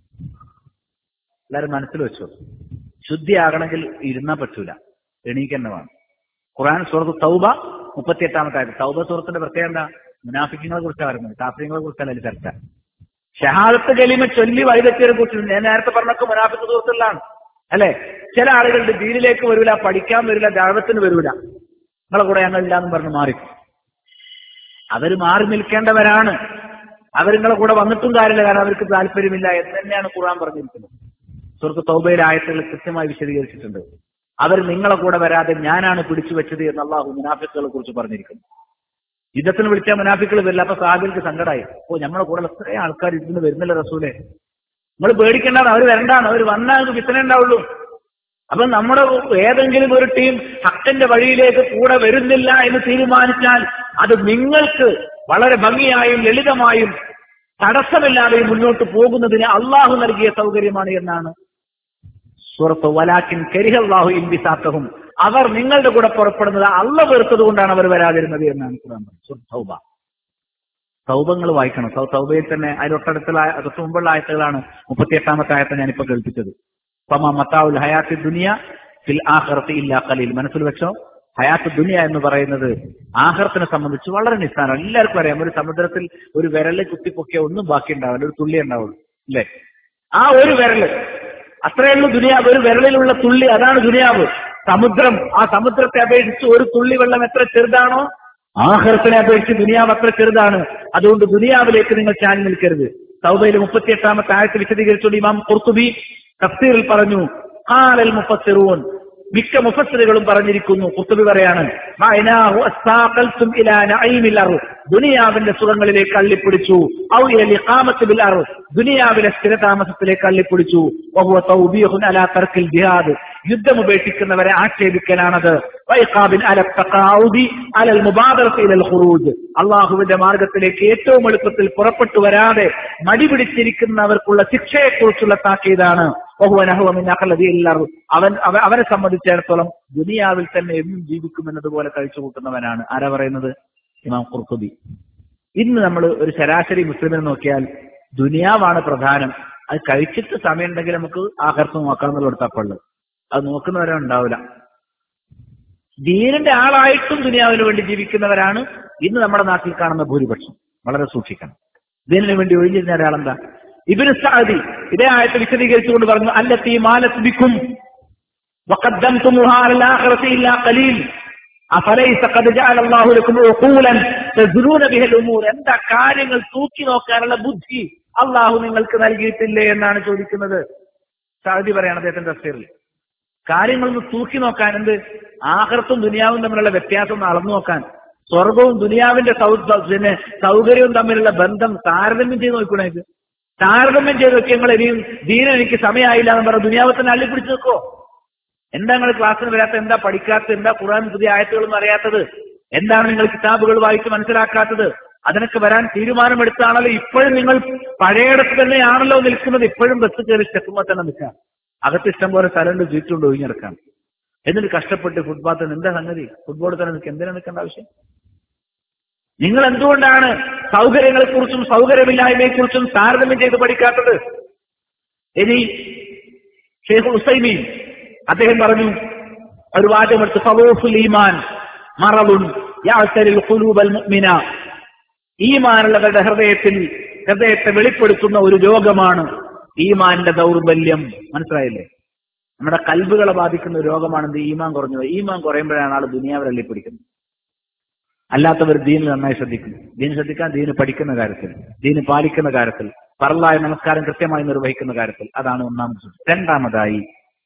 എല്ലാവരും മനസ്സിൽ വെച്ചോ, ശുദ്ധിയാകണമെങ്കിൽ ഇരുന്നാ പറ്റൂല, എണീക്കന്നെ വേണം. ഖുർആൻ സൂറത്ത് തൗബ മുപ്പത്തിയെട്ടാമത്തെ ആയത്. തൗബ സൂറത്തിന്റെ പ്രത്യേകത എന്താ? മുനാഫിക്കുകളെ കുറിച്ചാണ് പറയുന്നത്, കാഫിറുകളെ കുറിച്ചല്ല അതിൽ ചർച്ച. ഷഹാദത്ത് കലിമ ചൊല്ലി വഴിതെറ്റിയതിനെ കുറിച്ച് ഞാൻ നേരത്തെ പറഞ്ഞൊക്കെ മുനാഫിക്ക് സൂറത്തിലാണ്, അല്ലെ? ചില ആളുകളുടെ ദീനിലേക്ക് വരൂല, പഠിക്കാൻ വരില്ല, ദഅവത്തിന് വരൂല, നിങ്ങളെ കൂടെ ഞങ്ങളില്ലാന്നും പറഞ്ഞ് മാറി. അവര് മാറി നിൽക്കേണ്ടവരാണ്. അവർ നിങ്ങളെ കൂടെ വന്നിട്ടും കാര്യമില്ല, കാരണം അവർക്ക് താല്പര്യമില്ല എന്ന് തന്നെയാണ് ഖുർആൻ പറഞ്ഞിരിക്കുന്നത്. സൂറത്ത് തൗബയിലെ ആയത്തുകൾ കൃത്യമായി വിശദീകരിച്ചിട്ടുണ്ട്. അവർ നിങ്ങളെ കൂടെ വരാതെ ഞാനാണ് പിടിച്ചു വെച്ചത് എന്ന് അള്ളാഹു മുനാഫിക്കുകളെ കുറിച്ച് പറഞ്ഞിരിക്കുന്നു. യുദ്ധത്തിന് വിളിച്ചാൽ മുനാഫിക്കുകൾ വരില്ല. അപ്പൊ സാഹിബിക്ക് സങ്കടമായി, ഓ നമ്മളെ കൂടെ എത്രയും ആൾക്കാർ ഇതിന് വരുന്നില്ല റസൂലെ, നിങ്ങൾ പേടിക്കേണ്ടാണ്, അവർ വരണ്ടാണ്, അവർ വന്നാൽ വിത്തന ഉണ്ടാവുള്ളൂ. അപ്പൊ നമ്മുടെ ഏതെങ്കിലും ഒരു ടീം ഹക്കിന്റെ വഴിയിലേക്ക് കൂടെ വരുന്നില്ല എന്ന് തീരുമാനിച്ചാൽ അത് നിങ്ങൾക്ക് വളരെ ഭംഗിയായും ലളിതമായും തടസ്സമില്ലാതെയും മുന്നോട്ട് പോകുന്നതിന് അള്ളാഹു നൽകിയ സൗകര്യമാണ് എന്നാണ് സൂറത്ത് വലാകിൻ കരിഹല്ലാഹു ഇൻബിസാത്തഹും, അവർ നിങ്ങളുടെ കൂടെ പുറപ്പെടുന്നത് അള്ളാഹ് വെറുത്തത് കൊണ്ടാണ് അവർ വരാതിരുന്നത് എന്നാണ് ഖുർആൻ പറഞ്ഞത്. തൗബ തൗബങ്ങൾ വായിക്കണം. തൗബയിൽ തന്നെ അതിലൊട്ടടുത്തുള്ള തൊട്ട് മുമ്പുള്ള ആയത്തുകളാണ് മുപ്പത്തി എട്ടാമത്തെ ആയത്ത് ഞാനിപ്പോ കേൾപ്പിച്ചത്. ഫമാ മതാഉൽ ഹയാത്തി ദുനിയ ഫിൽ ആഖിറതി ഇല്ലാ ഖലീൽ. മനസ്സിൽ വെച്ചോ, ഹയാത്ത് ദുനിയ എന്ന് പറയുന്നത് ആഖിറത്തിനെ സംബന്ധിച്ച് വളരെ നിസ്സാരമാണ്. എല്ലാവർക്കും അറിയാം, ഒരു സമുദ്രത്തിൽ ഒരു വിരല് കുത്തിപ്പൊക്കിയ ഒന്നും ബാക്കി ഉണ്ടാവില്ല, ഒരു തുള്ളി ഉണ്ടാവുള്ളൂ അല്ലേ? ആ ഒരു വിരല് അത്രയുള്ളൂ ദുനിയാവ്. ഒരു വിരലിലുള്ള തുള്ളി, അതാണ് ദുനിയാവ്. സമുദ്രം, ആ സമുദ്രത്തെ അപേക്ഷിച്ച് ഒരു തുള്ളി വെള്ളം എത്ര ചെറുതാണോ ആഖിറത്തിനെ അപേക്ഷിച്ച് ദുനിയാവ് അത്ര ചെറുതാണ്. അതുകൊണ്ട് ദുനിയാവിലേക്ക് നിങ്ങൾ ചാഞ്ഞു നിൽക്കരുത്. തൗബയിലെ മുപ്പത്തി എട്ടാമത്തെ ആയത്ത് വിശദീകരിച്ചുകൊണ്ട് ഇമാം ഖുർത്തുബി തഫ്സീറിൽ പറഞ്ഞു, ഖാലൽ മുഫസ്സിറൂൻ, മിക്ക മുഫസ്സിറുകളും പറഞ്ഞിരിക്കുന്നു. ഖുർത്തുബി പറയാണ്, മഅനാഹു അസ്താഖൽതും ഇലാ നഈമിൽ അർദ്, ദുനിയാവിന്റെ സുഖങ്ങളിലേക്ക് അള്ളിപ്പിടിച്ചു. ഔ ഇലാ ഇഖാമത്തി ബിൽ അർദ്, ദുനിയാവിലെ സ്ഥിരതാമസത്തിലേക്ക് അള്ളിപ്പിടിച്ചു. വഹുവ തൗബീഹുൻ അലാ തർക്കിൽ ജിഹാദ്, യുദ്ധം ഉപേക്ഷിക്കുന്നവരെ ആക്ഷേപിക്കലാണത്. വൈഖാബിൻ അല തഖാഉദി അലൽ മുബാദറത്തി ഇലൽ ഖുറൂജ്, അല്ലാഹുവിന്റെ മാർഗത്തിലേക്ക് ഏറ്റവും എളുപ്പത്തിൽ പുറപ്പെട്ടു വരാതെ മടി പിടിച്ചിരിക്കുന്നവർക്കുള്ള ശിക്ഷയെക്കുറിച്ചുള്ള താക്കീതാണ്. വഹുവ നഹവ മിൻ അഖ്ലദി ഇൽ അർദ്, അവൻ അവനെ സംബന്ധിച്ചിടത്തോളം ദുനിയാവിൽ തന്നെ എന്നും ജീവിക്കുമെന്നതുപോലെ കഴിച്ചു കൂട്ടുന്നവനാണ്. ആരാ പറയുന്നത്? ഇമാം ഖുർത്തുബി. ഇന്ന് നമ്മൾ ഒരു ശരാശരി മുസ്ലിമിനെ നോക്കിയാൽ ദുനിയാവാണ് പ്രധാനം. അത് കഴിച്ചിട്ട് സമയം ഉണ്ടെങ്കിൽ നമുക്ക് ആഖിറത്ത് നോക്കാമെന്നുള്ള എടുത്തപ്പുള്ളത്, അത് നോക്കുന്നവരെ ഉണ്ടാവില്ല. ദീനിന്റെ ആളായിട്ടും ദുനിയാവിന് വേണ്ടി ജീവിക്കുന്നവരാണ് ഇന്ന് നമ്മുടെ നാട്ടിൽ കാണുന്ന ഭൂരിപക്ഷം. വളരെ സൂക്ഷിക്കണം. ദീനിന് വേണ്ടി ഒഴിഞ്ഞിരുന്ന ഒരാളെന്താ? ഇബ്നു സഅദി ഇതേ ആയത്ത് വിശദീകരിച്ചുകൊണ്ട് പറഞ്ഞു, അല്ലത്തി മാലത് ബിക്കും വഖദ്ദംതുമുഹാ അലൽ ആഖിറതി ഇല്ലാ ഖലീൽ അഫലൈസ ഖദ് ജഅല അല്ലാഹു ലക്കും ഉഖൂലൻ തസ്റൂന ബിഹൽ ഉമൂർ. എന്താ കാര്യങ്ങൾ തൂക്കി നോക്കാനുള്ള ബുദ്ധി അള്ളാഹു നിങ്ങൾക്ക് നൽകിയിട്ടില്ലേ എന്നാണ് ചോദിക്കുന്നത്. സഅദി പറയാണ് അദ്ദേഹത്തിന്റെ തഫ്സീറിൽ, കാര്യങ്ങളൊന്ന് തൂക്കി നോക്കാൻ, എന്ത് ആഖിറത്തും ദുനിയാവും തമ്മിലുള്ള വ്യത്യാസം ഒന്ന് അളന്നു നോക്കാൻ, സ്വർഗവും ദുനിയാവിന്റെ പിന്നെ സൗകര്യവും തമ്മിലുള്ള ബന്ധം താരതമ്യം ചെയ്ത് നോക്കണേ. ഇത് താരതമ്യം ചെയ്ത് നോക്കി നിങ്ങൾ ഇനിയും ദീന എനിക്ക് സമയമായില്ല എന്ന് പറഞ്ഞ ദുനിയാവ് തന്നെ അള്ളിപ്പിടിച്ച് നോക്കോ. എന്താ നിങ്ങൾ ക്ലാസ്സിന് വരാത്ത, എന്താ പഠിക്കാത്തത്, എന്താ ഖുർആൻ പുതിയ ആയത്തുകളൊന്നും അറിയാത്തത്, എന്താണ് നിങ്ങൾ കിതാബുകൾ വായിച്ച് മനസ്സിലാക്കാത്തത്? അതിനൊക്കെ വരാൻ തീരുമാനമെടുത്താണല്ലോ ഇപ്പോഴും നിങ്ങൾ പഴയയിടത്ത് തന്നെയാണല്ലോ നിൽക്കുന്നത്. ഇപ്പോഴും ബസ് കയറി സ്റ്റെപ്പുമ്പോൾ തന്നെ നിൽക്കാം. അകത്ത് ഇഷ്ടം പോലെ സ്ഥലമുണ്ട്, ചുറ്റുണ്ട്, ഒഴിഞ്ഞെടുക്കാം. എന്നിട്ട് കഷ്ടപ്പെട്ട് ഫുട്പാത്തിൽ എന്താ സംഗതി? ഫുട്ബോളിൽ തന്നെ നിൽക്കുക, എന്തിനാ നിൽക്കേണ്ട ആവശ്യം? നിങ്ങൾ എന്തുകൊണ്ടാണ് സൗകര്യങ്ങളെക്കുറിച്ചും സൗകര്യമില്ലായ്മയെക്കുറിച്ചും താരതമ്യം ചെയ്ത് പഠിക്കാത്തത്? ഇനി ഷെയ്ഖ് ഉസൈമീൻ അദ്ദേഹം പറഞ്ഞു, ഒരു വാചകമെടുത്ത്, ഫളൂഫുൽ ഈമാൻ മറദുൻ യഅ്തരിൽ ഖുലൂബൽ മുഅ്മിന, ഈമാനുള്ളവരുടെ ഹൃദയത്തിൽ ഹൃദയത്തെ വെളിപ്പെടുത്തുന്ന ഒരു രോഗമാണ് ഈമാന്റെ ദൗർബല്യം. മനസ്സിലായില്ലേ? നമ്മുടെ കൽബുകളെ ബാധിക്കുന്ന ഒരു രോഗമാണെന്ത്? ഈമാൻ കുറഞ്ഞു. ഈമാൻ കുറയുമ്പോഴാണ് ആൾ ദുനിയാവിൽ അള്ളിപ്പിടിക്കുന്നത്. അല്ലാത്തവർ ദീന് നന്നായി ശ്രദ്ധിക്കുന്നു. ദീന് ശ്രദ്ധിക്കാൻ, ദീന് പഠിക്കുന്ന കാര്യത്തിൽ, ദീന് പാലിക്കുന്ന കാര്യത്തിൽ, ഫർളായ നമസ്കാരം കൃത്യമായി നിർവഹിക്കുന്ന കാര്യത്തിൽ, അതാണ് ഒന്നാമത്. രണ്ടാമതായി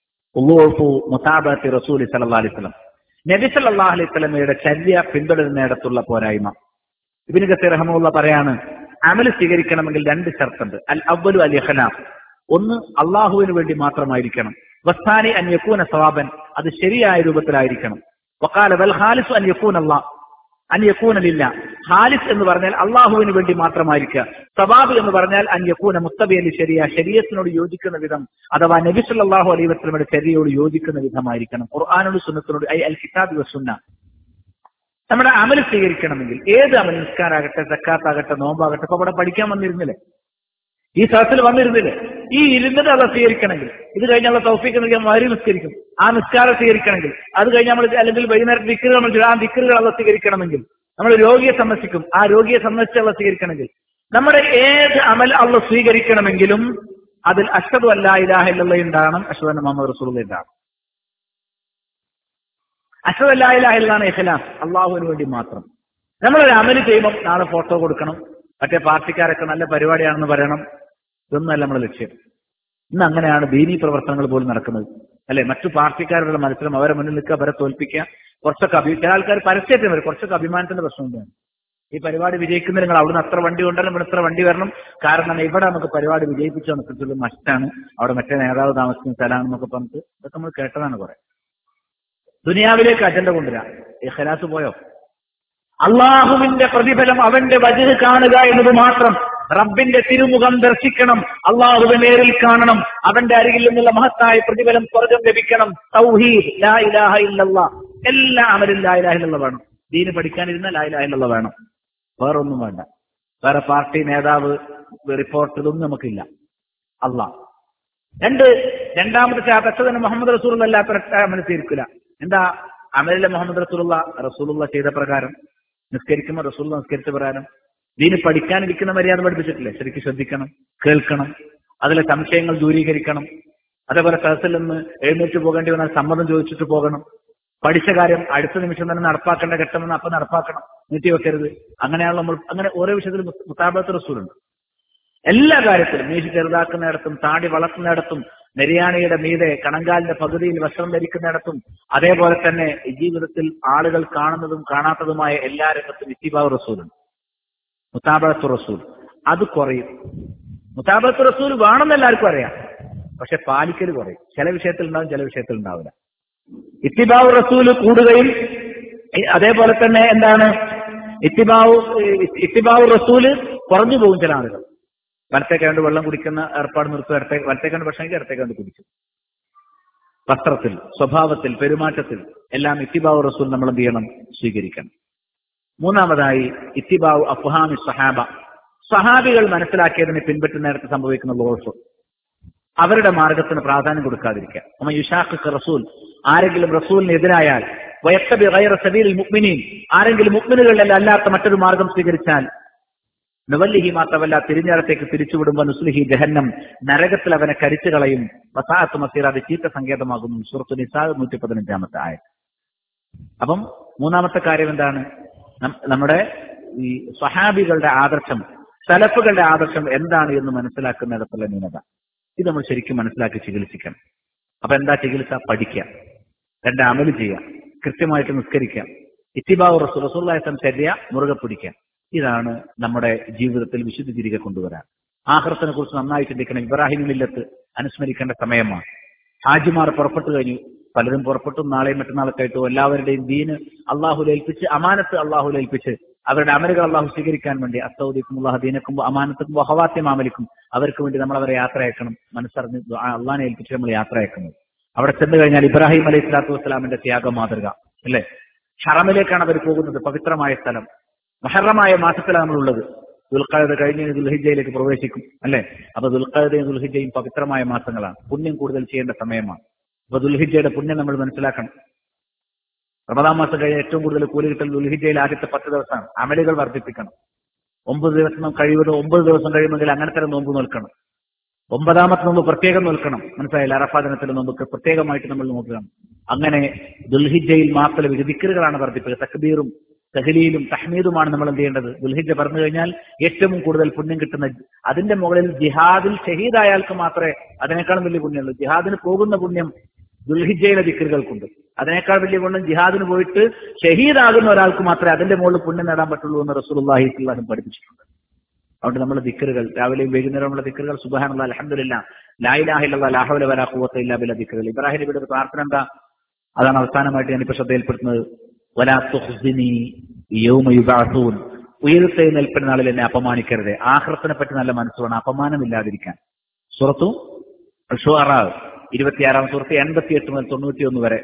മുതാബഅത്തി റസൂലി സല്ലല്ലാഹു അലൈഹി വസല്ലം, നബി സല്ലല്ലാഹു അലൈഹി വസല്ലമയുടെ ചര്യ പിന്തുടരുന്നിടത്തുള്ള പോരായ്മ. ഇബ്നു കസീർ റഹ്മഹുല്ലാഹ് പറയാണ്, അമൽ സ്വീകരിക്കണമെങ്കിൽ രണ്ട് ഷർത്തുണ്ട്. അൽ അവ്വലു അൽ ഇഖ്ലാസ്, ഒന്ന് അള്ളാഹുവിന് വേണ്ടി മാത്രമായിരിക്കണം. വസ്സാനി അൻ യകൂന സവാബൻ, അത് ശരിയായ രൂപത്തിലായിരിക്കണം. വഖാല വൽ ഖാലിസു അൻ യകൂന അല്ലാഹ് അൻ യകൂന ലില്ലാഹ്, ഖാലിസ് എന്ന് പറഞ്ഞാൽ അള്ളാഹുവിന് വേണ്ടി മാത്രമായിരിക്കുക. സവാബ് എന്ന് പറഞ്ഞാൽ അൻ യകൂന മുത്തബിയൻ ലിശരിയ, ശരീഅത്തിനോട് യോജിക്കുന്ന വിധം, അഥവാ നബി സല്ലല്ലാഹു അലൈഹി വസല്ലമയുടെ ശരീഅയോട് യോജിക്കുന്ന വിധമായിരിക്കണം. ഖുർആനോട് സുന്നത്തിനോട്, ഐ അൽ കിതാബ് വസ്സുന്ന. നമ്മുടെ അമൽ സ്വീകരിക്കണമെങ്കിൽ ഏത് അമൽ, നിസ്കാരാകട്ടെ, സക്കാത്താകട്ടെ, നോമ്പാകട്ടെ, ഇപ്പൊ അവിടെ പഠിക്കാൻ വന്നിരുന്നില്ലേ, ഈ സദസ്സിൽ വന്നിരുന്നില്ലേ, ഈ ഇരുന്നിട്ട് അത് സ്വീകരിക്കണമെങ്കിൽ, ഇത് കഴിഞ്ഞുള്ള തൗഫീഖ് നൽകിയാൽ മാറി നിസ്കരിക്കും, ആ നിസ്കാരം സ്വീകരിക്കണമെങ്കിൽ, അത് കഴിഞ്ഞ് നമ്മൾ അല്ലെങ്കിൽ വൈകുന്നേരത്തെ ദിക്റുകൾ നമ്മൾ ആ ദിക്റുകൾ അത് സ്വീകരിക്കണമെങ്കിൽ, നമ്മൾ രോഗിയെ സന്ദർശിക്കും, ആ രോഗിയെ സന്ദർശിച്ച് അത് സ്വീകരിക്കണമെങ്കിൽ, നമ്മുടെ ഏത് അമൽ അള്ളാഹ് സ്വീകരിക്കണമെങ്കിലും അതിൽ അഷ്ഹദു അല്ലാ ഇലാഹ ഇല്ലല്ലാഹ് ഉണ്ടാകണം, അഷ്ഹദു അന്ന മുഹമ്മദ് റസൂലുള്ളാഹി ഉണ്ടാകണം. അഷ്ഹദു അല്ലാ ഇലാഹ ഇല്ലല്ലാഹ് ഇഖ്ലാസ്, അള്ളാഹുവിന് വേണ്ടി മാത്രം. നമ്മളൊരു അമൽ ചെയ്യുമ്പോൾ നാളെ ഫോട്ടോ കൊടുക്കണം, മറ്റേ പാർട്ടിക്കാരൊക്കെ നല്ല പരിപാടിയാണെന്ന് പറയണം, ഇതൊന്നുമല്ല നമ്മുടെ ലക്ഷ്യം. ഇന്ന് അങ്ങനെയാണ് ദീനീ പ്രവർത്തനങ്ങൾ പോലും നടക്കുന്നത്, അല്ലെ? മറ്റു പാർട്ടിക്കാരുടെ മത്സരം, അവരെ മുന്നിൽ നിൽക്കുക, അവരെ തോൽപ്പിക്കുക, കുറച്ചൊക്കെ അഭി ചില ആൾക്കാർ പരസ്യത്തിന് വരും, കുറച്ചൊക്കെ അഭിമാനത്തിന്റെ പ്രശ്നമുണ്ടാണ്. ഈ പരിപാടി വിജയിക്കുന്നതിന് നിങ്ങൾ അവിടുന്ന് അത്ര വണ്ടി കൊണ്ടുവരണം, ഇവിടെ ഇത്ര വണ്ടി വരണം, കാരണം ഇവിടെ നമുക്ക് പരിപാടി വിജയിപ്പിച്ചു വന്നിട്ടുള്ള മസ്റ്റാണ്, അവിടെ മറ്റേ നേതാവ് താമസിക്കുന്ന സ്ഥലമാണെന്നൊക്കെ പറഞ്ഞിട്ട് ഇതൊക്കെ നമ്മൾ കേട്ടതാണ് കുറെ. ദുനിയാവിലേക്ക് അജണ്ട കൊണ്ടുവരാം. ഇഖ്ലാസ് പോയോ? അള്ളാഹുവിന്റെ പ്രതിഫലം അവന്റെ വജ്ഹ് കാണുക എന്നത് മാത്രം, റബ്ബിന്റെ തിരുമുഖം ദർശിക്കണം, അള്ളാഹുവിനെ നേരിൽ കാണണം, അവന്റെ അരികിൽ നിന്നുള്ള മഹത്തായ പ്രതിഫലം സ്വർഗം ലഭിക്കണം. തൗഹീദ്, ലാ ഇലാഹ ഇല്ലല്ലാഹ്, എല്ലാ അമലും ലാ ഇലാഹ ഇല്ലല്ലാഹ് വേണം. ദീന് പഠിക്കാനിരുന്ന ലാ ഇലാഹ ഇല്ലല്ലാഹ് വേണം, വേറൊന്നും വേണ്ട. വേറെ പാർട്ടി നേതാവ് റിപ്പോർട്ട് ഇതൊന്നും നമുക്കില്ല. അള്ളാഹ്. രണ്ട് രണ്ടാമത്തെ അച്ഛന് മുഹമ്മദ് റസൂലുള്ള അല്ലാത്ത അമൽ തീർക്കില്ല. എന്താ അമലിലെ മുഹമ്മദ് റസൂലുള്ള റസൂലുള്ള ചെയ്ത പ്രകാരം നിസ്കരിക്കുമ്പോൾ റസൂലുള്ള നിസ്കരിച്ച പ്രകാരം ദീന് പഠിക്കാനിരിക്കുന്ന മര്യാദ പഠിപ്പിച്ചിട്ടില്ലേ? ശരിക്കും ശ്രദ്ധിക്കണം, കേൾക്കണം, അതിലെ സംശയങ്ങൾ ദൂരീകരിക്കണം. അതേപോലെ സദസ്സിൽ നിന്ന് എഴുന്നേറ്റ് പോകേണ്ടി വന്നാൽ സമ്മതം ചോദിച്ചിട്ട് പോകണം. പഠിച്ച കാര്യം അടുത്ത നിമിഷം തന്നെ നടപ്പാക്കേണ്ട ഘട്ടമെന്ന് അപ്പം നടപ്പാക്കണം, നീട്ടിവെക്കരുത്. അങ്ങനെയാണ് നമ്മൾ അങ്ങനെ ഓരോ വിഷയത്തിലും മുതാബത്ത് റസൂലുണ്ട്. എല്ലാ കാര്യത്തിലും മീശി ചെറുതാക്കുന്നിടത്തും താടി വളർത്തുന്നിടത്തും നെരിയാണിയുടെ മീതെ കണങ്കാലിന്റെ പകുതിയിൽ വസ്ത്രം ധരിക്കുന്നിടത്തും അതേപോലെ തന്നെ ജീവിതത്തിൽ ആളുകൾ കാണുന്നതും കാണാത്തതുമായ എല്ലാ രംഗത്തും ഇത്തിബാഉ റസൂലുണ്ട്, മുതാബഅത്തു റസൂൽ. അത് കുറയും. മുതാബഅത്തു റസൂൽ വേണമെന്ന് എല്ലാവർക്കും അറിയാം, പക്ഷെ പാലിക്കൽ കുറയും. ചില വിഷയത്തിൽ ഉണ്ടാവും, ചില വിഷയത്തിൽ ഉണ്ടാവില്ല. ഇത്തിബാഉ റസൂൽ കൂടുകയും അതേപോലെ തന്നെ എന്താണ് ഇത്തിബാഉ ഇത്തിബാഉ റസൂല് കുറഞ്ഞു പോകും. ചില ആളുകൾ വലത്തേക്കാണ്ട് വെള്ളം കുടിക്കുന്ന ഏർപ്പാട് നിർത്തുക, ഇടത്തേ വലത്തേക്കാണ്ട് ഭക്ഷണം ഇടത്തേക്കാണ്ട് കുടിക്കും. വസ്ത്രത്തിൽ, സ്വഭാവത്തിൽ, പെരുമാറ്റത്തിൽ എല്ലാം ഇത്തിബാഉ റസൂൽ നമ്മൾ എന്ത് ചെയ്യണം? സ്വീകരിക്കണം. മൂന്നാമതായി ഇത്തിബാഉ അഫ്ഹാമി സഹാബ, സഹാബികൾ മനസ്സിലാക്കിയതിനെ പിൻപറ്റുന്നിടത്ത് സംഭവിക്കുന്ന ദോഷം, അവരുടെ മാർഗത്തിന് പ്രാധാന്യം കൊടുക്കാതിരിക്കുക. നമ്മ യുശാഖിഖ് റസൂൽ, ആരെങ്കിലും റസൂലിന് എതിരായാൽ, വയത്തബി ഗൈറ സബീലിൽ മുഅ്മിനീൻ, ആരെങ്കിലും മുഅ്മിനുകളിൽ അല്ലാത്ത മറ്റൊരു മാർഗം സ്വീകരിച്ചാൽ, നവല്ലിഹി മാത്രമല്ല തിരിഞ്ഞിടത്തേക്ക് തിരിച്ചുവിടുമ്പോൾ നുസ്ലിഹി ജഹന്നം, നരകത്തിൽ അവനെ കരിച്ചു കളയും. വസാഅത്ത് മസീറ, അത് ചീത്ത സങ്കേതമാകുന്നു. സൂറത്തു നിസാ നൂറ്റി പതിനഞ്ചാമത്തെ ആയത്ത്. അപ്പം മൂന്നാമത്തെ കാര്യം എന്താണ്? നമ്മുടെ ഈ സ്വഹാബികളുടെ ആദർശം, സലഫുകളുടെ ആദർശം എന്താണ് എന്ന് മനസ്സിലാക്കുന്നിടത്തുള്ള ന്യൂനത. ഇത് നമ്മൾ ശരിക്കും മനസ്സിലാക്കി ചികിത്സിക്കണം. അപ്പൊ എന്താ ചികിത്സ? പഠിക്കുക, രണ്ട് അമല് ചെയ്യുക, കൃത്യമായിട്ട് നിസ്കരിക്കുക, ഇത്തിബാഉ റസൂൽ റസൂലുള്ളാഹി സ്വല്ലല്ലാഹു അലൈഹി വസല്ലം ചര്യ മുറുകെ പിടിക്കുക. ഇതാണ് നമ്മുടെ ജീവിതത്തിൽ വിശുദ്ധി തിരികെ കൊണ്ടുവരാൻ. ആഖിറത്തിനെ കുറിച്ച് നന്നായി ചിന്തിക്കണം. ഇബ്രാഹിം മില്ലത്ത് അനുസ്മരിക്കേണ്ട സമയമാണ്. ഹാജിമാർ പുറപ്പെട്ടു കഴിഞ്ഞു, പലരും പുറപ്പെട്ടു. നാളെയും മറ്റന്നാളൊക്കെ ആയിട്ടും എല്ലാവരുടെയും ദീന് അള്ളാഹുൽ ഏൽപ്പിച്ച്, അമാനത്ത് അള്ളാഹുൽ ഏൽപ്പിച്ച്, അവരുടെ അമലുകൾ അള്ളാഹു സ്വീകരിക്കാൻ വേണ്ടി അസ്തൗദിക്കും അള്ളാഹു ദീനക്കും അമാനത്തും വഹവാത്യം അമലിക്കും, അവർക്ക് വേണ്ടി നമ്മൾ അവരെ യാത്ര അയക്കണം. മനസ്സറിഞ്ഞ് അള്ളാഹിനെ ഏൽപ്പിച്ച് നമ്മൾ യാത്ര അയക്കുന്നത്. അവിടെ ചെന്ന് കഴിഞ്ഞാൽ ഇബ്രാഹിം അലൈഹി സ്വലാത്തു വസ്സലാമിന്റെ ത്യാഗ മാതൃക അല്ലെ? ഹറമിലേക്കാണ് അവർ പോകുന്നത്, പവിത്രമായ സ്ഥലം. മുഹറമായ മാസത്തിലാണ് നമ്മളുള്ളത്. ദുൽഖഅദ കഴിഞ്ഞ് ദുൽഹിജ്ജയിലേക്ക് പ്രവേശിക്കും അല്ലെ? അപ്പൊ ദുൽഖഅദയും ദുൽഹിജ്ജയും പവിത്രമായ മാസങ്ങളാണ്, പുണ്യം കൂടുതൽ ചെയ്യേണ്ട സമയമാണ്. അപ്പൊ ദുൽഹിജ്ജയുടെ പുണ്യം നമ്മൾ മനസ്സിലാക്കണം. റമദാൻ മാസം കഴിഞ്ഞ് ഏറ്റവും കൂടുതൽ കൂലി കിട്ടൽ ദുൽഹിജ്ജയിൽ ആദ്യത്തെ പത്ത് ദിവസമാണ്. അമലുകൾ വർദ്ധിപ്പിക്കണം. ഒമ്പത് ദിവസം കഴിയുന്നത് ഒമ്പത് ദിവസം കഴിയുമെങ്കിൽ അങ്ങനെ തന്നെ നോമ്പ് നോൽക്കണം. ഒമ്പതാമത്തെ നോമ്പ് പ്രത്യേകം നോൽക്കണം. മനസ്സിലായില്ല? അറഫാ ദിനത്തിൽ നോമ്പ് പ്രത്യേകമായിട്ട് നമ്മൾ നോക്കണം. അങ്ങനെ ദുൽഹിജ്ജയിൽ മാത്രം ദിക്റുകളാണ് വർദ്ധിപ്പിക്കുക. തക്ബീറും തഹ്ലീലും തഹ്മീദുമാണ് നമ്മൾ എന്ത് ചെയ്യേണ്ടത്? ദുൽഹിജ്ജ പറഞ്ഞു കഴിഞ്ഞാൽ ഏറ്റവും കൂടുതൽ പുണ്യം കിട്ടുന്ന, അതിന്റെ മുകളിൽ ജിഹാദിൽ ഷഹീദായാൾക്ക് മാത്രമേ അതിനേക്കാളും വലിയ പുണ്യമുള്ളൂ. ജിഹാദിന് പോകുന്ന പുണ്യം ദുൽഹിജ്ജയിലെ ദിക്റുകൾക്കുണ്ട്. അതിനേക്കാൾ വലിയ പുണ്യം ജിഹാദിന് പോയിട്ട് ഷഹീദാകുന്ന ഒരാൾക്ക് മാത്രമേ അതിന്റെ മുകളിൽ പുണ്യം നേടാൻ പറ്റുള്ളൂ എന്ന് റസൂലുള്ളാഹി സ്വല്ലല്ലാഹു അലൈഹി വസല്ലം പഠിപ്പിച്ചിട്ടുണ്ട്. അതുകൊണ്ട് നമ്മൾ ദിക്റുകൾ, രാവിലെയും വൈകുന്നേരമുള്ള ദിക്റുകൾ, സുബ്ഹാനല്ലാഹ്, അൽഹംദുലില്ലാഹ്, ലാ ഇലാഹ ഇല്ലല്ലാഹ്, ലാ ഹൗല വലാ ഖുവത ഇല്ലാ ബില്ലാഹ് ദിക്റുകൾ. ഇബ്രാഹിം നബിയുടെ പ്രാർത്ഥന എന്താ? അതാണ് അവസാനമായിട്ട് ഞാനിപ്പോ ശ്രദ്ധയിൽപ്പെടുത്തുന്നത്. വലാ തുഖ്സിനി യൗമ യുബഅസൂൻ, ഉയർത്തെഴുന്നേൽപ്പിന്റെ നാളിൽ എന്നെ അപമാനിക്കരുത്. ആഖിറത്തിനെ പറ്റി നല്ല മനസ്സ് വേണം, അപമാനമില്ലാതിരിക്കാൻ. സൂറത്തു അൽ-ശുഅറാ ഇരുപത്തിയാറാം സൂറത്ത് എൺപത്തിയെട്ട് മുതൽ തൊണ്ണൂറ്റിയൊന്ന് വരെ.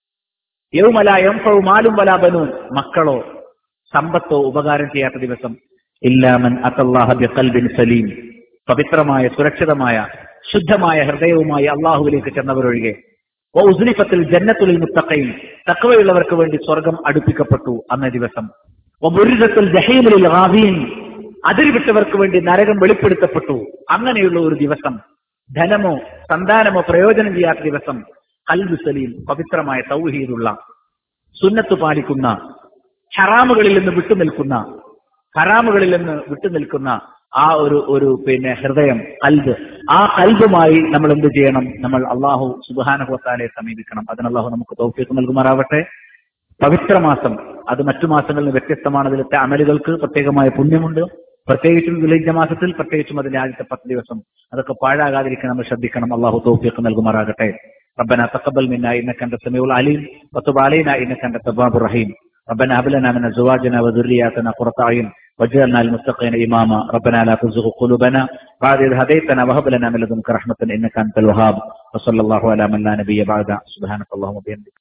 യൗമ ലാ യൻഫഉ മാലും വലാ ബനൂൻ, മക്കളോ സമ്പത്തോ ഉപകാരം ചെയ്യാത്ത ദിവസം. ഇല്ലാ മൻ അത്തല്ലാഹ ബിഖൽബിൻ സലീം, പവിത്രമായ സുരക്ഷിതമായ ശുദ്ധമായ ഹൃദയവുമായി അള്ളാഹുവിലേക്ക് ചെന്നവരൊഴികെ. വഉസ്ലിഫത്തിൽ ജന്നത്തുൽ മുത്തഖീൻ, തഖ്വയുള്ളവർക്ക് വേണ്ടി സ്വർഗം അടുപ്പിക്കപ്പെട്ടു അന്നേ ദിവസം. വബുരിസത്തുൽ ജഹീമുൽ ഗാവീൻ, അതിരിവിട്ടവർക്ക് വേണ്ടി നരകം വെളിപ്പെടുത്തപ്പെട്ടു. അങ്ങനെയുള്ള ഒരു ദിവസം. ധനമോ സന്താനമോ പ്രയോജനം ചെയ്യാത്ത ദിവസം. ഖൽബ് സലീം, പവിത്രമായ തൗഹീദുള്ള, സുന്നത്ത് പാലിക്കുന്ന, ഹറാമുകളിൽ നിന്ന് വിട്ടുനിൽക്കുന്ന ഹറാമുകളിൽ നിന്ന് വിട്ടുനിൽക്കുന്ന ആ ഒരു ഒരു പിന്നെ ഹൃദയം, ഖൽബ്. ആ ഖൽബുമായി നമ്മൾ എന്ത് ചെയ്യണം? നമ്മൾ അള്ളാഹു സുബ്ഹാനഹു വ തആലയെ സമീപിക്കണം. അതിന് അള്ളാഹു നമുക്ക് തൗഫീഖ് നൽകുമാറാവട്ടെ. പവിത്രമാസം അത് മറ്റു മാസങ്ങളിൽ നിന്ന് വ്യത്യസ്തമാണ്. അതിലത്തെ അമലുകൾക്ക് പ്രത്യേകമായ പുണ്യമുണ്ട്. പ്രത്യേകിച്ചും ദുൽഹിജ്ജ മാസത്തിൽ, പ്രത്യേകിച്ചും അതിന്റെ ആദ്യത്തെ പത്ത് ദിവസം. അതൊക്കെ പാഴാകാതിരിക്കാൻ നമ്മൾ ശ്രദ്ധിക്കണം. അള്ളാഹു തൗഫീഖ് നൽകുമാറാകട്ടെ. ربنا تقبل منا انك انت السميع العليم وتب علينا انك انت التواب الرحيم. ربنا هب لنا من ازواجنا وذرياتنا قرة اعين واجعلنا للمتقين إماما ربنا لا تزغ قلوبنا بعد إذ هديتنا وهب لنا من لدنك رحمة إنك أنت الوهاب وصلى الله على من لا نبي بعد سبحانك اللهم وبحمدك